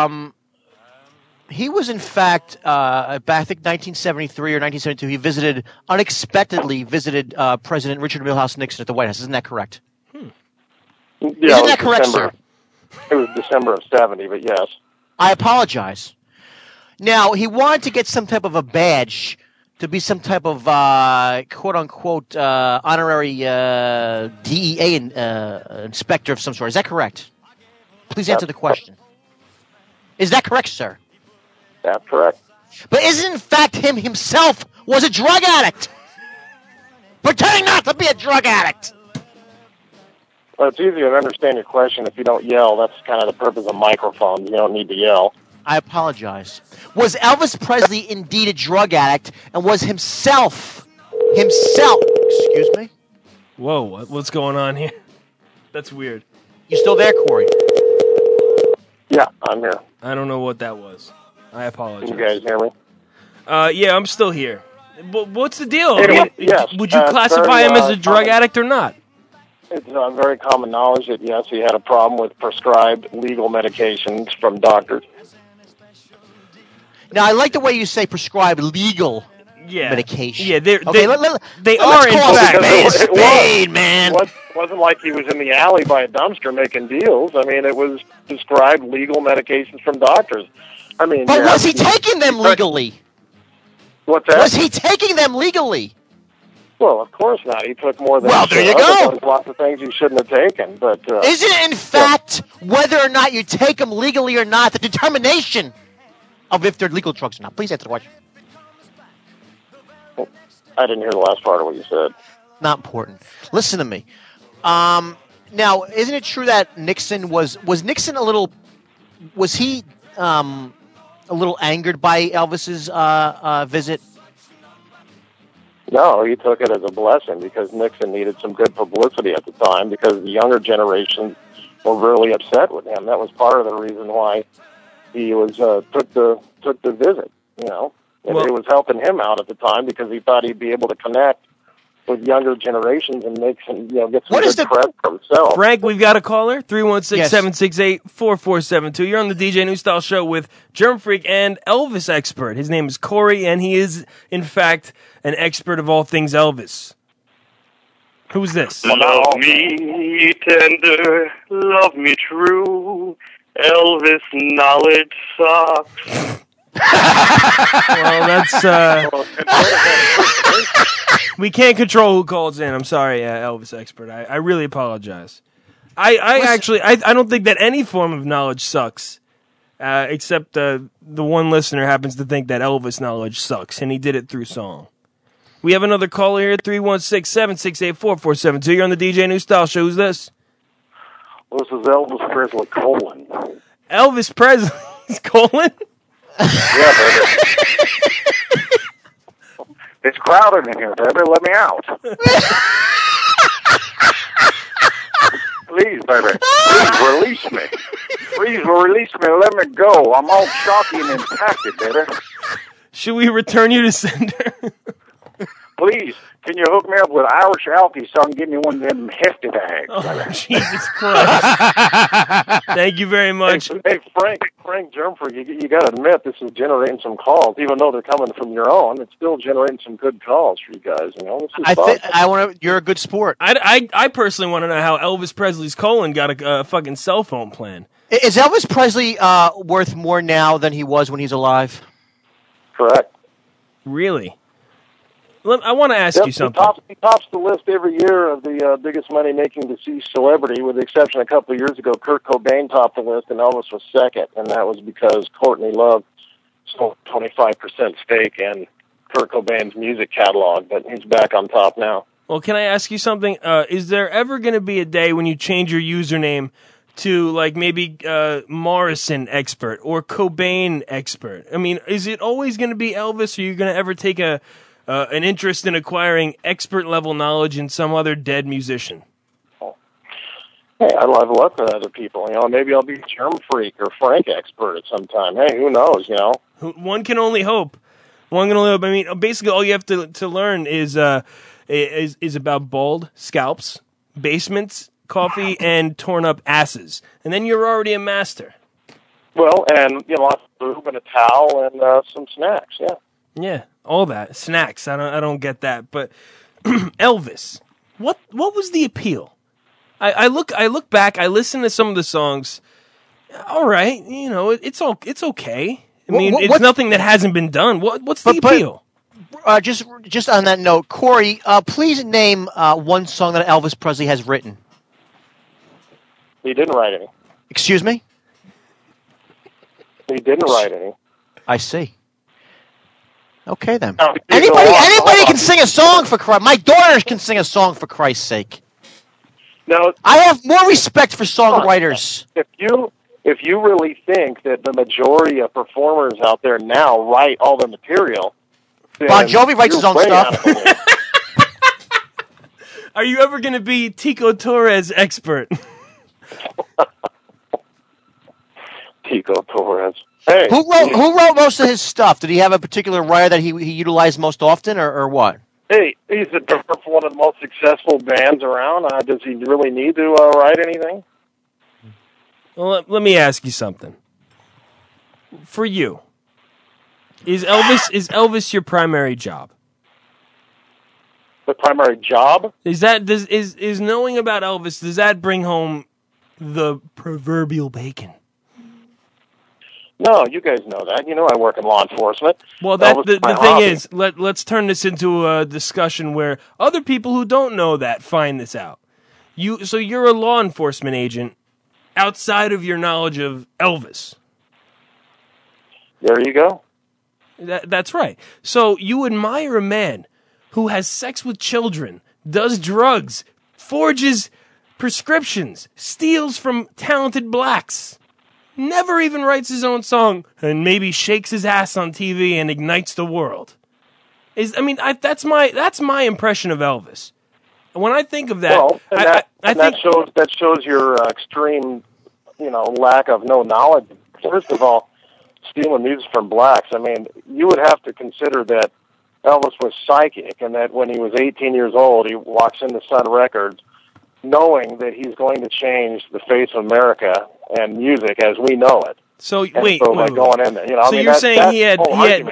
He was, in fact, back, I think, 1973 or 1972, he unexpectedly visited President Richard Milhouse Nixon at the White House. Isn't that correct? Yeah, Isn't that correct, sir? It was December of 70, but yes. I apologize. Now, he wanted to get some type of a badge to be some type of quote-unquote honorary DEA inspector of some sort. Is that correct? Please answer the question. Is that correct, sir? That's correct. But isn't in fact him himself was a drug addict? Pretending not to be a drug addict. Well, it's easier to understand your question if you don't yell. That's kind of the purpose of microphones. You don't need to yell. I apologize. Was Elvis Presley indeed a drug addict, and was himself, excuse me? Whoa, what's going on here? That's weird. You still there, Corey? Yeah, I'm here. I don't know what that was. I apologize. Can you guys hear me? Yeah, I'm still here. But what's the deal? Anyway, yes, would you classify him as a drug addict or not? It's very common knowledge that, yes, he had a problem with prescribed legal medications from doctors. Now, I like the way you say prescribed legal medication. Yeah, they are in fact. Spade, man. It wasn't like he was in the alley by a dumpster making deals. I mean, it was prescribed legal medications from doctors. I mean, but was he taking them legally? What's that? Was he taking them legally? Well, of course not. He took more than there you go. There's lots of things he shouldn't have taken. But isn't it, in fact, whether or not you take them legally or not, the determination of if they're legal drugs or not? Please answer the question. I didn't hear the last part of what you said. Not important. Listen to me. Now, isn't it true that Nixon was Nixon a little angered by Elvis's visit? No, he took it as a blessing because Nixon needed some good publicity at the time because the younger generation were really upset with him. That was part of the reason why he was took the visit. You know, and it was helping him out at the time because he thought he'd be able to connect with younger generations and make some, get some good press for himself. Frank, we've got a caller, 316-768-4472. You're on the DJ New Style Show with Germ Freak and Elvis expert. His name is Corey, and he is, in fact, an expert of all things Elvis. Who's this? Love me tender, love me true, Elvis knowledge sucks. Well, that's we can't control who calls in. I'm sorry, Elvis expert. I really apologize. I don't think that any form of knowledge sucks, except the one listener happens to think that Elvis knowledge sucks, and he did it through song. We have another caller here, 316-768-4472. You're on the DJ New Style Show. Who's this? This is Elvis Presley colon. Elvis Presley's colon? Yeah, baby. It's crowded in here, baby. Let me out. Please, baby. Please release me. Please release me and let me go. I'm all shocky and impacted, baby. Should we return you to sender? Please, can you hook me up with Irish Alky so I can get me one of them hefty bags? Oh, Jesus Christ. Thank you very much. Hey, Frank Germford, you got to admit this is generating some calls. Even though they're coming from your own, it's still generating some good calls for you guys. You know, you're a good sport. I personally want to know how Elvis Presley's colon got a fucking cell phone plan. Is Elvis Presley worth more now than he was when he's alive? Correct. Really? I want to ask you something. He tops the list every year of the biggest money-making deceased celebrity, with the exception a couple of years ago, Kurt Cobain topped the list, and Elvis was second, and that was because Courtney Love sold 25% stake in Kurt Cobain's music catalog, but he's back on top now. Well, can I ask you something? Is there ever going to be a day when you change your username to, like, maybe Morrison expert or Cobain expert? I mean, is it always going to be Elvis, or are you going to ever take an interest in acquiring expert-level knowledge in some other dead musician? Hey, I'd love for other people. You know, maybe I'll be Germ Freak or Frank expert at some time. Hey, who knows, you know? One can only hope. I mean, basically all you have to learn is about bald scalps, basements, coffee, and torn-up asses. And then you're already a master. Well, and, lots of food and a towel and some snacks, yeah. Yeah, all that. Snacks. I don't get that. But Elvis, what was the appeal? I look back, I listen to some of the songs. All right, it's okay. I mean, it's nothing that hasn't been done. What's the appeal? Just on that note, Corey, please name one song that Elvis Presley has written. He didn't write any. Excuse me? He didn't write any. I see. Okay, then. Anybody can sing a song for Christ. My daughter can sing a song for Christ's sake. No, I have more respect for songwriters. If you really think that the majority of performers out there now write all their material, Bon Jovi writes his own stuff. Are you ever going to be Tico Torres expert? Tico Torres. Hey, who wrote most of his stuff? Did he have a particular writer that he utilized most often, or what? Hey, he's the drummer for one of the most successful bands around. Does he really need to write anything? Well, let me ask you something. For you, is Elvis your primary job? The primary job? Is knowing about Elvis, does that bring home the proverbial bacon? No, you guys know that. You know I work in law enforcement. Well, the thing is, let's turn this into a discussion where other people who don't know that find this out. So you're a law enforcement agent outside of your knowledge of Elvis. There you go. That's right. So you admire a man who has sex with children, does drugs, forges prescriptions, steals from talented blacks, never even writes his own song, and maybe shakes his ass on TV and ignites the world. That's my impression of Elvis. When I think of that, well, that shows your extreme, lack of knowledge. First of all, stealing music from blacks. I mean, you would have to consider that Elvis was psychic, and that when he was 18 years old, he walks into Sun Records, knowing that he's going to change the face of America and music as we know it. So going in there, you're saying he had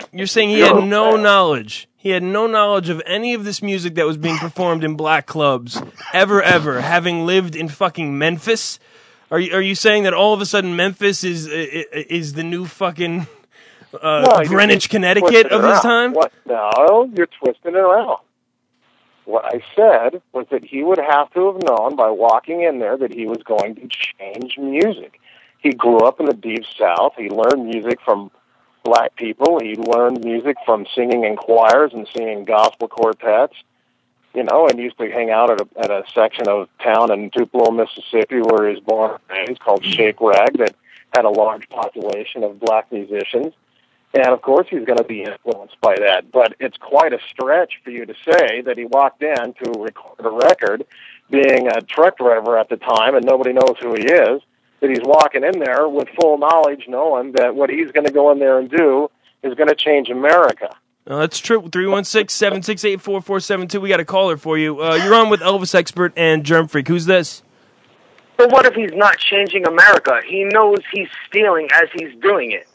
no knowledge. He had no knowledge of any of this music that was being performed in black clubs ever, having lived in fucking Memphis. Are you saying that all of a sudden Memphis is the new fucking Greenwich, Connecticut of his time? What? No, you're twisting it around. What I said was that he would have to have known by walking in there that he was going to change music. He grew up in the Deep South. He learned music from black people. He learned music from singing in choirs and singing gospel quartets, and used to hang out at a section of town in Tupelo, Mississippi, where he was born and raised, called Shake Rag, that had a large population of black musicians. And, of course, he's going to be influenced by that. But it's quite a stretch for you to say that he walked in to record a record, being a truck driver at the time, and nobody knows who he is, that he's walking in there with full knowledge, knowing that what he's going to go in there and do is going to change America. That's true. 316-768-4472. We got a caller for you. You're on with Elvis Expert and Germ Freak. Who's this? But what if he's not changing America? He knows he's stealing as he's doing it.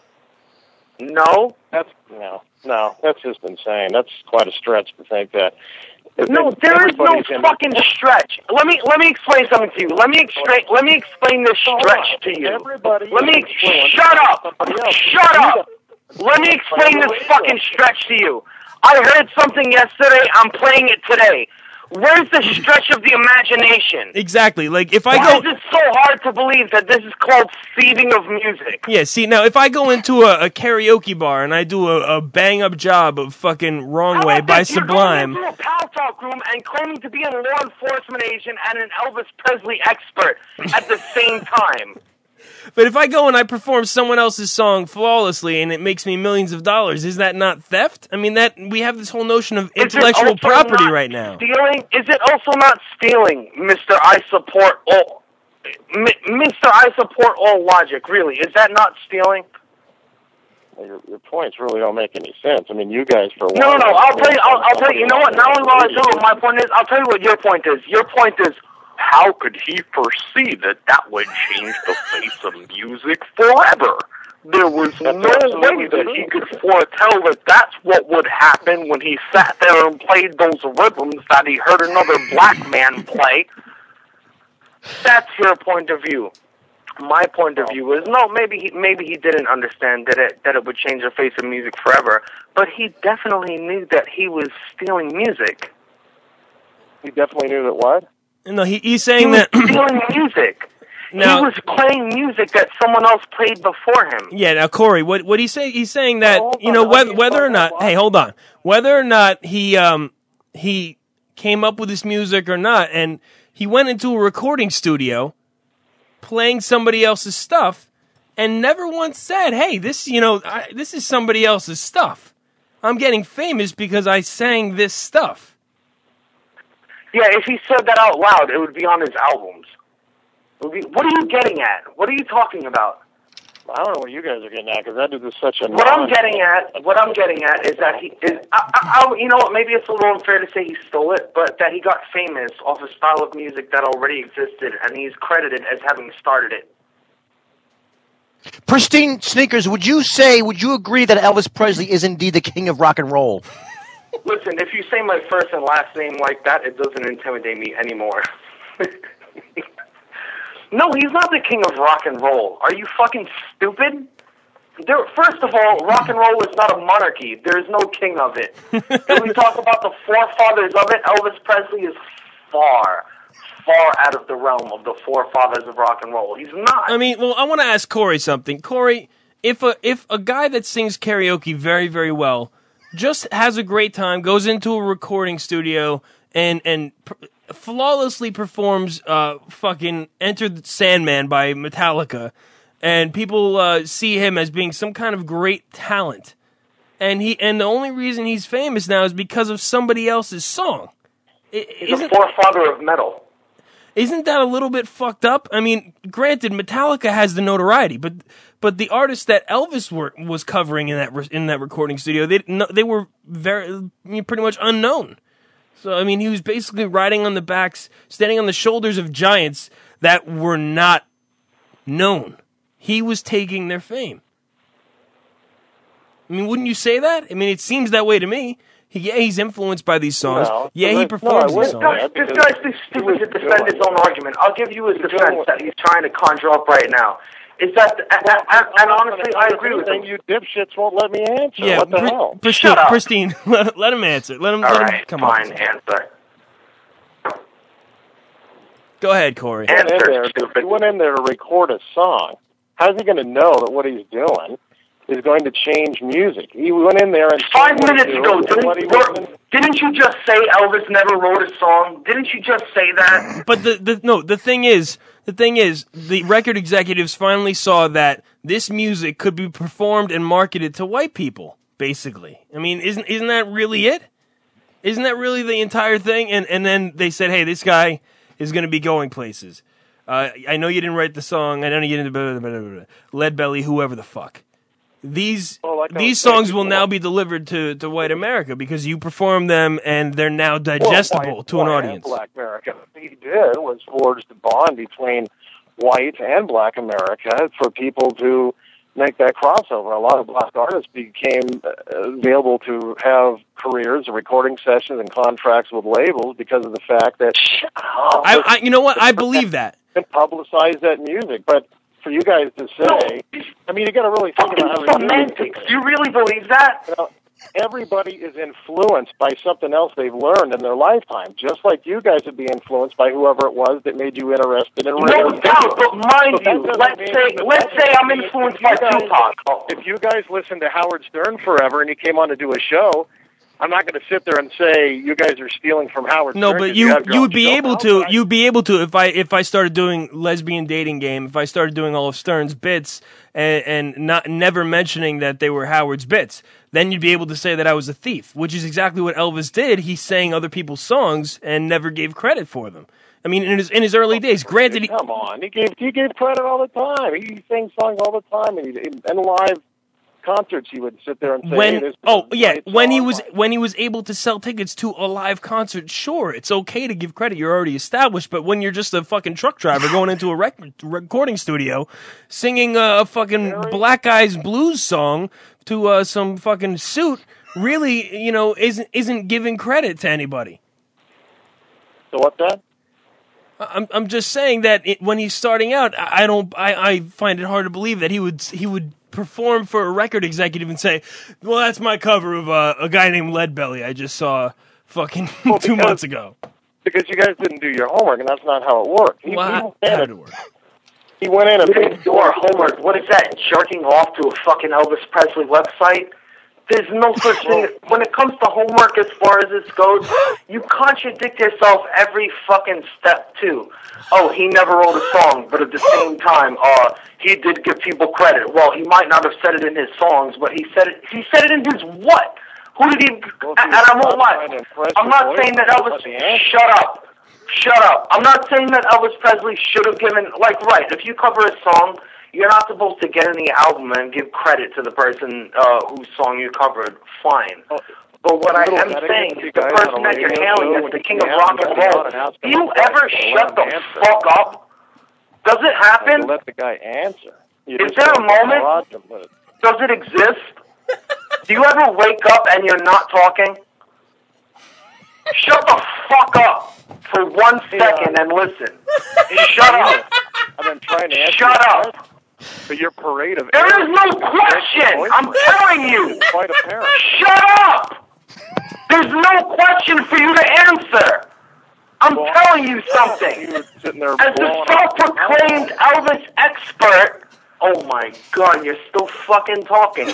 No? That's just insane. That's quite a stretch to think that. No, there is no fucking stretch. Let me explain something to you. Let me explain this stretch to you. Shut up. Let me explain this fucking stretch to you. I heard something yesterday. I'm playing it today. Where's the stretch of the imagination? Exactly. Like Why is it so hard to believe that this is called thieving of music? Yeah, see, now if I go into a karaoke bar and I do a bang-up job of fucking Wrong Way by Sublime... You're going into a Pal Talk room and claiming to be a law enforcement agent and an Elvis Presley expert at the same time. But if I go and I perform someone else's song flawlessly and it makes me millions of dollars, is that not theft? I mean, that we have this whole notion of intellectual property right now. Stealing? Is it also not stealing, Mr. I support all logic, really? Is that not stealing? Your points really don't make any sense. I mean, you guys for a while... No, I'll tell you, you know what? Not only will I tell you what my point is, I'll tell you what your point is. Your point is, how could he foresee that would change the face of music forever? There was no way that he could foretell that that's what would happen when he sat there and played those rhythms that he heard another black man play. That's your point of view. My point of view is, no, maybe he didn't understand that it would change the face of music forever, but he definitely knew that he was stealing music. He definitely knew that what? No, he's saying that stealing music. Now, he was playing music that someone else played before him. Yeah, now Corey, what he's saying? He's saying that whether or not, hey, hold on, whether or not he came up with this music or not, and he went into a recording studio, playing somebody else's stuff, and never once said, "Hey, this this is somebody else's stuff. I'm getting famous because I sang this stuff." Yeah, if he said that out loud, it would be on his albums. What are you getting at? What are you talking about? I don't know what you guys are getting at, because that dude is such a... What I'm getting at is that he is... you know what, maybe it's a little unfair to say he stole it, but that he got famous off a style of music that already existed, and he's credited as having started it. Pristine Sneakers, would you agree that Elvis Presley is indeed the king of rock and roll? Listen, if you say my first and last name like that, it doesn't intimidate me anymore. No, he's not the king of rock and roll. Are you fucking stupid? First of all, rock and roll is not a monarchy. There is no king of it. When we talk about the forefathers of it, Elvis Presley is far out of the realm of the forefathers of rock and roll. He's not. I mean, well, I want to ask Corey something. Corey, if a guy that sings karaoke very, very well just has a great time, goes into a recording studio, and flawlessly performs fucking Enter the Sandman by Metallica, and people see him as being some kind of great talent, and the only reason he's famous now is because of somebody else's song. He's a forefather of metal. Isn't that a little bit fucked up? I mean, granted, Metallica has the notoriety, but the artists that Elvis was covering in that recording studio, they were pretty much unknown. So, I mean, he was basically riding on the backs, standing on the shoulders of giants that were not known. He was taking their fame. I mean, wouldn't you say that? I mean, it seems that way to me. He's influenced by these songs. No, he performs these songs. This guy's too stupid to defend his own argument. I'll give you his defense that he's trying to conjure up right now. Is that, and honestly, I agree with him. You dipshits won't let me answer. Yeah, what the hell? Pristine, let him answer. Let him come on. Fine, answer. Go ahead, Corey. He went in there to record a song. How's he going to know that what he's doing is going to change music? He went in there and... 5 minutes ago, didn't you just say Elvis never wrote a song? Didn't you just say that? But the thing is, the record executives finally saw that this music could be performed and marketed to white people, basically. I mean, isn't that really it? Isn't that really the entire thing? And then they said, hey, this guy is going to be going places. I know you didn't write the song. I know you didn't... Lead Belly, whoever the fuck. These songs will now be delivered to white America because you perform them and they're now digestible to an audience. Black America. What he did was forge the bond between white and black America for people to make that crossover. A lot of black artists became available to have careers and recording sessions and contracts with labels because of the fact that you know what? I believe that. And publicize that music, but for you guys to say, I mean, you got to really think about how semantics. Do you really believe that? You know, everybody is influenced by something else they've learned in their lifetime, just like you guys would be influenced by whoever it was that made you interested in radio. No doubt, but mind you, let's say I'm influenced by Tupac. If you guys listened to Howard Stern forever and he came on to do a show, I'm not going to sit there and say you guys are stealing from Howard Stern. No, but you would be able to. You'd be able to if I started doing Lesbian Dating Game. If I started doing all of Stern's bits and never mentioning that they were Howard's bits, then you'd be able to say that I was a thief, which is exactly what Elvis did. He sang other people's songs and never gave credit for them. I mean, in his early days, granted, come on, he gave credit all the time. He sang songs all the time, and live concerts he would sit there and say, when he was able to sell tickets to a live concert, sure, it's okay to give credit, you're already established, but when you're just a fucking truck driver going into a recording studio singing a fucking Black Eyes Blues song to some fucking suit, really, isn't giving credit to anybody. So what's that? I'm just saying that when he's starting out, I find it hard to believe that he would perform for a record executive and say, well, that's my cover of a guy named Lead Belly I just saw fucking 2 months ago. Because you guys didn't do your homework, and that's not how it worked. How did it work? He went in and paid your homework. What is that? Jerking off to a fucking Elvis Presley website? There's no such thing. When it comes to homework, as far as this goes, you contradict yourself every fucking step, too. Oh, he never wrote a song, but at the same time, he did give people credit. Well, he might not have said it in his songs, but he said it in his what? Who did he... and I won't lie. I'm not saying that Elvis... Shut up. I'm not saying that Elvis Presley should have given... Like, right, if you cover a song... You're not supposed to get in the album and give credit to the person whose song you covered. Fine. But what I am saying is the person that you're hailing as the king of rock and roll, do you ever shut the fuck up? Does it happen? Let the guy answer. Is there a moment? Does it exist? Do you ever wake up and you're not talking? Shut the fuck up for 1 second and listen. Shut up. I've been trying to answer. Shut up. But your parade of... There is no question! I'm telling you! Quite apparent. Shut up! There's no question for you to answer! I'm telling you something! As the self-proclaimed Elvis expert... Oh my god, you're still fucking talking.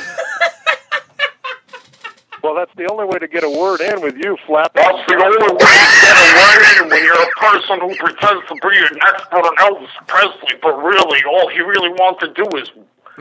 Well, that's the only way to get a word in with you, flapping. That's the only way to get a word in when you're a person who pretends to be an expert on Elvis Presley, but really, all he really wants to do is...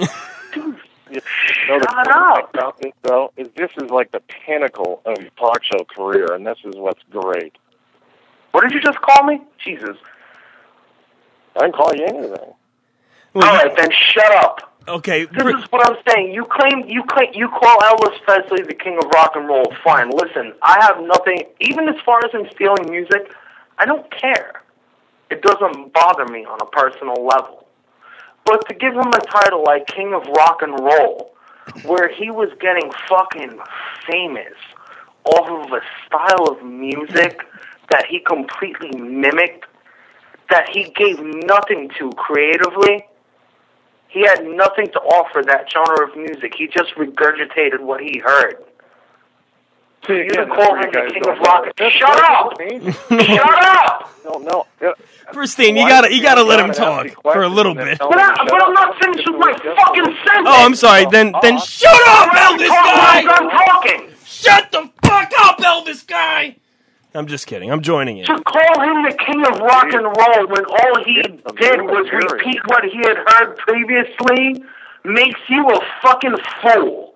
Shut up! About this, though, is this is like the pinnacle of your talk show career, and this is what's great. What did you just call me? Jesus. I didn't call you anything. All right, then shut up. Okay. This is what I'm saying. You call Elvis Presley the king of rock and roll. Fine. Listen, I have nothing, even as far as him stealing music, I don't care. It doesn't bother me on a personal level. But to give him a title like king of rock and roll, where he was getting fucking famous off of a style of music that he completely mimicked, that he gave nothing to creatively, he had nothing to offer that genre of music. He just regurgitated what he heard. So you can call him the king of rock. Shut up! Shut up! No. Pristine, you gotta let him talk for a little bit. But I'm not finished with my fucking sentence. Oh, I'm sorry. Then shut up, Elvis guy! I'm talking. Shut the fuck up, Elvis guy! I'm just kidding. I'm joining in. To call him the king of rock and roll when all he did was repeat what he had heard previously makes you a fucking fool.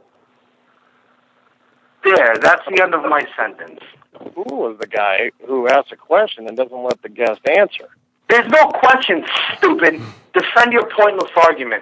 There, that's the end of my sentence. The fool is the guy who asks a question and doesn't let the guest answer. There's no question, stupid. Defend your pointless argument.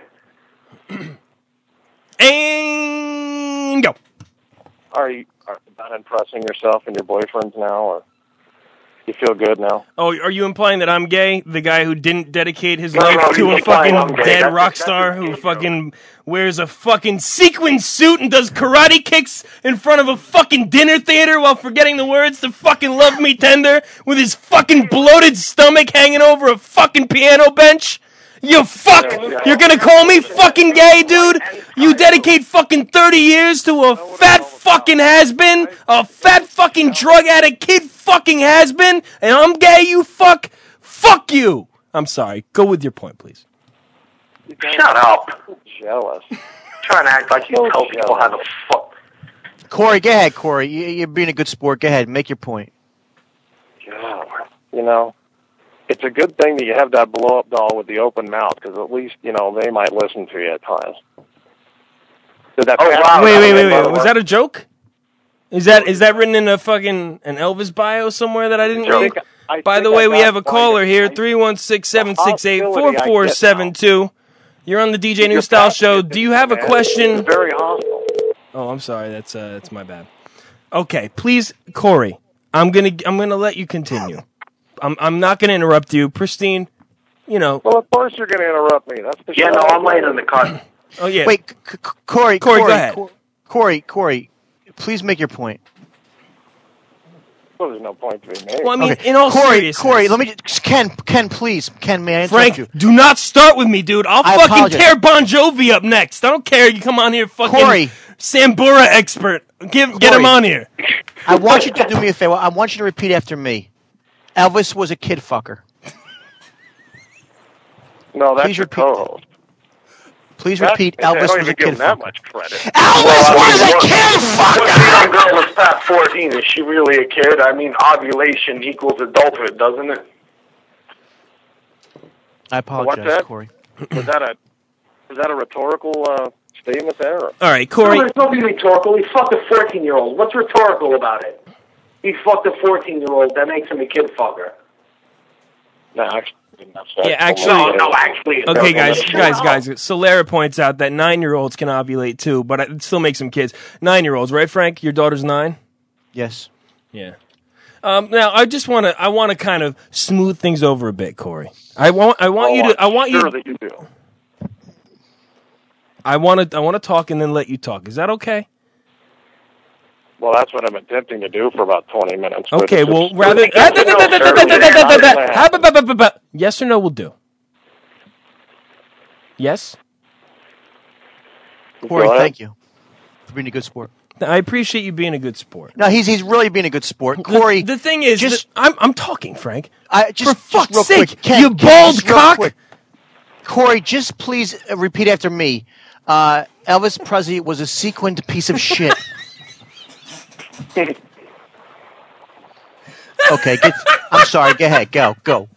And go. Are you not impressing yourself and your boyfriends now, or you feel good now? Oh, are you implying that I'm gay? The guy who didn't dedicate his life to a fucking dead rock star who fucking wears a fucking sequin suit and does karate kicks in front of a fucking dinner theater while forgetting the words to fucking Love Me Tender with his fucking bloated stomach hanging over a fucking piano bench? You fuck! You're gonna call me fucking gay, dude? You dedicate fucking 30 years to a fat fucking has-been? A fat fucking drug addict kid fucking has-been? And I'm gay, you fuck? Fuck you! I'm sorry. Go with your point, please. Shut up. Jealous. Trying to act like you tell people how to fuck. Corey, go ahead, Corey. You're being a good sport. Go ahead. Make your point. God, you know, it's a good thing that you have that blow-up doll with the open mouth, because at least, you know, they might listen to you at times. Wait. Was that a joke? Is that written in a fucking an Elvis bio somewhere that I didn't read? By the way, we have a caller here, 316-768-4472. You're on the DJ New Style Show. Do you have a question? It's very hostile. Oh, I'm sorry. That's my bad. Okay, please, Corey. I'm gonna let you continue. I'm not gonna interrupt you, Pristine. You know. Well, of course you're gonna interrupt me. That's the show. Yeah, no, I'm late on the cut. Oh yeah. Wait, Corey, go ahead. Corey, please make your point. Well, there's no point to be made. Well, I mean, in all seriousness. Corey, let me just, Ken, please. Ken, may I interrupt you? Frank, do not start with me, dude. I'll fucking apologize. tear Bon Jovi up next. I don't care. You come on here, fucking Corey. Sambura expert. Get him on here. I want you to do me a favor. I want you to repeat after me. Elvis was a kid fucker. No, that's Please your repeat. co-host. Please repeat. I Elvis don't was even a give kid him that fucker. much credit. Elvis was a kid What if a young girl was past 14? Is she really a kid? I mean, ovulation equals adulthood, doesn't it? I What's apologize, that? Corey. Was that a rhetorical statement there? Or? All right, Corey. No, there's nothing rhetorical. He fucked a 14-year-old. What's rhetorical about it? He fucked a 14-year-old. That makes him a kid fucker. No, actually. Yeah, actually. No, actually. Okay, guys. Solera points out that 9-year-olds can ovulate too, but it still makes them kids. 9-year-olds, right, Frank? Your daughter's 9? Yes. Yeah. Now I want to kind of smooth things over a bit, Corey. I want you that you do. I want to talk and then let you talk. Is that okay? Well, that's what I'm attempting to do for about 20 minutes. Okay, well, rather... Yes or no will do. Yes? Corey, thank you for being a good sport. I appreciate you being a good sport. No, he's really being a good sport. Corey, the thing is, I'm talking, Frank. For fuck's real sake, quick, Ken, you bald cock! Corey, just please repeat after me. Elvis Presley was a sequined piece of shit. Okay, I'm sorry. Go ahead. Go.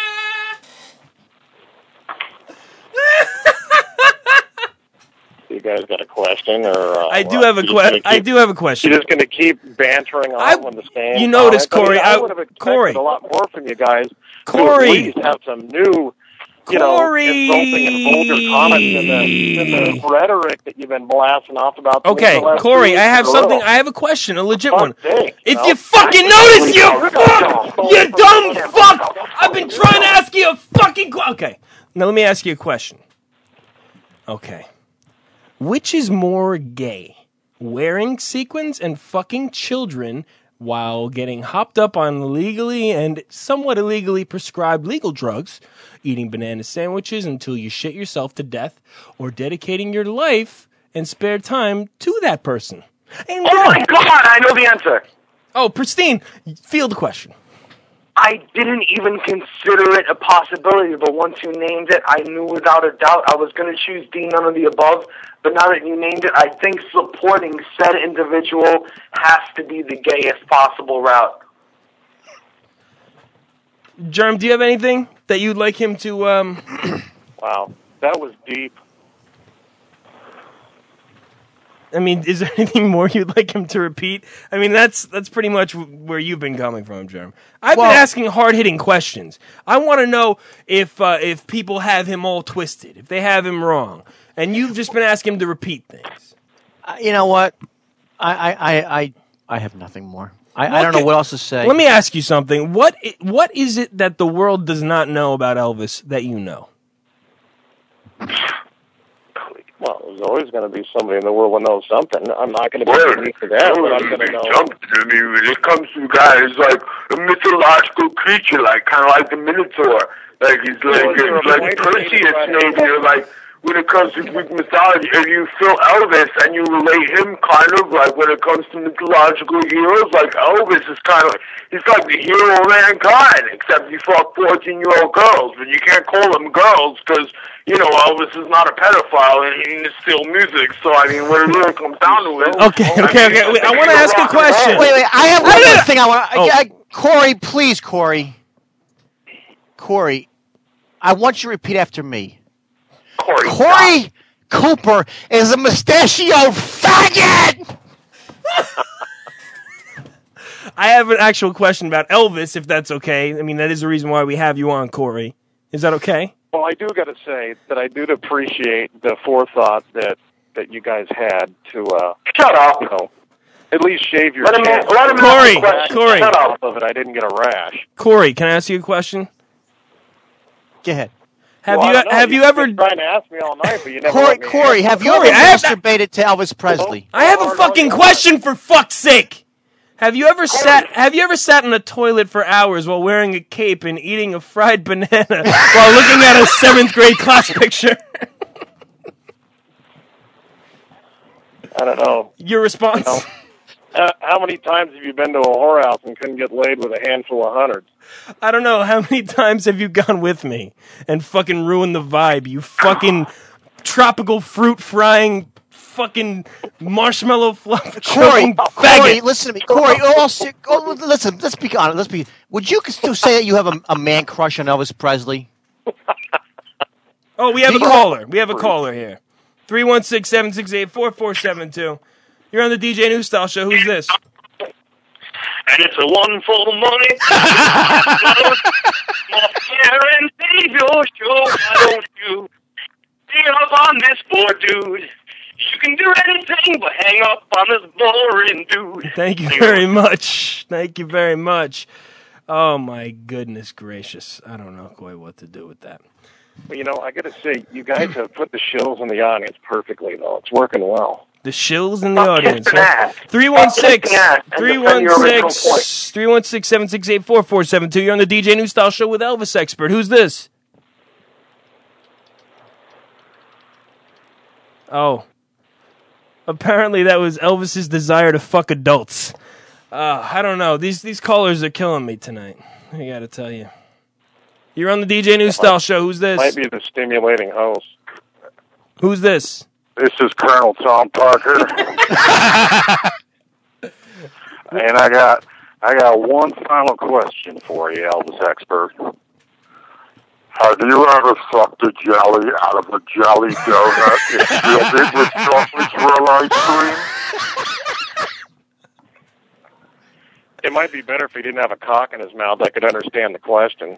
You guys got a question, or I do have a question. You're just going to keep bantering on when the same. You notice, Corey. I would have expected a lot more from you guys. Corey, to at least have some new, insulting and vulgar comments in the rhetoric that you've been blasting off about. Okay, Corey, I have something. I have a question, a legit one. If you fucking notice, you fuck, you dumb fuck! I've been trying to ask you a fucking Okay, now let me ask you a question. Okay. Which is more gay? Wearing sequins and fucking children while getting hopped up on legally and somewhat illegally prescribed legal drugs, eating banana sandwiches until you shit yourself to death, or dedicating your life and spare time to that person? And oh my God, I know the answer. Oh, pristine. Field the question. I didn't even consider it a possibility, but once you named it, I knew without a doubt I was going to choose D, none of the above. But now that you named it, I think supporting said individual has to be the gayest possible route. Germ, do you have anything that you'd like him to... Wow, that was deep. I mean, is there anything more you'd like him to repeat? I mean, that's pretty much where you've been coming from, Germ. I've been asking hard-hitting questions. I want to know if people have him all twisted, if they have him wrong. And you've just been asking him to repeat things. You know what? I have nothing more. I don't know what else to say. Let me ask you something. What is it that the world does not know about Elvis that you know? Well, there's always going to be somebody in the world who knows something. I'm not going to be unique to that, but I'm going to know. I mean, when it comes to guys like a mythological creature, like kind of like the Minotaur, like he's like Perseus, maybe, or like when it comes to Greek mythology, if you feel Elvis and you relate him kind of like when it comes to mythological heroes, like Elvis is kind of, he's like the hero of mankind, except he fought 14-year-old girls, but you can't call them girls because, you know, Elvis is not a pedophile and he didn't steal music, so I mean, when it really comes down to it. Okay. I want to ask a question. Wait, I have one more thing I want. Corey, please, Corey, I want you to repeat after me. Corey Cooper is a mustachioed faggot! I have an actual question about Elvis, if that's okay. I mean, that is the reason why we have you on, Corey. Is that okay? Well, I do got to say that I do appreciate the forethought that you guys had to, shut up. You know, at least shave your Let chance. him Corey. Shut up of it. I didn't get a rash. Corey, can I ask you a question? Go ahead. Have you ever been trying to ask me all night, but you never Corey, have you ever masturbated to Elvis Presley? I have a fucking question, for fuck's sake. Have you ever sat in a toilet for hours while wearing a cape and eating a fried banana while looking at a 7th grade class picture? I don't know. Your response? How many times have you been to a whorehouse and couldn't get laid with a handful of hundreds? I don't know. How many times have you gone with me and fucking ruined the vibe, you fucking tropical fruit frying fucking marshmallow fluff Corey, faggot. listen to me. Corey, listen, let's be honest. Would you still say that you have a man crush on Elvis Presley? Oh, we have a caller. We have a caller here. 316-768-4472. You're on the DJ New Style Show. Who's this? And it's a one for the money. My and save your show. Why don't you hang up on this poor dude? You can do anything but hang up on this boring dude. Thank you very much. Thank you very much. Oh, my goodness gracious. I don't know quite what to do with that. Well, you know, I got to say, you guys have put the shills in the audience perfectly, though. It's working well. The shills in the audience. 316-768-4472. You're on the DJ New Style Show with Elvis Expert. Who's this? Oh. Apparently that was Elvis's desire to fuck adults. I don't know. These callers are killing me tonight. I gotta tell you. You're on the DJ New Style Show. Who's this? Might be the stimulating host. Who's this? This is Colonel Tom Parker. And I got one final question for you, Elvis Expert. Have you ever sucked the jelly out of a jelly donut and filled it with chocolate swirl ice cream? It might be better if he didn't have a cock in his mouth. I could understand the question.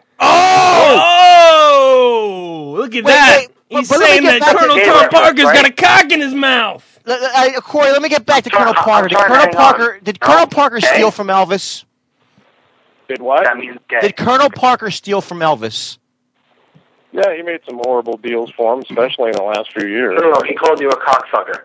Oh! Look at that. He's saying that Colonel Tom Parker's got a cock in his mouth. Corey, let me get back to Colonel Parker. Did Colonel Parker steal from Elvis? Did what? Did Colonel Parker steal from Elvis? Yeah, he made some horrible deals for him, especially in the last few years. No, he called you a cocksucker.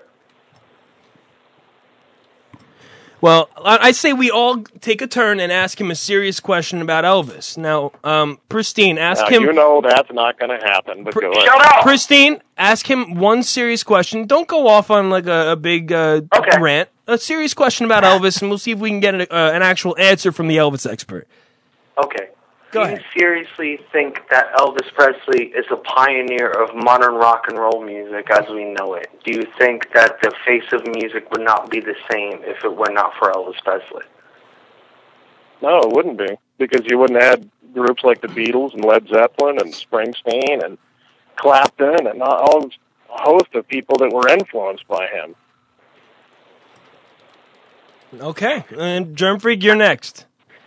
Well, I say we all take a turn and ask him a serious question about Elvis. Now, Pristine, ask him... You know that's not going to happen, but go ahead. Shut up! Pristine, ask him one serious question. Don't go off on like a big rant. A serious question about Elvis, and we'll see if we can get an actual answer from the Elvis expert. Okay. Go Do ahead. you seriously think that Elvis Presley is a pioneer of modern rock and roll music as we know it? Do you think that the face of music would not be the same if it were not for Elvis Presley? No, it wouldn't be, because you wouldn't have had groups like the Beatles and Led Zeppelin and Springsteen and Clapton and all a host of people that were influenced by him. Okay, and Germ Freak, you're next.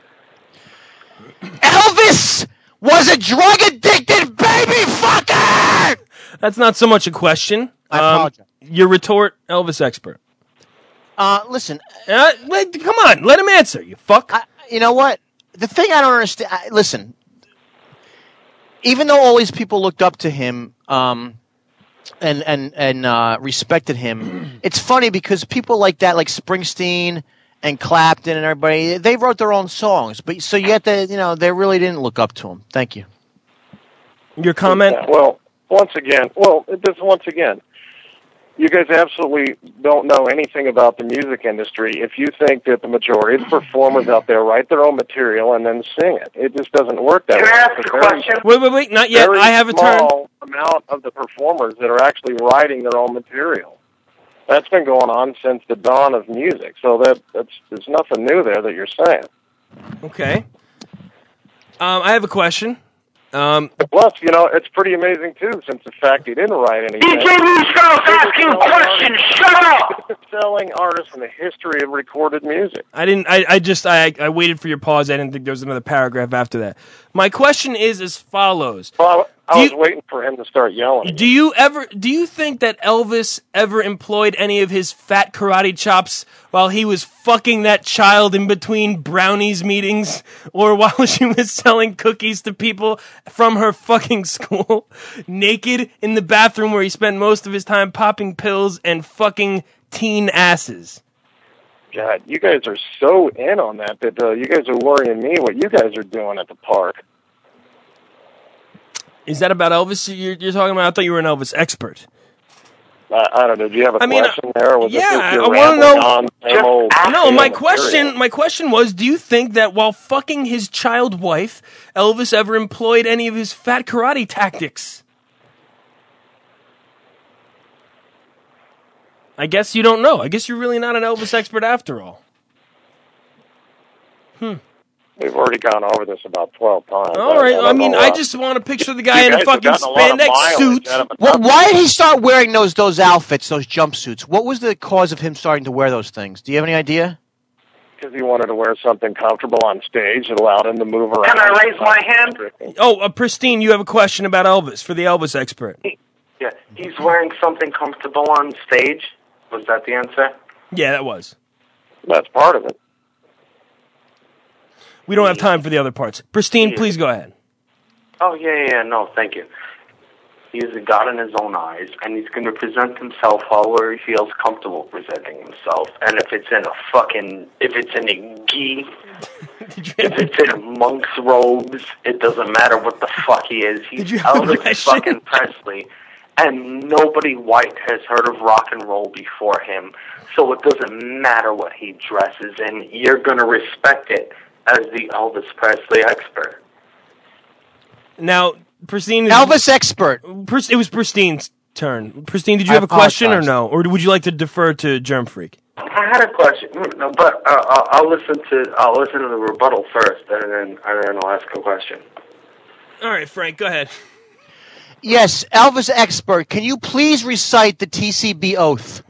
Elvis was a drug-addicted baby fucker! That's not so much a question. I apologize. Your retort, Elvis expert. Listen. Come on, let him answer, you fuck. You know what? The thing I don't understand... listen. Even though all these people looked up to him and respected him, it's funny because people like that, like Springsteen and Clapton and everybody, they wrote their own songs. But so yet they really didn't look up to him. Thank you. Your comment? Yeah, once again, you guys absolutely don't know anything about the music industry if you think that the majority of the performers out there write their own material and then sing it. It just doesn't work that way. Can I ask a question? Wait, not yet. I have a turn. Small amount of the performers that are actually writing their own material. That's been going on since the dawn of music, so there's nothing new there that you're saying. Okay. I have a question. Plus, it's pretty amazing, too, since the fact he didn't write anything. DJ Newsfell's asking questions! Shut up! Selling artists in the history of recorded music. I waited for your pause. I didn't think there was another paragraph after that. My question is as follows. Well, I was waiting for him to start yelling. Do you think that Elvis ever employed any of his fat karate chops while he was fucking that child in between brownies meetings, or while she was selling cookies to people from her fucking school, naked in the bathroom where he spent most of his time popping pills and fucking teen asses? God, you guys are so in on that you guys are worrying me what you guys are doing at the park. Is that about Elvis you're talking about? I thought you were an Elvis expert. I don't know. Do you have a question there? Or was yeah, it I want to know. No, my question was: do you think that while fucking his child wife, Elvis ever employed any of his fat karate tactics? I guess you don't know. I guess you're really not an Elvis expert after all. We've already gone over this about 12 times. All right. I just want to picture the guy in fucking spandex suits. Well, why did he start wearing those outfits, those jumpsuits? What was the cause of him starting to wear those things? Do you have any idea? Because he wanted to wear something comfortable on stage that allowed him to move around. Can I raise my hand? Oh, Pristine, you have a question about Elvis for the Elvis expert. Yeah, he's wearing something comfortable on stage. Was that the answer? Yeah, that was. That's part of it. We don't have time for the other parts. Pristine, please go ahead. Oh, yeah, no, thank you. He's a god in his own eyes, and he's going to present himself however he feels comfortable presenting himself. And if it's in a gi, if it's in monk's robes, it doesn't matter what the fuck he is. He's Elvis fucking Presley, and nobody white has heard of rock and roll before him. So it doesn't matter what he dresses in. You're going to respect it as the Elvis Presley expert. Now, Pristine... Elvis expert. It was Pristine's turn. Pristine, did you have a question or no? Or would you like to defer to Germ Freak? I had a question, but I'll listen to the rebuttal first, and then I'll ask a question. All right, Frank, go ahead. Yes, Elvis expert, can you please recite the TCB oath?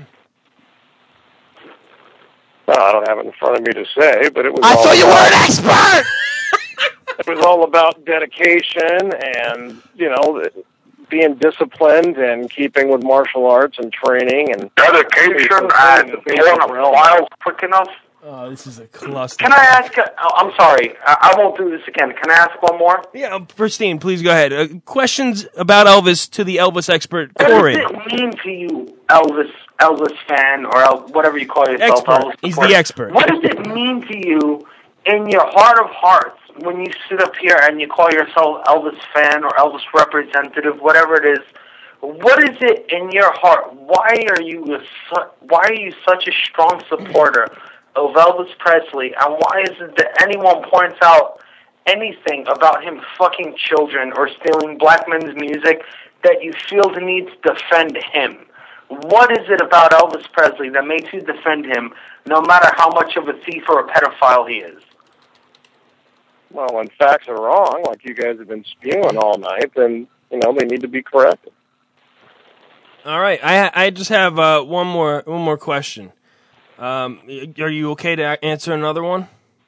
Well, I don't have it in front of me to say, but it was. I thought you were an expert. It was all about dedication and being disciplined and keeping with martial arts and training and dedication and pulling up files quick enough. Oh, this is a cluster. Can I ask? I'm sorry, I won't do this again. Can I ask one more? Yeah, Pristine, please go ahead. Questions about Elvis to the Elvis expert, Corey. What does it mean to you, Elvis fan, or whatever you call yourself? Expert. Elvis He's supporter? the expert. What does it mean to you in your heart of hearts when you sit up here and you call yourself Elvis fan or Elvis representative, whatever it is? What is it in your heart? Why are you such a strong supporter of Elvis Presley, and why is it that anyone points out anything about him fucking children or stealing black men's music that you feel the need to defend him? What is it about Elvis Presley that makes you defend him no matter how much of a thief or a pedophile he is? Well, when facts are wrong, like you guys have been spewing all night, then, they need to be corrected. All right, I just have one more question. Are you okay to answer another one?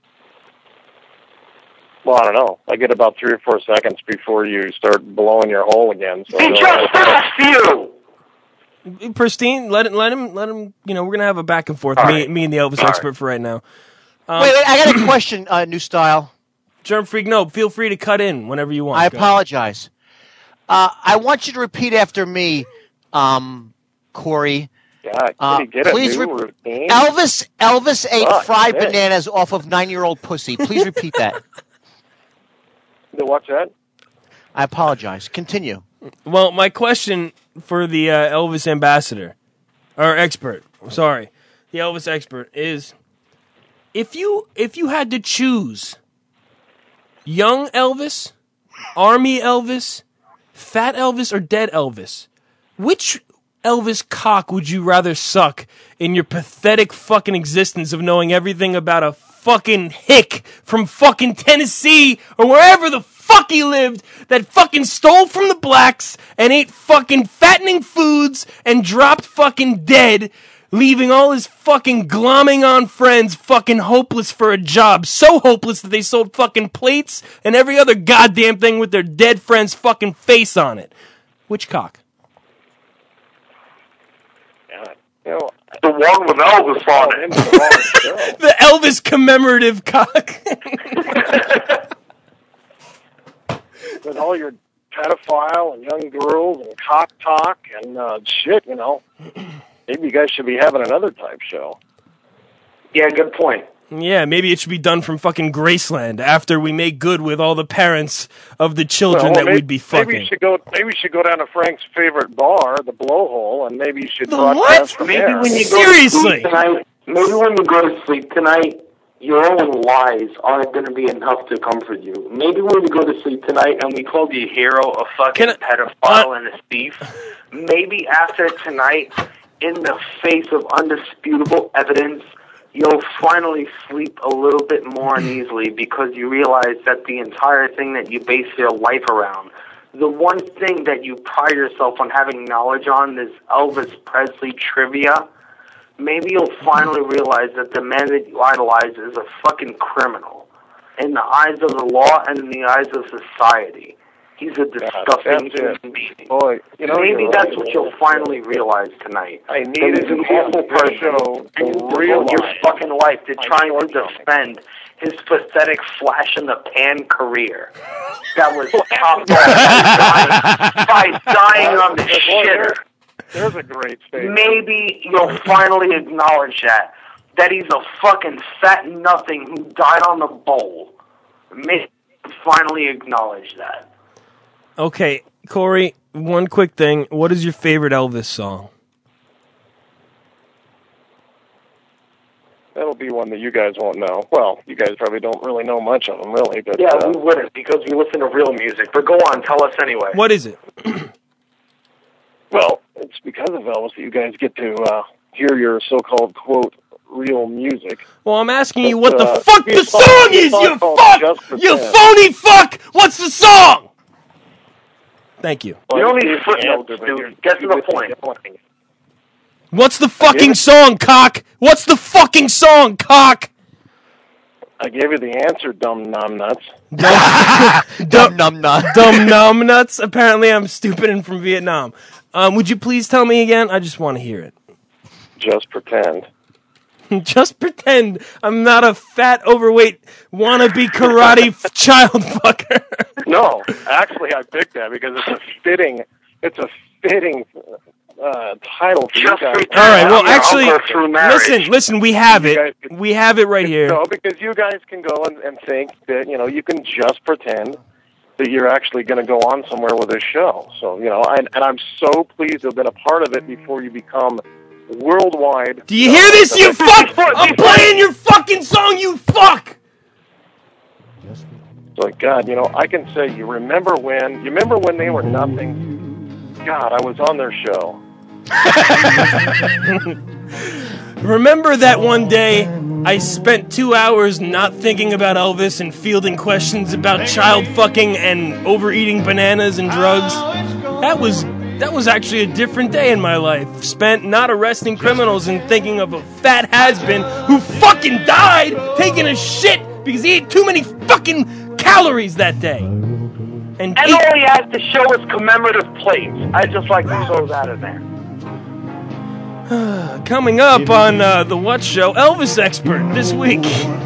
Well, I don't know. I get about 3 or 4 seconds before you start blowing your hole again. So he just asked you! Pristine, let him. We're gonna have a back and forth. Me and the Elvis expert for right now. Wait, I got a question. New style. Germ Freak, no. Feel free to cut in whenever you want. I apologize. I want you to repeat after me, Corey. Yeah, get please a new routine? Elvis ate fried bananas off of 9-year-old pussy. Please repeat that. What's that? I apologize. Continue. Well, my question for the Elvis ambassador, or expert, sorry, the Elvis expert is, if you had to choose young Elvis, army Elvis, fat Elvis, or dead Elvis, which Elvis cock would you rather suck in your pathetic fucking existence of knowing everything about a fucking hick from fucking Tennessee or wherever the fuck he lived that fucking stole from the blacks and ate fucking fattening foods and dropped fucking dead, leaving all his fucking glomming on friends fucking hopeless for a job, so hopeless that they sold fucking plates and every other goddamn thing with their dead friend's fucking face on it. Which cock? The one with Elvis on it. The Elvis commemorative cock. With all your pedophile and young girls and cock talk and shit, maybe you guys should be having another type show. Yeah, good point. Yeah, maybe it should be done from fucking Graceland after we make good with all the parents of the children that we'd be fucking. Maybe we should go down to Frank's favorite bar, the Blowhole, and maybe you should The broadcast what? from Maybe there. when you go to Seriously? sleep tonight, maybe when you go to sleep tonight, your own lies aren't going to be enough to comfort you. Maybe when you go to sleep tonight and we called you a hero, a fucking pedophile, and a thief, maybe after tonight, in the face of undisputable evidence, you'll finally sleep a little bit more uneasily because you realize that the entire thing that you base your life around, the one thing that you pride yourself on having knowledge on is Elvis Presley trivia. Maybe you'll finally realize that the man that you idolize is a fucking criminal in the eyes of the law and in the eyes of society. He's a disgusting human being. Boy, maybe that's what you'll finally realize tonight. I needed an awful person, and you devote your fucking life to trying to defend his pathetic flash-in-the-pan career. That was top by dying on the shitter. There's a great statement. Maybe you'll finally acknowledge that he's a fucking fat nothing who died on the bowl. Maybe you'll finally acknowledge that. Okay, Corey, one quick thing. What is your favorite Elvis song? That'll be one that you guys won't know. Well, you guys probably don't really know much of them, really. But Yeah, we wouldn't because we listen to real music. But go on, tell us anyway. What is it? Well, it's because of Elvis that you guys get to hear your so-called, quote, real music. Well, I'm asking you what the fuck the song is, you fuck! You phony fuck! What's the song? Thank you. You don't need footnotes, dude. Get to the point. What's the fucking song, cock? What's the fucking song, cock? I gave you the answer, dumb numbnuts. Dumb numbnuts. Dumb numbnuts? Apparently I'm stupid and from Vietnam. Would you please tell me again? I just want to hear it. Just pretend. Just pretend I'm not a fat, overweight, wannabe karate child fucker. No, actually, I picked that because it's a fitting title for you guys. All right, well, actually, listen, we have it. We have it right here. No, because you guys can go and think that, you can just pretend that you're actually going to go on somewhere with this show. So, and I'm so pleased to have been a part of it before you become worldwide. Do you hear this, you fuck? I'm playing your fucking song, you fuck! Like, God, I can say, you remember when they were nothing? God, I was on their show. Remember that one day I spent 2 hours not thinking about Elvis and fielding questions about child fucking and overeating bananas and drugs? That was actually a different day in my life. Spent not arresting criminals and thinking of a fat has-been who fucking died taking a shit because he ate too many fucking calories that day. And all he has to show is commemorative plates. I just like to throw that in there. Coming up on the What Show, Elvis Expert this week.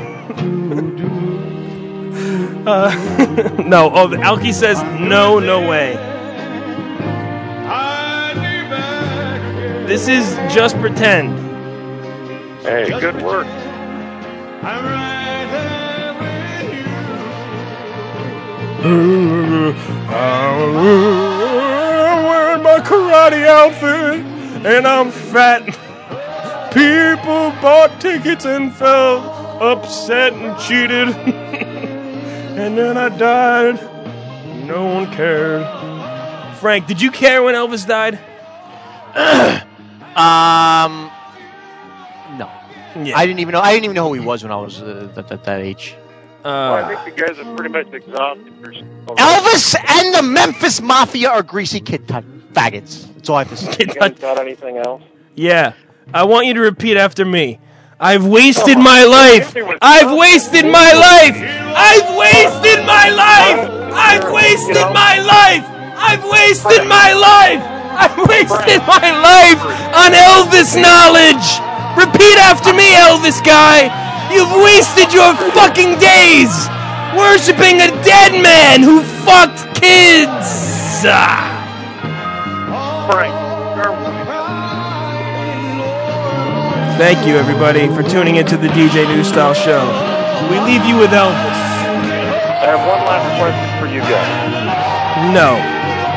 No, Alki says no way. This is Just Pretend. Hey, good work. I'm wearing my karate outfit and I'm fat. People bought tickets and felt upset and cheated. And then I died. No one cared. Frank, did you care when Elvis died? No. Yeah. I didn't even know who he was when I was that age. Well, I think you guys have pretty much exhausted yourself. Elvis and the Memphis Mafia are greasy kid faggots. That's all I have to say. You guys got anything else? Yeah. I want you to repeat after me. I've wasted my life. I've wasted my life. I've wasted my life. I've wasted my life. I've wasted my life. I've wasted my life on Elvis knowledge. Repeat after me, Elvis guy. You've wasted your fucking days worshiping a dead man who fucked kids. Thank you, everybody, for tuning into the DJ New Style Show. We leave you with Elvis. I have one last question for you guys. No.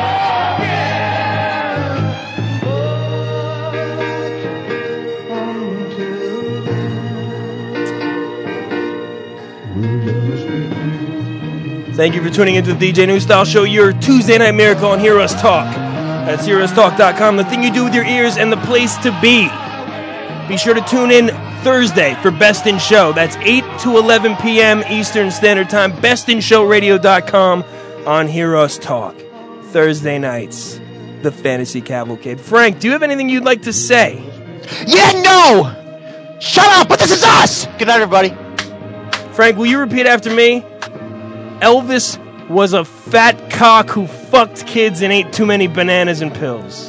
Thank you for tuning into the DJ New Style Show, your Tuesday Night Miracle on Heroes Talk. That's HeroesTalk.com, the thing you do with your ears and the place to be. Be sure to tune in Thursday for Best in Show. That's 8 to 11 p.m. Eastern Standard Time. BestinShowRadio.com on Heroes Talk. Thursday nights, the Fantasy Cavalcade. Frank, do you have anything you'd like to say? Yeah, no! Shut up, but this is us! Good night, everybody. Frank, will you repeat after me? Elvis was a fat cock who fucked kids and ate too many bananas and pills.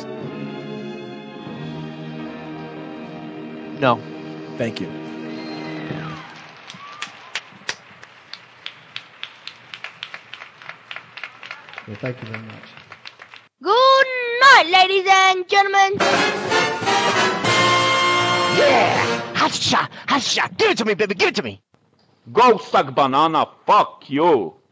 No. Thank you. Well, thank you very much. Good night, ladies and gentlemen. Yeah! Hot shot! Give it to me, baby, give it to me! Go suck banana, fuck you.